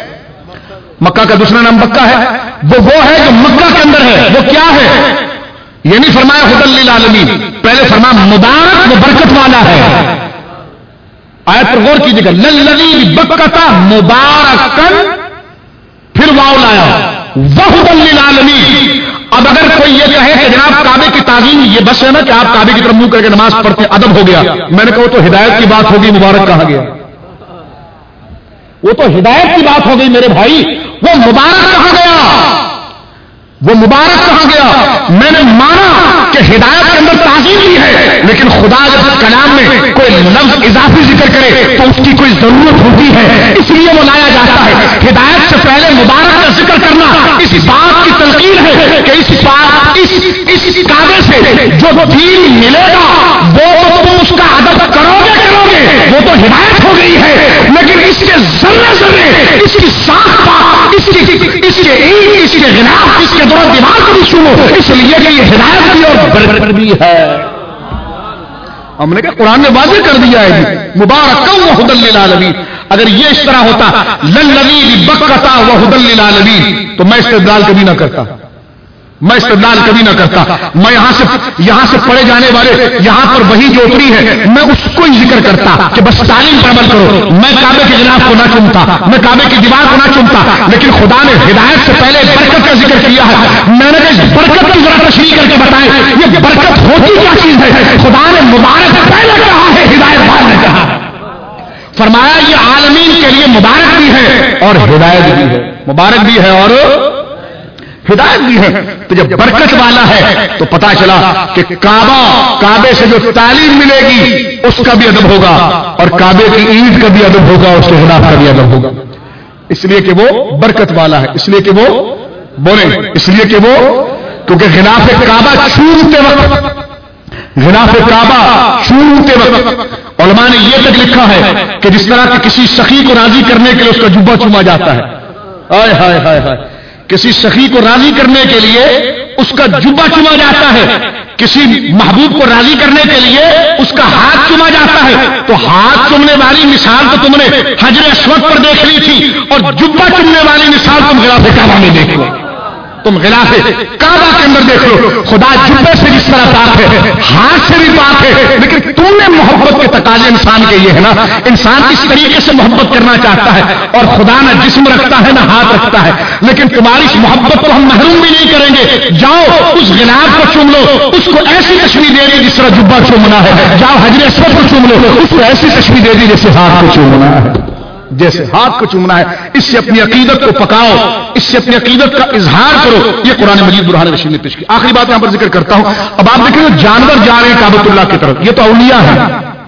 مکہ کا دوسرا نام مکہ ہے، وہ ہے جو مکہ کے اندر ہے، وہ کیا ہے؟ یہ نہیں فرمایا ہدی للعالمین، پہلے فرمایا مبارک وہ برکت والا ہے۔ آیت پر غور کیجیے گا للذی ببکۃ مبارکا، پھر واو لایا وہدی للعالمین۔ اب اگر کوئی یہ کہے کہ جناب کعبے کی تعظیم یہ بس ہے نا کہ آپ کعبے کی طرف منہ کر کے نماز پڑھتے ادب ہو گیا، میں نے کہا وہ تو ہدایت کی بات ہوگی، مبارک کہا گیا، وہ تو ہدایت کی بات ہو گئی میرے بھائی، وہ مبارک کہا گیا، وہ مبارک کہا گیا۔ میں نے مانا کہ ہدایت کے اندر تعظیم بھی ہے، لیکن خدا جب کلام میں کوئی لفظ اضافی ذکر کرے تو اس کی کوئی ضرورت ہوتی ہے، اس لیے وہ لایا جاتا ہے۔ ہدایت سے پہلے مبارک کا ذکر کرنا اس بات کی تلقین ہے کہ اس کعبے سے جو دین ملے گا وہ تم اس کا ادب کرو گے، وہ تو ہدایت ہو گئی ہے، لیکن اس کے ذرے ذرے اس کی ساخت اس کے غلاف اس کے دور دیوار کو بھی سنو، اس لیے کہ یہ ہدایت بھی اور برکت بھی ہے۔ ہم نے کہا قرآن نے واضح کر دیا ہے مبارک وہدی للعالمین۔ اگر یہ اس طرح ہوتا للذی ببکۃ وہدی للعالمین تو میں استدلال کبھی نہ کرتا، میں یہاں سے پڑھے جانے والے یہاں پر وہی جو اتری ہے میں اس کو ہی ذکر کرتا کہ بس تعلیم پر عمل کرو، میں کعبے کے خلاف کو نہ چومتا، میں کعبے کی دیوار کو نہ چومتا، لیکن خدا نے ہدایت سے پہلے برکت کا ذکر کیا ہے۔ میں نے اس برکت کی ذرا تشریح کر کے بتائیں یہ برکت ہوتی کیا چیز ہے؟ خدا نے مبارک پہلے کہا ہے، ہدایت بعد میں کہا، فرمایا یہ عالمین کے لیے مبارک بھی ہے اور ہدایت بھی ہے، مبارک بھی ہے اور ہدایت بھی ہے. تو جب برکت والا ہے تو پتا چلا کہ کعبے سے جو تعلیم ملے گی اس کا بھی ادب ہوگا اور کعبے کی اینٹ کا بھی ادب ہوگا, اس کے خلاف کا بھی ادب ہوگا. اس لیے کہ وہ برکت والا ہے, اس لیے کہ وہ بولے, اس لیے کہ وہ کیونکہ غلاف کعبہ چھوتے وقت علماء نے یہ تک لکھا ہے کہ جس طرح کہ کسی سخی کو راضی کرنے کے لیے اس کا جبہ چوما جاتا ہے, ہائے ہائے ہائے ہائے, کسی سخی کو راضی کرنے کے لیے اس کا جبہ چوما جاتا ہے, کسی محبوب کو راضی کرنے کے لیے اس کا ہاتھ چوما جاتا ہے. تو ہاتھ چومنے والی مثال تو تم نے حجر اسود پر دیکھ لی تھی اور جبہ چومنے والی مثال تم غلاف کعبہ میں دیکھ لو, تم غلاف کعبہ کے اندر دیکھ لو. خدا جبے سے جس طرح پاک ہے ہاتھ سے بھی پاک ہے, لیکن تم نے محبت کے تقاضے انسان کے یہ ہے نا, انسان اس طریقے سے محبت کرنا چاہتا ہے اور خدا نہ جسم رکھتا ہے نہ ہاتھ رکھتا ہے, لیکن تمہاری اس محبت کو ہم محروم بھی نہیں کریں گے. جاؤ اس غلاف کو چوم لو, اس کو ایسی تشبیہ دے دی جس طرح جبہ چومنا ہے. جاؤ حجر اسود کو چوم لو, اس کو ایسی تشبیہ دے دی جیسے ہاتھ کو چومنا ہے, جیسے ہاتھ کو چومنا ہے. اس سے اپنی عقیدت کو پکاؤ, اس سے اپنی عقیدت کا اظہار کرو. یہ قرآن مجید برہان رشید نے پیش کی. آخری بات یہاں پر ذکر کرتا ہوں. اب آپ دیکھیں جانور جا رہے ہیں کعبۃ اللہ کی طرف, یہ تو اولیاء ہے,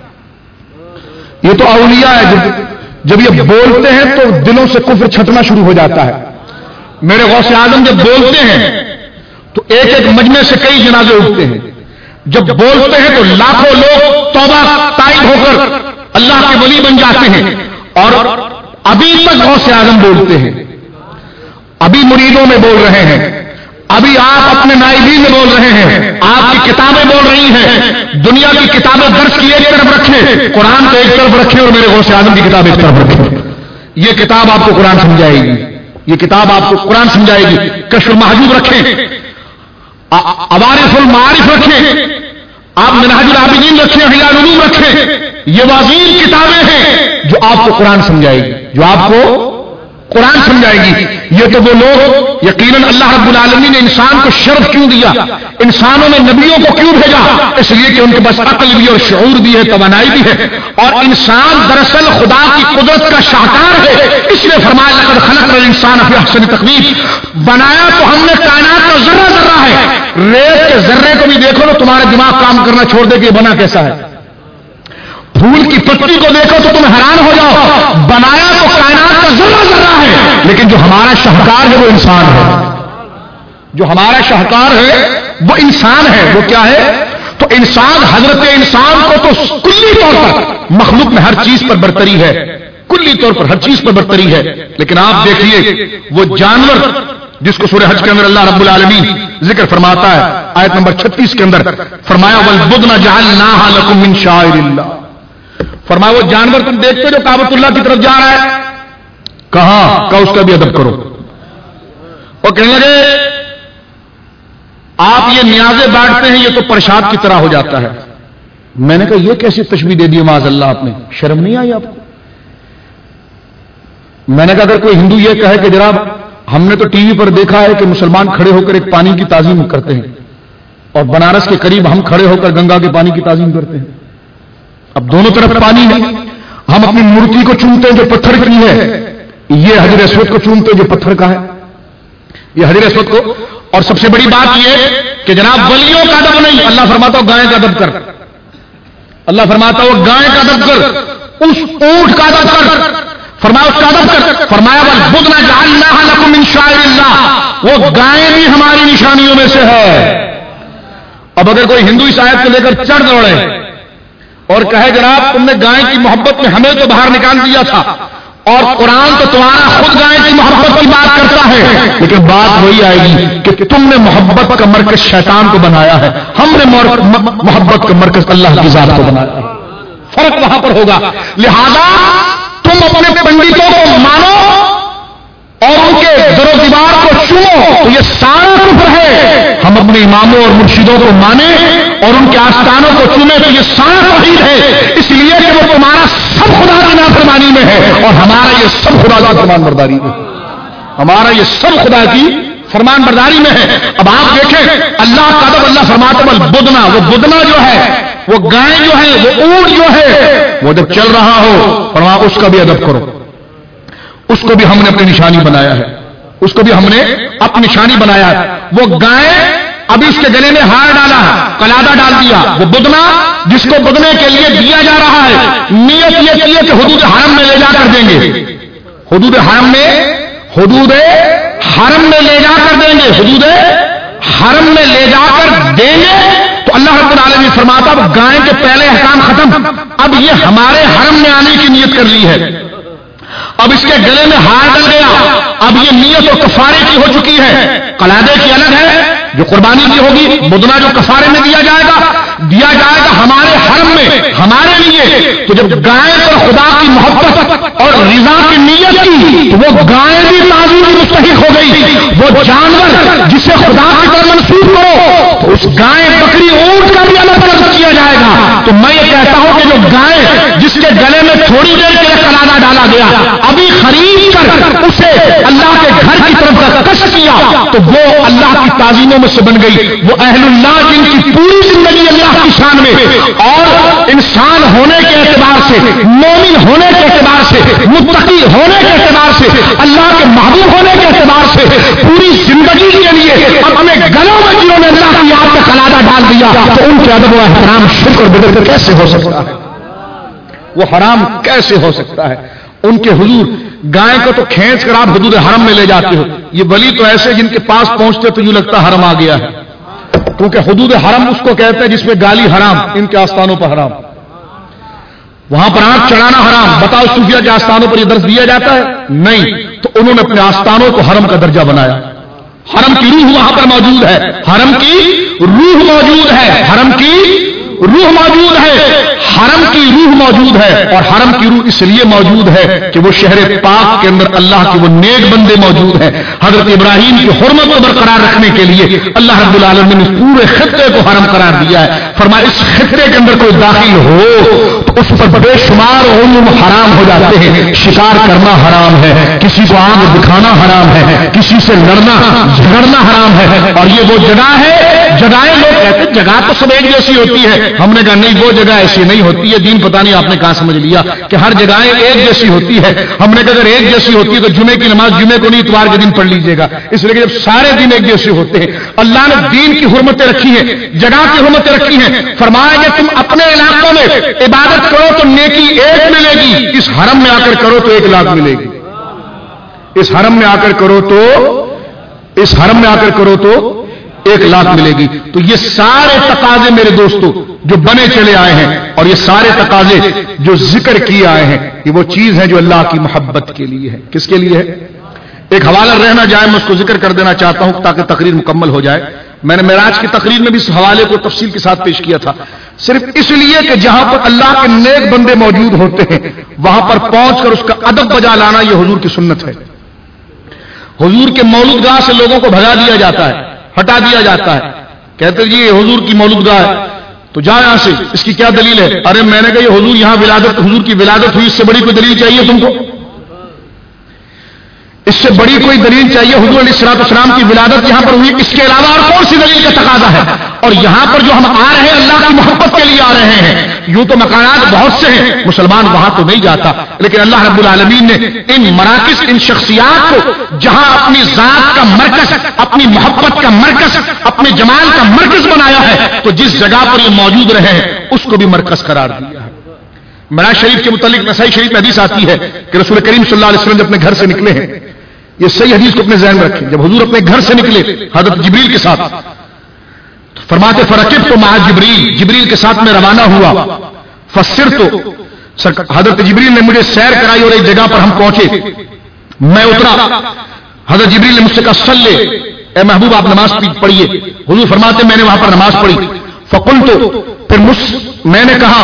یہ تو اولیاء ہے. جب یہ بولتے ہیں تو دلوں سے کفر چھٹنا شروع ہو جاتا ہے. میرے غوث اعظم جب بولتے ہیں تو ایک ایک مجمع سے کئی جنازے اٹھتے ہیں. جب بولتے ہیں تو لاکھوں لوگ توبہ تائب ہو کر اللہ کے ولی بن جاتے ہیں. اور ابھی تک غوث اعظم بولتے ہیں, ابھی مریدوں میں بول رہے ہیں, ابھی آپ اپنے نائبین میں بول رہے ہیں, آپ کی کتابیں بول رہی ہیں. دنیا کی کتابیں درس کی ایک طرف رکھیں, قرآن کو ایک طرف رکھیں اور میرے غوث اعظم کی کتاب ایک طرف رکھیں. یہ کتاب آپ کو قرآن سمجھائے گی, یہ کتاب آپ کو قرآن سمجھائے گی. کشف المحجوب رکھیں, عوارف المعارف رکھیں, آپ منہاج العابدین رکھیں, احیاء العلوم رکھیں. یہ واضح کتابیں ہیں جو آپ کو قرآن سمجھائے گی, جو آپ کو قرآن سمجھائے گی. یہ تو وہ لوگ, یقیناً اللہ رب العالمین نے انسان کو شرف کیوں دیا, انسانوں نے نبیوں کو کیوں بھیجا, اس لیے کہ ان کے پاس عقل بھی اور شعور بھی ہے, توانائی بھی ہے. اور انسان دراصل خدا کی قدرت کا شاہکار ہے. اس لیے فرمایا لقد خلقنا الانسان فی احسن تقویم, بنایا تو ہم نے کائنات کا ذرہ ذرہ ہے. ریت کے ذرے کو بھی دیکھو تو تمہارا دماغ کام کرنا چھوڑ دے کہ بنا کیسا ہے. پھول کی پتی کو دیکھو تو تم حیران ہو جاؤ, بنایا تو کائنات کا ذرہ ذرہ ہے, لیکن جو ہمارا شاہکار ہے وہ انسان ہے. جو ہمارا شاہکار ہے وہ انسان ہے. وہ کیا ہے؟ تو انسان, حضرت انسان کو تو کلی طور پر مخلوق میں ہر چیز پر برتری ہے, کلی طور پر ہر چیز پر برتری ہے. لیکن آپ دیکھیے وہ جانور جس کو سورہ حج کے اندر اللہ رب العالمین ذکر فرماتا ہے آیت نمبر 36 کے اندر, فرمایا والبدن جعلناها لكم من شعائر اللہ. فرمایا وہ جانور تم دیکھتے ہو جو کعبۃ اللہ کی طرف جا رہا ہے, کہاں کا اس کا بھی ادب کرو. اور کہنے لگے آپ یہ نیازیں بانٹتے ہیں, یہ تو پرشاد کی طرح ہو جاتا ہے. میں نے کہا یہ کیسی تشبیہ دے دی معاذ اللہ, آپ نے شرم نہیں آئی آپ کو؟ میں نے کہا اگر کوئی ہندو یہ کہے کہ جناب ہم نے تو ٹی وی پر دیکھا ہے کہ مسلمان کھڑے ہو کر ایک پانی کی تعظیم کرتے ہیں اور بنارس کے قریب ہم کھڑے ہو کر گنگا کے پانی کی تعظیم کرتے ہیں, اب دونوں طرف پانی ہے, ہم اپنی مورتی کو چومتے ہیں جو پتھر کی ہے, یہ حجر اسود کو چومتے ہیں جو پتھر کا ہے, یہ حجر اسود کو. اور سب سے بڑی بات یہ کہ جناب ولیوں کا ادب نہیں, اللہ فرماتا ہو گائے کا ادب کر, اللہ فرماتا ہو گائے کا ادب کر, اس اونٹ کا ادب کر, فرمایا اس کا ادب کر. فرمایا والبدن جعلناها لكم من شعائر اللہ, وہ گائے بھی ہماری نشانیوں میں سے ہے. اب اگر کوئی ہندو اس آیت کو لے کر چڑھ دوڑے اور کہے جناب تم نے گائے کی محبت میں ہمیں تو باہر نکال دیا تھا, اور قرآن تو تمہارا خود گائے کی محبت کی بات کرتا ہے, لیکن بات وہی آئے گی کہ تم نے محبت کا مرکز شیطان کو بنایا ہے, ہم نے محبت کا مرکز اللہ کی ذات کو بنایا ہے. فرق وہاں پر ہوگا. لہذا تم اپنے پنڈتوں کو مانو اور ان کے در و دیوار کو چنو تو یہ سارا کفر ہے. ہم اپنے اماموں اور مرشدوں کو مانیں اور ان کے آستانوں کو چنیں تو یہ سارا توحید ہے, اس لیے کہ وہ تمہارا سب خدا کی نافرمانی میں ہے اور ہمارا یہ سب خدا کی فرمان برداری میں, ہمارا یہ سب خدا کی فرمان برداری میں ہے. اب آپ دیکھیں اللہ کا ادب, اللہ فرماتا والبدنا, وہ بدنا جو ہے, وہ گائے جو ہے, وہ اونٹ جو ہے, وہ جب چل رہا ہو فرمایا اس کا بھی ادب کرو, اس کو بھی ہم نے اپنی نشانی بنایا ہے. اس کو بھی ہم نے اپنی نشانی بنایا ہے. وہ گائے ابھی اس کے گلے میں ہار ڈالا ہے, قلادہ ڈال دیا. وہ بدنا جس کو بدنے کے لیے دیا جا رہا ہے, نیت یہ کی ہے کہ حدود حرم میں لے جا کر دیں گے, حدود حرم میں لے جا کر دیں گے, حدود حرم میں لے جا کر دیں گے. تو اللہ رب العالمین فرماتا اب گائے کے پہلے احکام ختم, اب یہ ہمارے حرم میں آنے کی نیت کر لی ہے. اب اس کے گلے میں ہار ڈل گیا, اب یہ نیت اور کفارے کی ہو چکی ہے. قلادے کی الگ ہے جو قربانی کی ہوگی, بدنا جو کفارے میں دیا جائے گا ہمارے حرم میں ہمارے لیے. تو جب گائے پر خدا کی محبت اور رضا کی نیت کی تو وہ گائے بھی تعظیم کی مستحق ہو گئی. وہ جانور جسے خدا کی طرف منسوب کرو تو اس گائے بکری اونٹ کا بھی الگ الگ کیا جائے گا. تو میں یہ کہتا ہوں کہ جو گائے جس کے گلے میں تھوڑی دیر کے لیے قلادہ ڈالا گیا, ابھی خرید کر اسے اللہ کے گھر کی طرف کش کیا تو وہ اللہ کی تعظیموں میں سے بن گئی. وہ اہل اللہ جن کی پوری زندگی اللہ کی شان میں اور انسان ہونے کے اعتبار سے, مومن ہونے کے اعتبار سے, متقی ہونے کے اعتبار سے, اللہ کے محبوب ہونے کے اعتبار سے پوری زندگی کے لیے اپنے گلوں میں جنہوں نے اللہ کی یاد کا قلادہ ڈال دیا تو ان کے ادب و احترام شکر بدر کیسے ہو سکتا ہے, وہ حرام کیسے ہو سکتا ہے. ان کے حضور گائے کو تو کھینچ کر آپ حدود حرم میں لے جاتے ہو. یہ ولی تو ایسے جن کے پاس پہنچتے تو یوں لگتا حرم آ گیا ہے, کیونکہ حدود حرم اس کو کہتے ہیں جس میں گالی حرام, ان کے آستانوں پر حرام, وہاں پر آنکھ چڑھانا حرام. بتاؤ صوفیہ کے آستانوں پر یہ درس دیا جاتا ہے؟ نہیں. تو انہوں نے اپنے آستانوں کو حرم کا درجہ بنایا. حرم کی روح وہاں پر موجود ہے, حرم کی روح موجود ہے, حرم کی روح موجود ہے, حرم کی روح موجود ہے. اور حرم کی روح اس لیے موجود ہے کہ وہ شہر پاک کے اندر اللہ کے وہ نیک بندے موجود ہیں. حضرت ابراہیم کی حرمت کو برقرار رکھنے کے لیے اللہ رب العالمین نے پورے خطے کو حرم قرار دیا ہے. فرمایا اس خطے کے اندر کوئی داخل ہو تو اس پر بے شمار علوم حرام ہو جاتے ہیں. شکار کرنا حرام ہے, کسی کو آگ دکھانا حرام ہے, کسی سے لڑنا جھگڑنا حرام ہے. اور یہ وہ جگہ ہے, جگہیں لوگ کہتے ہیں جگہ تو سب ایک جیسی ہوتی ہے. ہم نے کہا نہیں, وہ جگہ ایسی نہیں ہوتی ہے. دین پتہ نہیں آپ نے کہاں سمجھ لیا کہ ہر جگہ ایک جیسی ہوتی ہے. ہم نے کہا اگر ایک جیسی ہوتی ہے تو جمعے کی نماز جمعے کو نہیں اتوار کے دن پڑھ لیجیے گا, اس لیے کہ جب سارے دن ایک جیسے ہوتے ہیں. اللہ نے دین کی حرمتیں رکھی ہیں, جگہ کی حرمتیں رکھی ہیں. فرمایا کہ تم اپنے علاقوں میں عبادت کرو تو نیکی ایک ملے گی, اس حرم میں آ کر کرو تو 1 لاکھ ملے گی. اس حرم میں آ کر کرو تو 1 لاکھ ملے گی. تو یہ سارے تقاضے میرے دوستوں جو بنے چلے آئے ہیں, اور یہ سارے تقاضے جو ذکر کیے آئے ہیں, یہ وہ چیز ہے جو اللہ کی محبت کے لیے ہے. کس کے لیے ہے؟ ایک حوالہ رہنا جائے, میں اس کو ذکر کر دینا چاہتا ہوں تاکہ تقریر مکمل ہو جائے. میں نے معراج کی تقریر میں بھی اس حوالے کو تفصیل کے ساتھ پیش کیا تھا, صرف اس لیے کہ جہاں پر اللہ کے نیک بندے موجود ہوتے ہیں وہاں پر پہنچ کر اس کا ادب بجا لانا یہ حضور کی سنت ہے. حضور کے مولود گاہ سے لوگوں کو بھگا دیا جاتا ہے, ہٹا دیا جاتا ہے. کہتے جی یہ حضور کی مولود گاہ ہے تو جا یہاں سے, اس کی کیا دلیل ہے؟ ارے میں نے کہا یہ حضور یہاں حضور کی ولادت ہوئی, اس سے بڑی کوئی دلیل چاہیے تم کو؟ اس سے بڑی کوئی دلیل چاہیے؟ حضور علیہ الصلوۃ والسلام کی ولادت یہاں پر ہوئی, اس کے علاوہ اور کون سی دلیل کا تقاضا ہے؟ اور یہاں پر جو ہم آ رہے ہیں اللہ کی محبت کے لیے آ رہے ہیں. یوں تو مکانات بہت سے ہیں, مسلمان وہاں تو نہیں جاتا, لیکن اللہ رب العالمین نے ان مراکز, ان شخصیات کو جہاں اپنی ذات کا مرکز, اپنی محبت کا مرکز, اپنے جمال کا مرکز بنایا ہے, تو جس جگہ پر یہ موجود رہے ہیں اس کو بھی مرکز قرار دیا ہے. معراج شریف کے متعلق نسائی شریف میں حدیث آتی ہے کہ رسول کریم صلی اللہ علیہ وسلم جب اپنے گھر سے نکلے ہیں, یہ صحیح حدیث کو اپنے ذہن میں رکھیں, جب حضور اپنے گھر سے نکلے حضرت جبریل کے ساتھ, فرماتے فرقب تو مع جبریل کے ساتھ میں روانہ ہوا. فسر تو حضرت جبریل نے مجھے سیر کرائی اور ایک جگہ پر ہم پہنچے, میں اترا. حضرت جبریل نے مجھ سے کہا صلی, اے محبوب آپ نماز پڑھیے. حضور فرماتے میں نے وہاں پر نماز پڑھی. فقلت, پھر میں نے کہا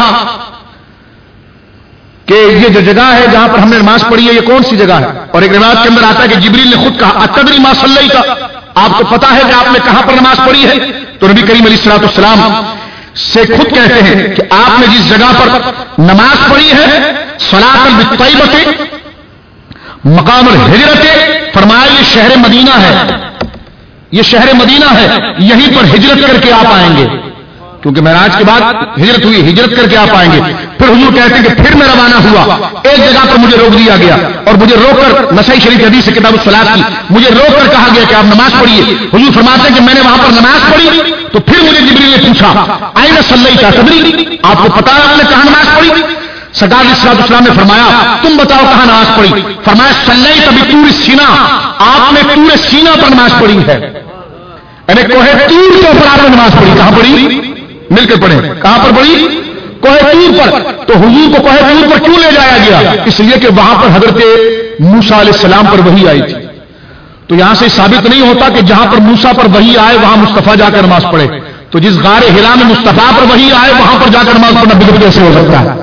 کہ یہ جو جگہ ہے جہاں پر ہم نے نماز پڑھی ہے یہ کون سی جگہ ہے؟ اور ایک روایت کے اندر آتا ہے کہ جبریل نے خود کہا اتدری ما صلیت, آپ کو پتا ہے کہ آپ نے کہاں پر نماز پڑھی ہے؟ تو نبی کریم علیہ الصلوۃ والسلام سے خود کہتے ہیں کہ آپ نے جس جگہ پر نماز پڑھی ہے صلاۃ بالطیبہ, مقام الہجرت, فرمایا یہ شہر مدینہ ہے, یہ شہر مدینہ ہے, یہیں پر ہجرت کر کے آپ آئیں گے. کیونکہ معراج کے بعد ہجرت ہوئی، ہجرت کر کے آپ آئیں گے. پھر حضور کہتے ہیں کہ پھر میں روانہ ہوا، ایک جگہ پر مجھے روک دیا گیا اور مجھے روک کر نسائی شریف حدیث کتاب الصلاۃ کی مجھے روک کر کہا گیا کہ آپ نماز پڑھیے. حضور فرماتے ہیں کہ میں نے وہاں پر نماز پڑھی تو پھر مجھے جبریل نے پوچھا آئین صلیت تدری، آپ کو پتا ہے آپ نے کہاں نماز پڑھی؟ سرکار علیہ الصلوۃ والسلام نے فرمایا تم بتاؤ کہاں نماز پڑھی؟ فرمایا صلیت بطور سینا، آپ نے طور سینا پر نماز پڑھی ہے، یعنی کوہ طور کے اوپر آپ نے نماز پڑھی. کہاں پڑھی؟ مل کے پڑھیں. کہاں پر پڑھی؟ کوہ طور پر. تو حضور کو کوہ طور پر کیوں لے جایا گیا؟ اس لیے کہ وہاں پر حضرت موسیٰ علیہ السلام پر وحی آئی تھی. تو یہاں سے ثابت نہیں ہوتا کہ جہاں پر موسیٰ پر وحی آئے وہاں مصطفیٰ جا کر نماز پڑھے. تو جس غار حرا میں مصطفیٰ پر وحی آئے وہاں پر جا کر نماز پڑھنا بدعت کیسے ہو سکتا ہے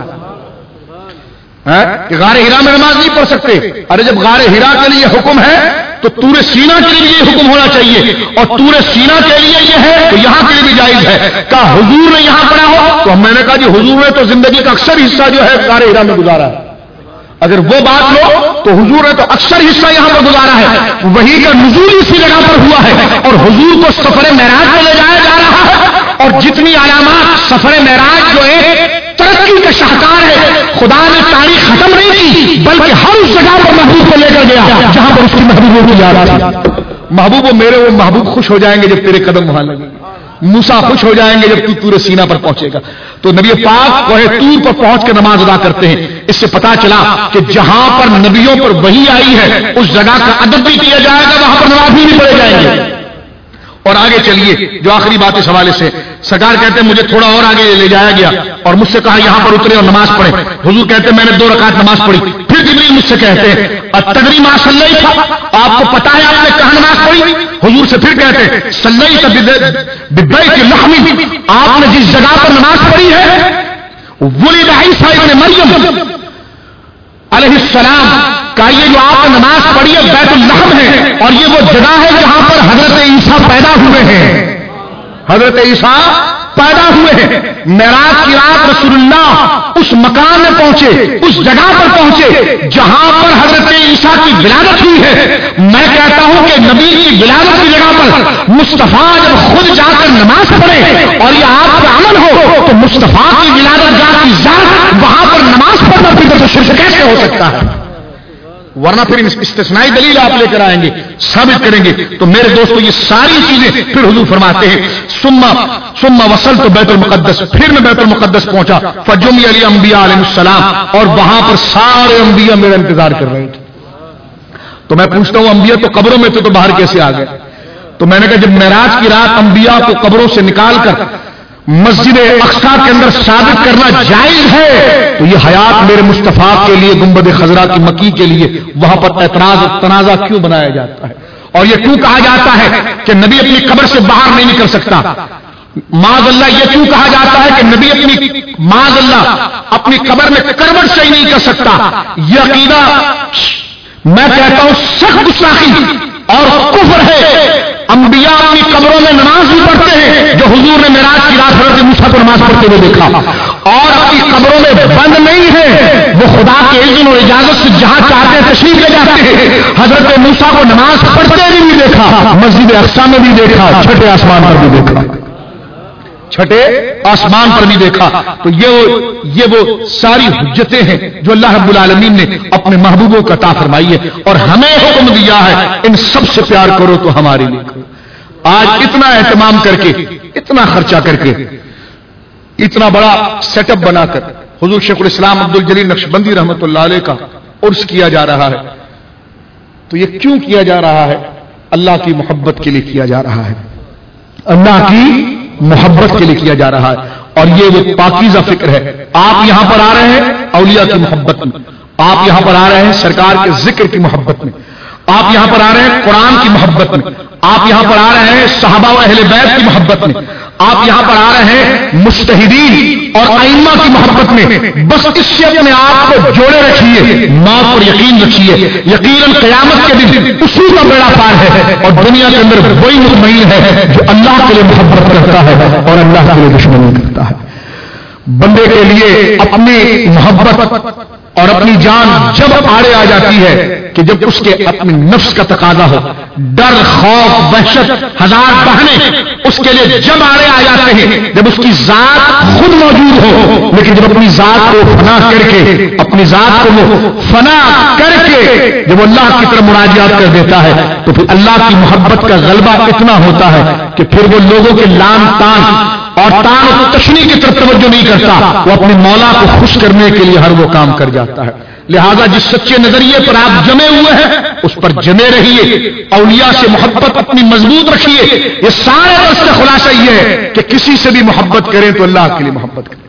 کہ غار حرا میں نماز نہیں پڑھ سکتے؟ ارے جب غار حرا کے لیے حکم ہے تو طور سینا کے لیے یہ حکم ہونا چاہیے، اور طور سینا کے لیے یہ ہے تو یہاں کے لیے بھی جائز ہے. کہا حضور نے یہاں پڑھا ہو تو میں نے کہا جی حضور نے تو زندگی کا اکثر حصہ جو ہے غار حرا میں گزارا ہے. اگر وہ بات لو تو حضور نے تو اکثر حصہ یہاں پر گزارا ہے، وہی کا نزول اسی جگہ پر ہوا ہے، اور حضور کو سفر معراج میں لے جایا جا رہا ہے. اور جتنی علامات سفر معراج جو ایک ترقی کا شاہکار ہے، خدا نے تاریخ ختم نہیں کی بلکہ ہر اس جگہ پر محبوب کو لے کر گیا جہاں پر اس کی محبوبوں کی یاد تھی. محبوب و میرے وہ محبوب خوش ہو جائیں گے جب تیرے قدم وہاں لگیں گے، موسیٰ خوش ہو جائیں گے جب تو طور سینا پر پہنچے گا. تو نبی پاک کوہ طور پر پہنچ کے نماز ادا کرتے ہیں. اس سے پتا چلا کہ جہاں پر نبیوں پر وحی آئی ہے اس جگہ کا ادب بھی کیا جائے گا، وہاں پر نماز بھی نہیں پڑھے جائیں گے. اور آگے چلیے جو آخری بات اس حوالے سے سرکار کہتے ہیں مجھے تھوڑا اور آگے لے جایا گیا اور مجھ سے کہا یہاں پر اترے اور نماز پڑھے. حضور کہتے ہیں میں نے 2 رکعت نماز پڑھی. پھر جبریل مجھ سے کہتے ہیں اتدری ما صلیت، آپ کو پتا ہے آپ نے کہاں نماز پڑھی؟ حضور سے پھر کہتے ہیں صلیت ببیت لحم، آپ نے جس جگہ پر نماز پڑھی ہے ولد عیسیٰ ابن مریم علیہ السلام کا یہ جو آپ نے نماز پڑھی ہے بیت اللحم ہے، اور یہ وہ جگہ ہے جہاں پر حضرت عیسیٰ پیدا ہوئے ہیں. حضرت عیسیٰ پیدا ہوئے ہیں. معراج کی رات رسول اللہ اس مکان میں پہنچے، اس جگہ پر پہنچے جہاں پر حضرت عیسیٰ کی ولادت ہوئی ہے. میں کہتا ہوں کہ نبی کی ولادت کی جگہ پر مصطفیٰ جب خود جا کر نماز پڑھے اور یہ آپ کا عمل ہو تو مصطفیٰ کی ولادت گاہ کی ذات وہاں پر نماز پڑھنا بدعت و شرک کیسے ہو سکتا ہے؟ ورنہ پھر استثنائی دلیل آپ لے کر آئیں گے، ثابت کریں گے. تو میرے دوستو یہ ساری چیزیں پھر حضور فرماتے ہیں ثم وصلت بیت المقدس، پھر میں بیت المقدس پہنچا فجمع علی انبیاء علیہ السلام، اور وہاں پر سارے انبیاء میرا انتظار کر رہے تھے. تو میں پوچھتا ہوں انبیاء تو قبروں میں تھے تو باہر کیسے آ گئے؟ تو میں نے کہا جب معراج کی رات انبیاء کو قبروں سے نکال کر مسجد اقصی کے اندر ثابت کرنا جائز ہے تو یہ حیات میرے مصطفیٰ کے لیے گنبد خضرا کی مکی کے لیے وہاں پر اعتراض و تنازع کیوں بنایا جاتا ہے؟ اور یہ کیوں کہا جاتا ہے کہ نبی اپنی قبر سے باہر نہیں نکل سکتا؟ معاذ اللہ یہ کیوں کہا جاتا ہے کہ نبی معاذ اللہ اپنی قبر میں کروٹ سے ہی نہیں کر سکتا؟ یہ عقیدہ میں کہتا ہوں سخت گستاخی اور کفر ہے. انبیاء اپنی قبروں میں نماز بھی پڑھتے ہیں، جو حضور نے معراج کی رات حضرت موسیٰ کو نماز پڑھتے ہوئے دیکھا، اور اپنی قبروں میں بند نہیں ہے، وہ خدا کے اذن اور اجازت سے جہاں چاہتے ہیں تشریف لے جاتے ہیں. حضرت موسیٰ کو نماز پڑھتے بھی دیکھا، مسجد اقصی میں بھی دیکھا، چھٹے آسمان پر بھی دیکھا، چھٹے آسمان پر بھی دیکھا. تو یہ وہ ساری حجتیں ہیں جو اللہ رب العالمین نے اپنے محبوبوں کا عطا فرمائی ہے، اور ہمیں حکم دیا ہے ان سب سے پیار کرو تو ہمارے لیے کرو. آج اتنا اہتمام کر کے، اتنا خرچہ کر کے، اتنا بڑا سیٹ اپ بنا کر حضور شیخ الاسلام عبد الجلیل نقشبندی رحمۃ اللہ علیہ کا عرس کیا جا رہا ہے. تو یہ کیوں کیا جا رہا ہے؟ اللہ کی محبت کے لیے کیا جا رہا ہے، اللہ کی محبت کے لیے کیا جا رہا ہے. اور یہ وہ پاکیزہ فکر ہے. آپ یہاں پر آ رہے ہیں اولیاء کی محبت میں، آپ یہاں پر آ رہے ہیں سرکار کے ذکر کی محبت میں، آپ یہاں پر آ رہے ہیں قرآن کی محبت میں، آپ یہاں پر آ رہے ہیں صحابہ و اہل بیت کی محبت میں، آپ یہاں پر آ رہے ہیں مجتہدین اور ائمہ کی محبت میں. بس اس سے اپنے آپ کو جوڑے رکھیے، موت پر یقین رکھیے. یقیناً قیامت کے دن اسی کا بیڑا پار ہے، اور دنیا کے اندر وہی مطمئن ہے جو اللہ کے لیے محبت کرتا ہے اور اللہ کے لیے دشمنی کرتا ہے. بندے کے لیے اپنی محبت اور اپنی جان جب آڑے آ جاتی ہے کہ جب اس کے اپنے نفس کا تقاضا ہو، ڈر، خوف، وحشت، ہزار بہانے اس کے لیے جب آڑے آ جاتے ہیں، جب اس کی ذات خود موجود ہو، لیکن جب اپنی ذات کو فنا کر کے، اپنی ذات کو وہ فنا کر کے جب اللہ کی طرف مراجعات کر دیتا ہے تو پھر اللہ کی محبت کا غلبہ اتنا ہوتا ہے کہ پھر وہ لوگوں کے لام تان اور تان و تشنی کی طرف توجہ نہیں کرتا، وہ اپنے مولا کو خوش کرنے کے لیے ہر وہ کام کر جاتا ہے۔ لہذا جس سچے نظریے پر آپ جمے ہوئے ہیں اس پر جمے رہیے، اولیاء سے محبت اپنی مضبوط رکھیے۔ یہ سارے درس کا خلاصہ یہ ہے کہ کسی سے بھی محبت کریں تو اللہ کے لیے محبت کریں،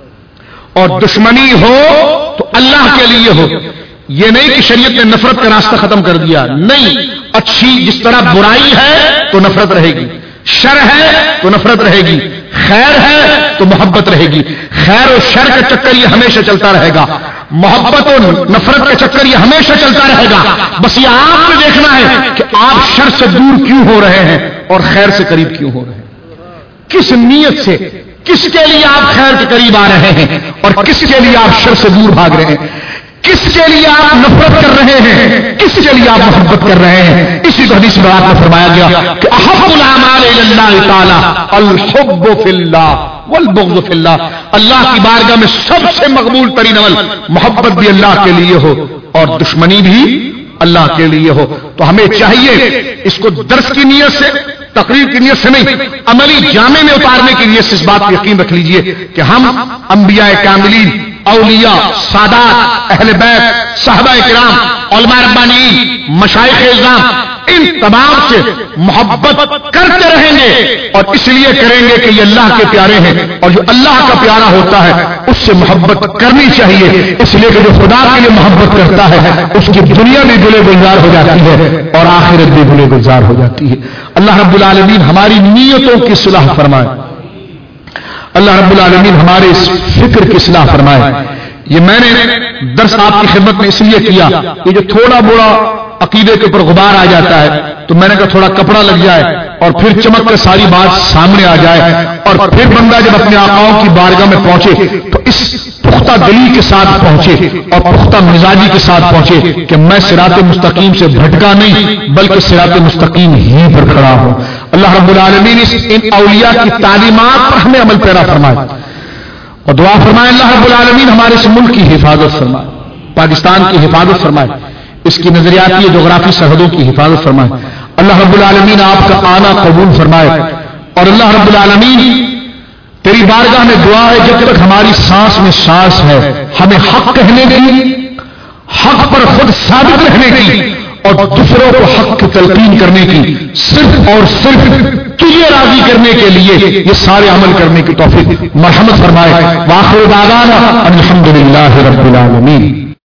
اور دشمنی ہو تو اللہ کے لیے ہو۔ یہ نہیں کہ شریعت نے نفرت کا راستہ ختم کر دیا، نہیں، اچھی جس طرح برائی ہے تو نفرت رہے گی، شر ہے تو نفرت رہے گی، خیر ہے تو محبت رہے گی۔ خیر و شر کا چکر یہ ہمیشہ چلتا رہے گا، محبت و نفرت کا چکر یہ ہمیشہ چلتا رہے گا۔ بس یہ آپ نے دیکھنا ہے کہ آپ شر سے دور کیوں ہو رہے ہیں اور خیر سے قریب کیوں ہو رہے ہیں، کس نیت سے، کس کے لیے آپ خیر کے قریب آ رہے ہیں اور کس کے لیے آپ شر سے دور بھاگ رہے ہیں، کس کے لیے آپ نفرت کر رہے ہیں، کس کے لیے آپ محبت کر رہے ہیں۔ اسی کو حدیث میں آپ کو فرمایا گیا کہ احب الاعمال الی اللہ تعالی الحب فی اللہ والبغض فی اللہ، اللہ کی بارگاہ میں سب سے مقبول ترین عمل محبت بھی اللہ کے لیے ہو اور دشمنی بھی اللہ کے لیے ہو۔ تو ہمیں چاہیے اس کو درس کی نیت سے، تقریر کی نیت سے نہیں، عملی جامع میں اتارنے کی نیت سے اس بات کو یقین رکھ لیجئے کہ ہم انبیاء کاملین، اولیاء، سادات، اہل بیت، صحابہ کرام، علماء ربانیین، مشائخ اعظام، ان تمام سے محبت کرتے رہیں گے، اور اس لیے کریں گے کہ یہ اللہ کے پیارے ہیں، اور جو اللہ کا پیارا ہوتا ہے اس سے محبت کرنی چاہیے، اس لیے کہ جو خدا کے لیے محبت کرتا ہے اس کی دنیا بھی گلے گلزار ہو جاتی ہے اور آخرت بھی گلے گلزار ہو جاتی ہے۔ اللہ رب العالمین ہماری نیتوں کی صلاح فرمائے، اللہ رب العالمین ہمارے اس فکر کی اصلاح فرمائے۔ یہ میں نے درس آپ کی خدمت میں اس لیے کیا، یہ جو تھوڑا بڑا عقیدے کے اوپر غبار آ جاتا ہے تو میں نے کہا تھوڑا کپڑا لگ جائے اور پھر چمک کر ساری بات سامنے آ جائے، اور پھر بندہ جب اپنے آقاؤں کی بارگاہ میں پہنچے تو اس پختہ دلی کے ساتھ پہنچے اور پختہ مزاجی کے ساتھ پہنچے کہ میں صراط مستقیم سے بھٹکا نہیں بلکہ صراط مستقیم ہی پر کھڑا ہوں۔ اللہ رب العالمین ان اولیاء کی تعلیمات پر ہمیں عمل پیرا فرمائے، اور دعا فرمائے اللہ رب العالمین ہمارے اس ملک کی حفاظت فرمائے، پاکستان کی حفاظت فرمائے، اس کی نظریاتی جغرافی سرحدوں کی حفاظت فرمائے۔ اللہ رب العالمین آپ کا آنا قبول فرمائے، اور اللہ رب العالمین تیری بارگاہ میں دعا ہے جب تک ہماری سانس میں سانس ہے ہمیں حق کہنے کی، حق پر خود ثابت رہنے کی، اور دوسروں کو حق کی تلقین کرنے کی، صرف اور صرف تجھے راضی کرنے کے لیے یہ سارے عمل کرنے کی توفیق مرحمت فرمائے۔ وآخر دعوانا ان الحمد للہ رب العالمین۔